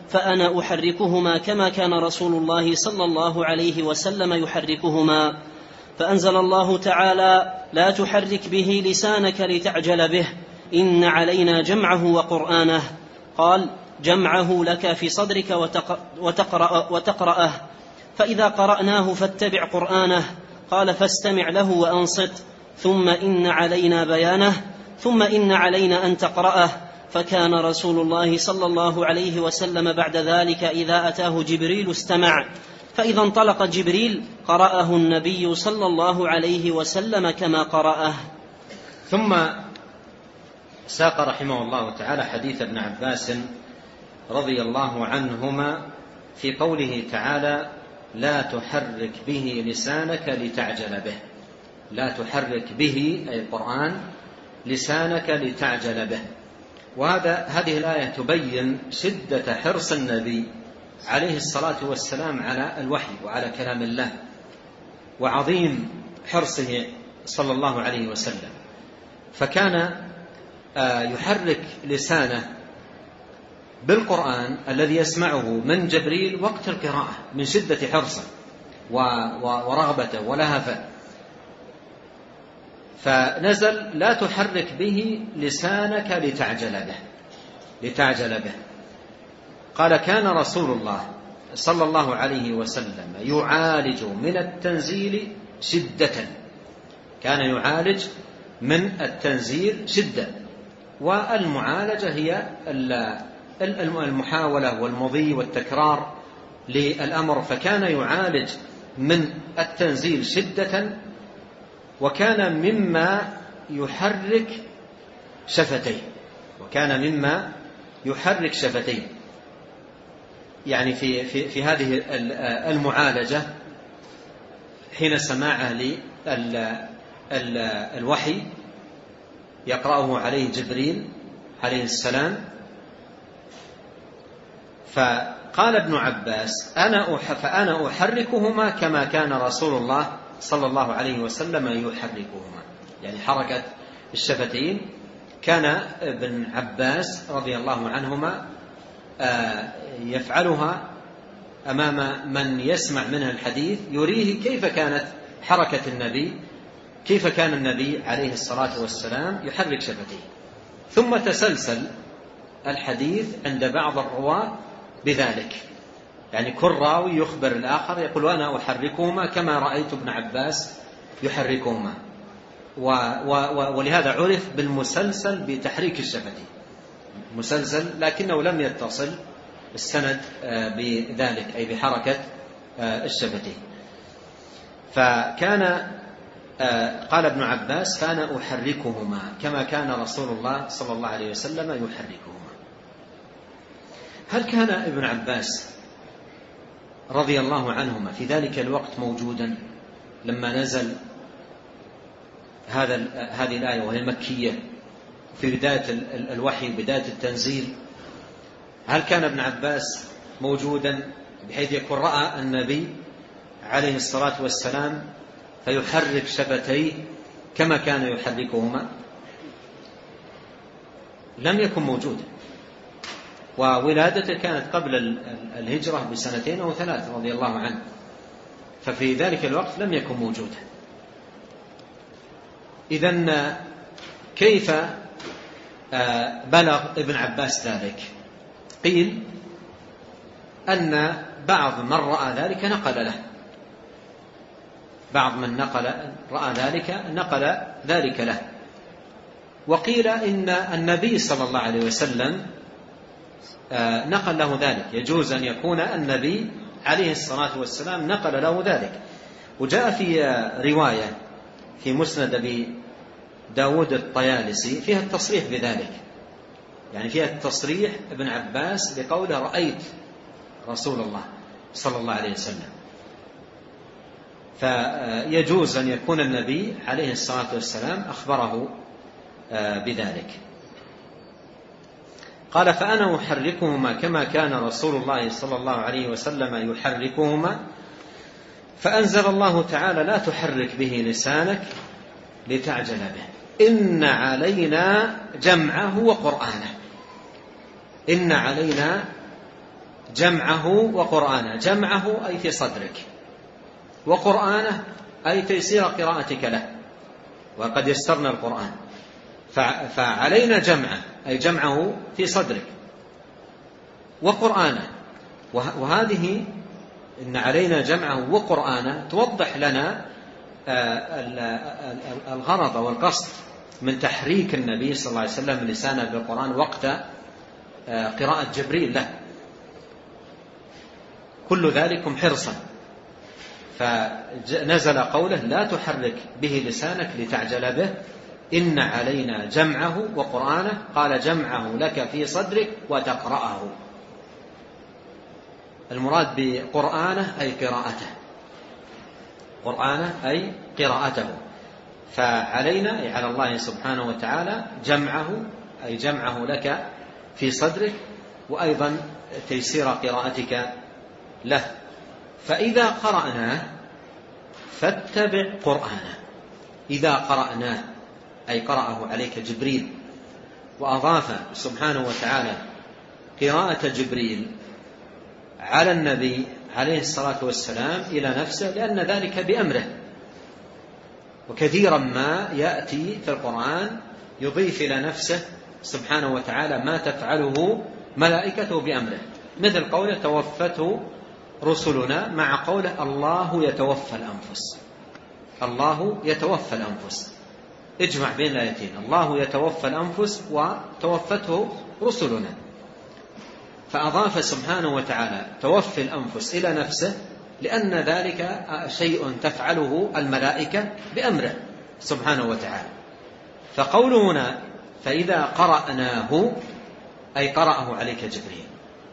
فأنا أحركهما كما كان رسول الله صلى الله عليه وسلم يحركهما. فأنزل الله تعالى: لا تحرك به لسانك لتعجل به إن علينا جمعه وقرآنه. قال: جمعه لك في صدرك وتقرأ وتقرأه، فإذا قرأناه فاتبع قرآنه. قال: فاستمع له وأنصت، ثم إن علينا بيانه، ثم إن علينا أن تقرأه. فكان رسول الله صلى الله عليه وسلم بعد ذلك إذا أتاه جبريل استمع، فإذا انطلق جبريل قرأه النبي صلى الله عليه وسلم كما قرأه. ثم ساق رحمه الله تعالى حديث ابن عباس رضي الله عنهما في قوله تعالى: لا تحرك به لسانك لتعجل به. لا تحرك به أي القرآن لسانك لتعجل به. وهذا هذه الآية تبين شدة حرص النبي عليه الصلاة والسلام على الوحي وعلى كلام الله، وعظيم حرصه صلى الله عليه وسلم، فكان يحرك لسانه بالقرآن الذي يسمعه من جبريل وقت القراءة من شدة حرصه ورغبته ولهفه. فنزل: لا تحرك به لسانك لتعجل به لتعجل به. قال: كان رسول الله صلى الله عليه وسلم يعالج من التنزيل شدة كان يعالج من التنزيل شدة. والمعالجة هي المحاولة والمضي والتكرار للأمر، فكان يعالج من التنزيل شدة، وكان مما يحرك شفتيه وكان مما يحرك شفتيه يعني في, في, في هذه المعالجة حين سماعه للوحي يقرأه عليه جبريل عليه السلام. فقال ابن عباس: أنا فأنا أحركهما كما كان رسول الله صلى الله عليه وسلم يحركهما، يعني حركة الشفتين كان ابن عباس رضي الله عنهما يفعلها أمام من يسمع منه الحديث، يريه كيف كانت حركة النبي، كيف كان النبي عليه الصلاة والسلام يحرك شفتيه. ثم تسلسل الحديث عند بعض الرواة بذلك، يعني كل راوي يخبر الآخر يقول: أنا أحركهما كما رأيت ابن عباس يحركهما. ولهذا عرف بالمسلسل بتحريك الشفتين، مسلسل لكنه لم يتصل السند بذلك أي بحركة الشفتين. فكان قال ابن عباس: فأنا أحركهما كما كان رسول الله صلى الله عليه وسلم يحركهما. هل كان ابن عباس رضي الله عنهما في ذلك الوقت موجودا لما نزل هذا هذه الآية وهي مكية في بداية الوحي بداية التنزيل؟ هل كان ابن عباس موجودا بحيث يكون رأى النبي عليه الصلاة والسلام فيحرك شفتيه كما كان يحركهما؟ لم يكن موجودا، وولادته كانت قبل الهجرة بسنتين أو ثلاث رضي الله عنه، ففي ذلك الوقت لم يكن موجودا. إذن كيف بلغ ابن عباس ذلك؟ قيل أن بعض من رأى ذلك نقل له، بعض من نقل رأى ذلك نقل ذلك له. وقيل إن النبي صلى الله عليه وسلم نقل له ذلك، يجوز أن يكون النبي عليه الصلاة والسلام نقل له ذلك. وجاء في رواية في مسند أبي داود الطيالسي فيها التصريح بذلك، يعني فيها التصريح ابن عباس بقوله: رأيت رسول الله صلى الله عليه وسلم. فيجوز أن يكون النبي عليه الصلاة والسلام أخبره بذلك. قال: فأنا أحركهما كما كان رسول الله صلى الله عليه وسلم يحركهما. فأنزل الله تعالى: لا تحرك به لسانك لتعجل به إن علينا جمعه وقرآنه. إن علينا جمعه وقرآنه. جمعه أي في صدرك، وقرآنه أي تيسير قراءتك له، وقد يسرنا القرآن، فعلينا جمعه أي جمعه في صدرك وقرآنه. وهذه إن علينا جمعه وقرآنه توضح لنا الغرض والقصد من تحريك النبي صلى الله عليه وسلم لسانه بالقرآن وقت قراءة جبريل له، كل ذلكم حرصا. فنزل قوله لا تحرك به لسانك لتعجل به إن علينا جمعه وقرآنه. قال جمعه لك في صدرك وتقرأه. المراد بقرآنه أي قراءته، قرآنه أي قراءته. فعلينا أي على الله سبحانه وتعالى جمعه أي جمعه لك في صدرك، وأيضا تيسير قراءتك له. فإذا قرأناه فاتبع قرآنه. إذا قرأناه أي قرأه عليك جبريل، وأضاف سبحانه وتعالى قراءة جبريل على النبي عليه الصلاة والسلام إلى نفسه، لأن ذلك بأمره. وكثيرا ما يأتي في القرآن يضيف إلى نفسه سبحانه وتعالى ما تفعله ملائكته بأمره، مثل قوله توفته رسلنا، مع قوله الله يتوفى الأنفس. الله يتوفى الأنفس، اجمع بين الآيتين، الله يتوفى الأنفس وتوفته رسلنا. فأضاف سبحانه وتعالى توفي الأنفس إلى نفسه، لأن ذلك شيء تفعله الملائكة بأمره سبحانه وتعالى. فقوله هنا فإذا قرأناه أي قرأه عليك جبريل،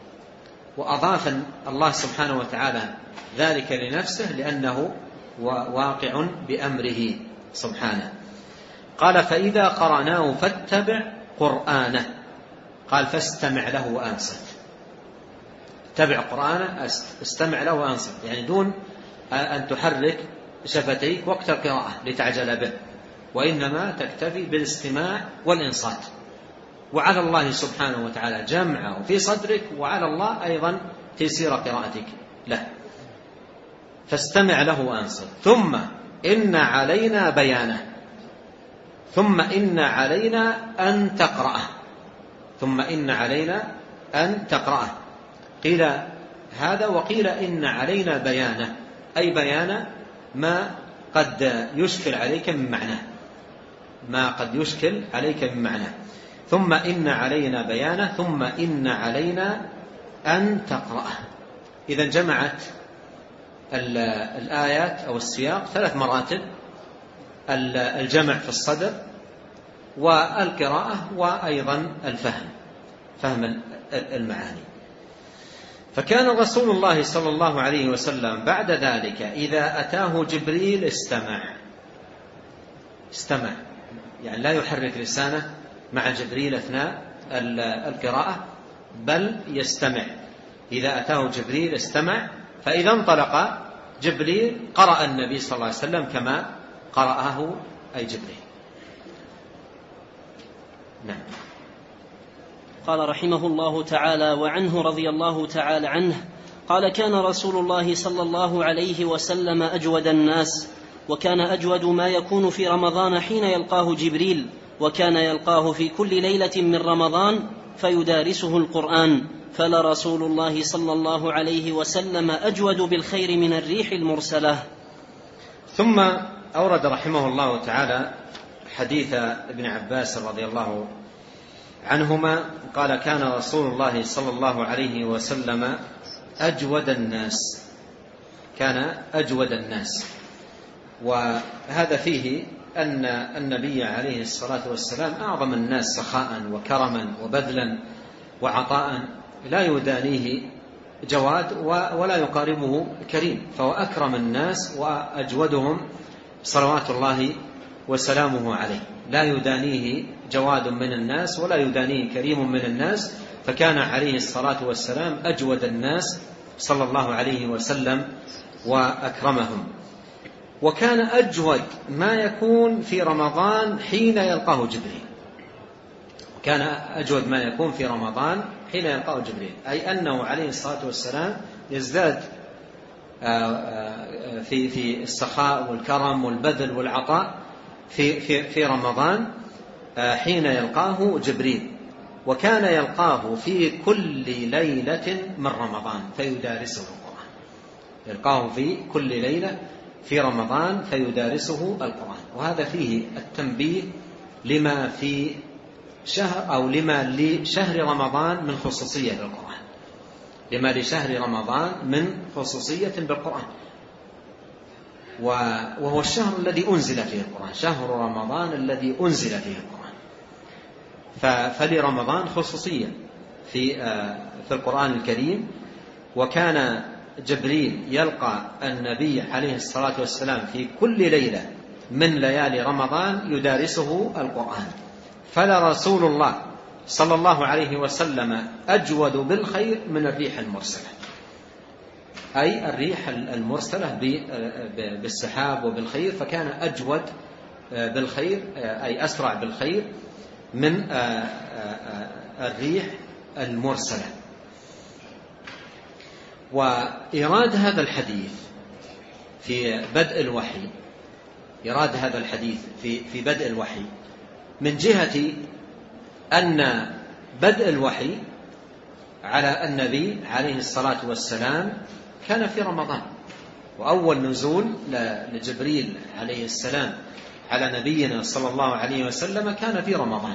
وأضاف الله سبحانه وتعالى ذلك لنفسه لأنه واقع بأمره سبحانه. قال فإذا قرأناه فاتبع قرآنه. قال فاستمع له وأنصت. اتبع قرآنه استمع له وأنصت، يعني دون أن تحرك شفتيك وقت القراءة لتعجل به، وإنما تكتفي بالاستماع والإنصات. وعلى الله سبحانه وتعالى جمعه في صدرك، وعلى الله أيضا تيسير قراءتك له. فاستمع له وأنصت. ثم إن علينا بيانه. ثم إن علينا أن تقرأه. ثم إن علينا أن تقرأه. قيل هذا وقيل إن علينا بيانه، أي بيان ما قد يشكل عليك من معناه، ما قد يشكل عليك من معناه. ثم إن علينا بيانه ثم إن علينا أن تقرأه. إذا جمعت الآيات أو السياق ثلاث مراتب: الجمع في الصدر والقراءة وأيضا الفهم، فهم المعاني. فكان رسول الله صلى الله عليه وسلم بعد ذلك إذا أتاه جبريل استمع استمع يعني لا يحرك لسانه مع جبريل أثناء القراءة، بل يستمع. إذا أتاه جبريل استمع، فإذا انطلق جبريل قرأ النبي صلى الله عليه وسلم كما قرأه أي جبريل. نعم. قال رحمه الله تعالى: وعنه رضي الله تعالى عنه قال: كان رسول الله صلى الله عليه وسلم أجود الناس، وكان أجود ما يكون في رمضان حين يلقاه جبريل، وكان يلقاه في كل ليلة من رمضان فيدارسه القرآن، فلرسول الله صلى الله عليه وسلم أجود بالخير من الريح المرسلة. ثم أورد رحمه الله تعالى حديث ابن عباس رضي الله عنهما قال: كان رسول الله صلى الله عليه وسلم أجود الناس. كان أجود الناس، وهذا فيه أن النبي عليه الصلاة والسلام أعظم الناس سخاء وكرما وبذلا وعطاء، لا يدانيه جواد ولا يقاربه كريم، فهو أكرم الناس وأجودهم صلوات الله وسلامه عليه. لا يدانيه جواد من الناس ولا يدانيه كريم من الناس، فكان عليه الصلاة والسلام أجود الناس صلى الله عليه وسلم وأكرمهم. وكان أجود ما يكون في رمضان حين يلقاه جبريل. كان أجود ما يكون في رمضان حين يلقاه جبريل، أي أنه عليه الصلاة والسلام يزداد في في السخاء والكرم والبذل والعطاء في في في رمضان حين يلقاه جبريل. وكان يلقاه في كل ليلة من رمضان فيدارسه القرآن، يلقاه في كل ليلة في رمضان فيدارسه القرآن. وهذا فيه التنبيه لما في شهر أو لما لشهر رمضان من خصوصية بالقرآن، لما لشهر رمضان من خصوصية بالقرآن، وهو الشهر الذي أنزل فيه القرآن، شهر رمضان الذي أنزل فيه القرآن. فلرمضان خصوصية في في القرآن الكريم. وكان جبريل يلقى النبي عليه الصلاة والسلام في كل ليلة من ليالي رمضان يدارسه القرآن. فلرسول الله صلى الله عليه وسلم أجود بالخير من الريح المرسلة، أي الريح المرسلة بالسحاب وبالخير، فكان أجود بالخير أي أسرع بالخير من الريح المرسلة. وإيراد هذا الحديث في بدء الوحي، إيراد هذا الحديث في في بدء الوحي من جهة أن بدء الوحي على النبي عليه الصلاة والسلام كان في رمضان، وأول نزول لجبريل عليه السلام على نبينا صلى الله عليه وسلم كان في رمضان.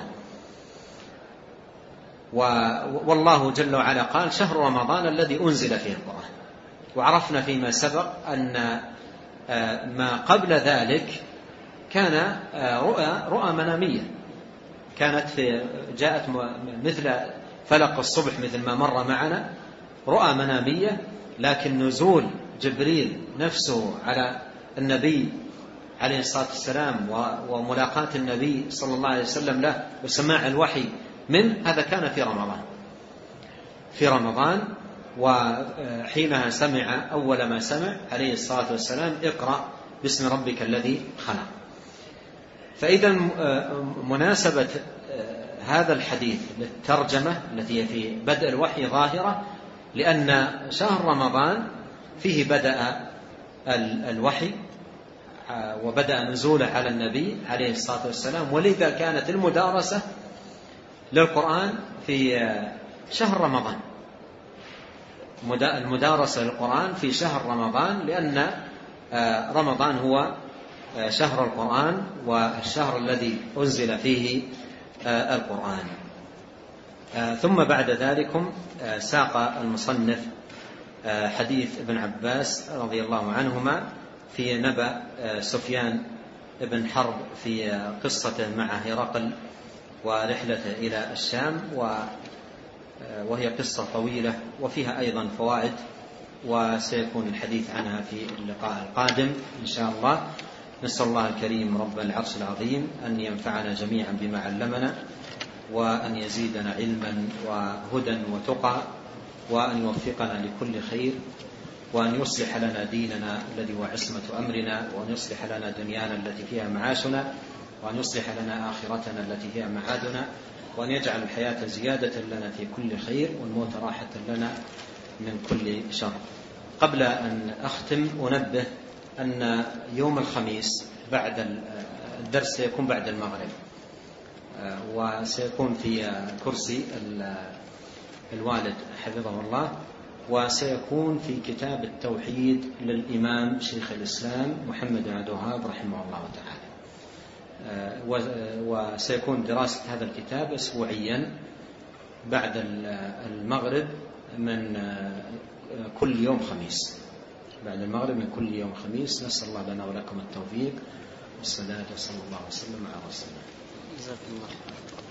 والله جل وعلا قال شهر رمضان الذي أنزل فيه القرآن. وعرفنا فيما سبق أن ما قبل ذلك كان رؤى رؤى منامية، كانت في جاءت مثل فلق الصبح مثل ما مر معنا، رؤى منامية. لكن نزول جبريل نفسه على النبي عليه الصلاة والسلام وملاقاة النبي صلى الله عليه وسلم له وسماع الوحي من هذا كان في رمضان في رمضان وحينها سمع أول ما سمع عليه الصلاة والسلام اقرأ باسم ربك الذي خلق. فإذا مناسبة هذا الحديث للترجمة التي في بدء الوحي ظاهرة، لأن شهر رمضان فيه بدأ الوحي وبدأ نزوله على النبي عليه الصلاة والسلام، ولذا كانت المدارسة للقرآن في شهر رمضان، المدارسة للقرآن في شهر رمضان، لأن رمضان هو شهر القرآن والشهر الذي أنزل فيه القرآن. ثم بعد ذلك ساق المصنف حديث ابن عباس رضي الله عنهما في نبأ سفيان بن حرب في قصته مع هرقل ورحلته إلى الشام، وهي قصة طويلة وفيها أيضا فوائد، وسيكون الحديث عنها في اللقاء القادم إن شاء الله. نسأل الله الكريم رب العرش العظيم أن ينفعنا جميعا بما علمنا، وأن يزيدنا علما وهدى وتقى، وأن يوفقنا لكل خير، وأن يصلح لنا ديننا الذي هو عصمة أمرنا، وأن يصلح لنا دنيانا التي فيها معاشنا، وأن يصلح لنا آخرتنا التي فيها معادنا، وأن يجعل الحياة زيادة لنا في كل خير والموت راحة لنا من كل شر. قبل أن أختم أنبه أن يوم الخميس بعد الدرس سيكون بعد المغرب، وسيكون في كرسي الوالد حفظه الله، وسيكون في كتاب التوحيد للإمام شيخ الإسلام محمد بن عبد الوهاب رحمه الله تعالى. وسيكون دراسة هذا الكتاب أسبوعيا بعد المغرب من كل يوم خميس، بعد المغرب من كل يوم خميس. نسأل الله لنا ولكم التوفيق والسداد، وصلى الله وسلم على رسول الله.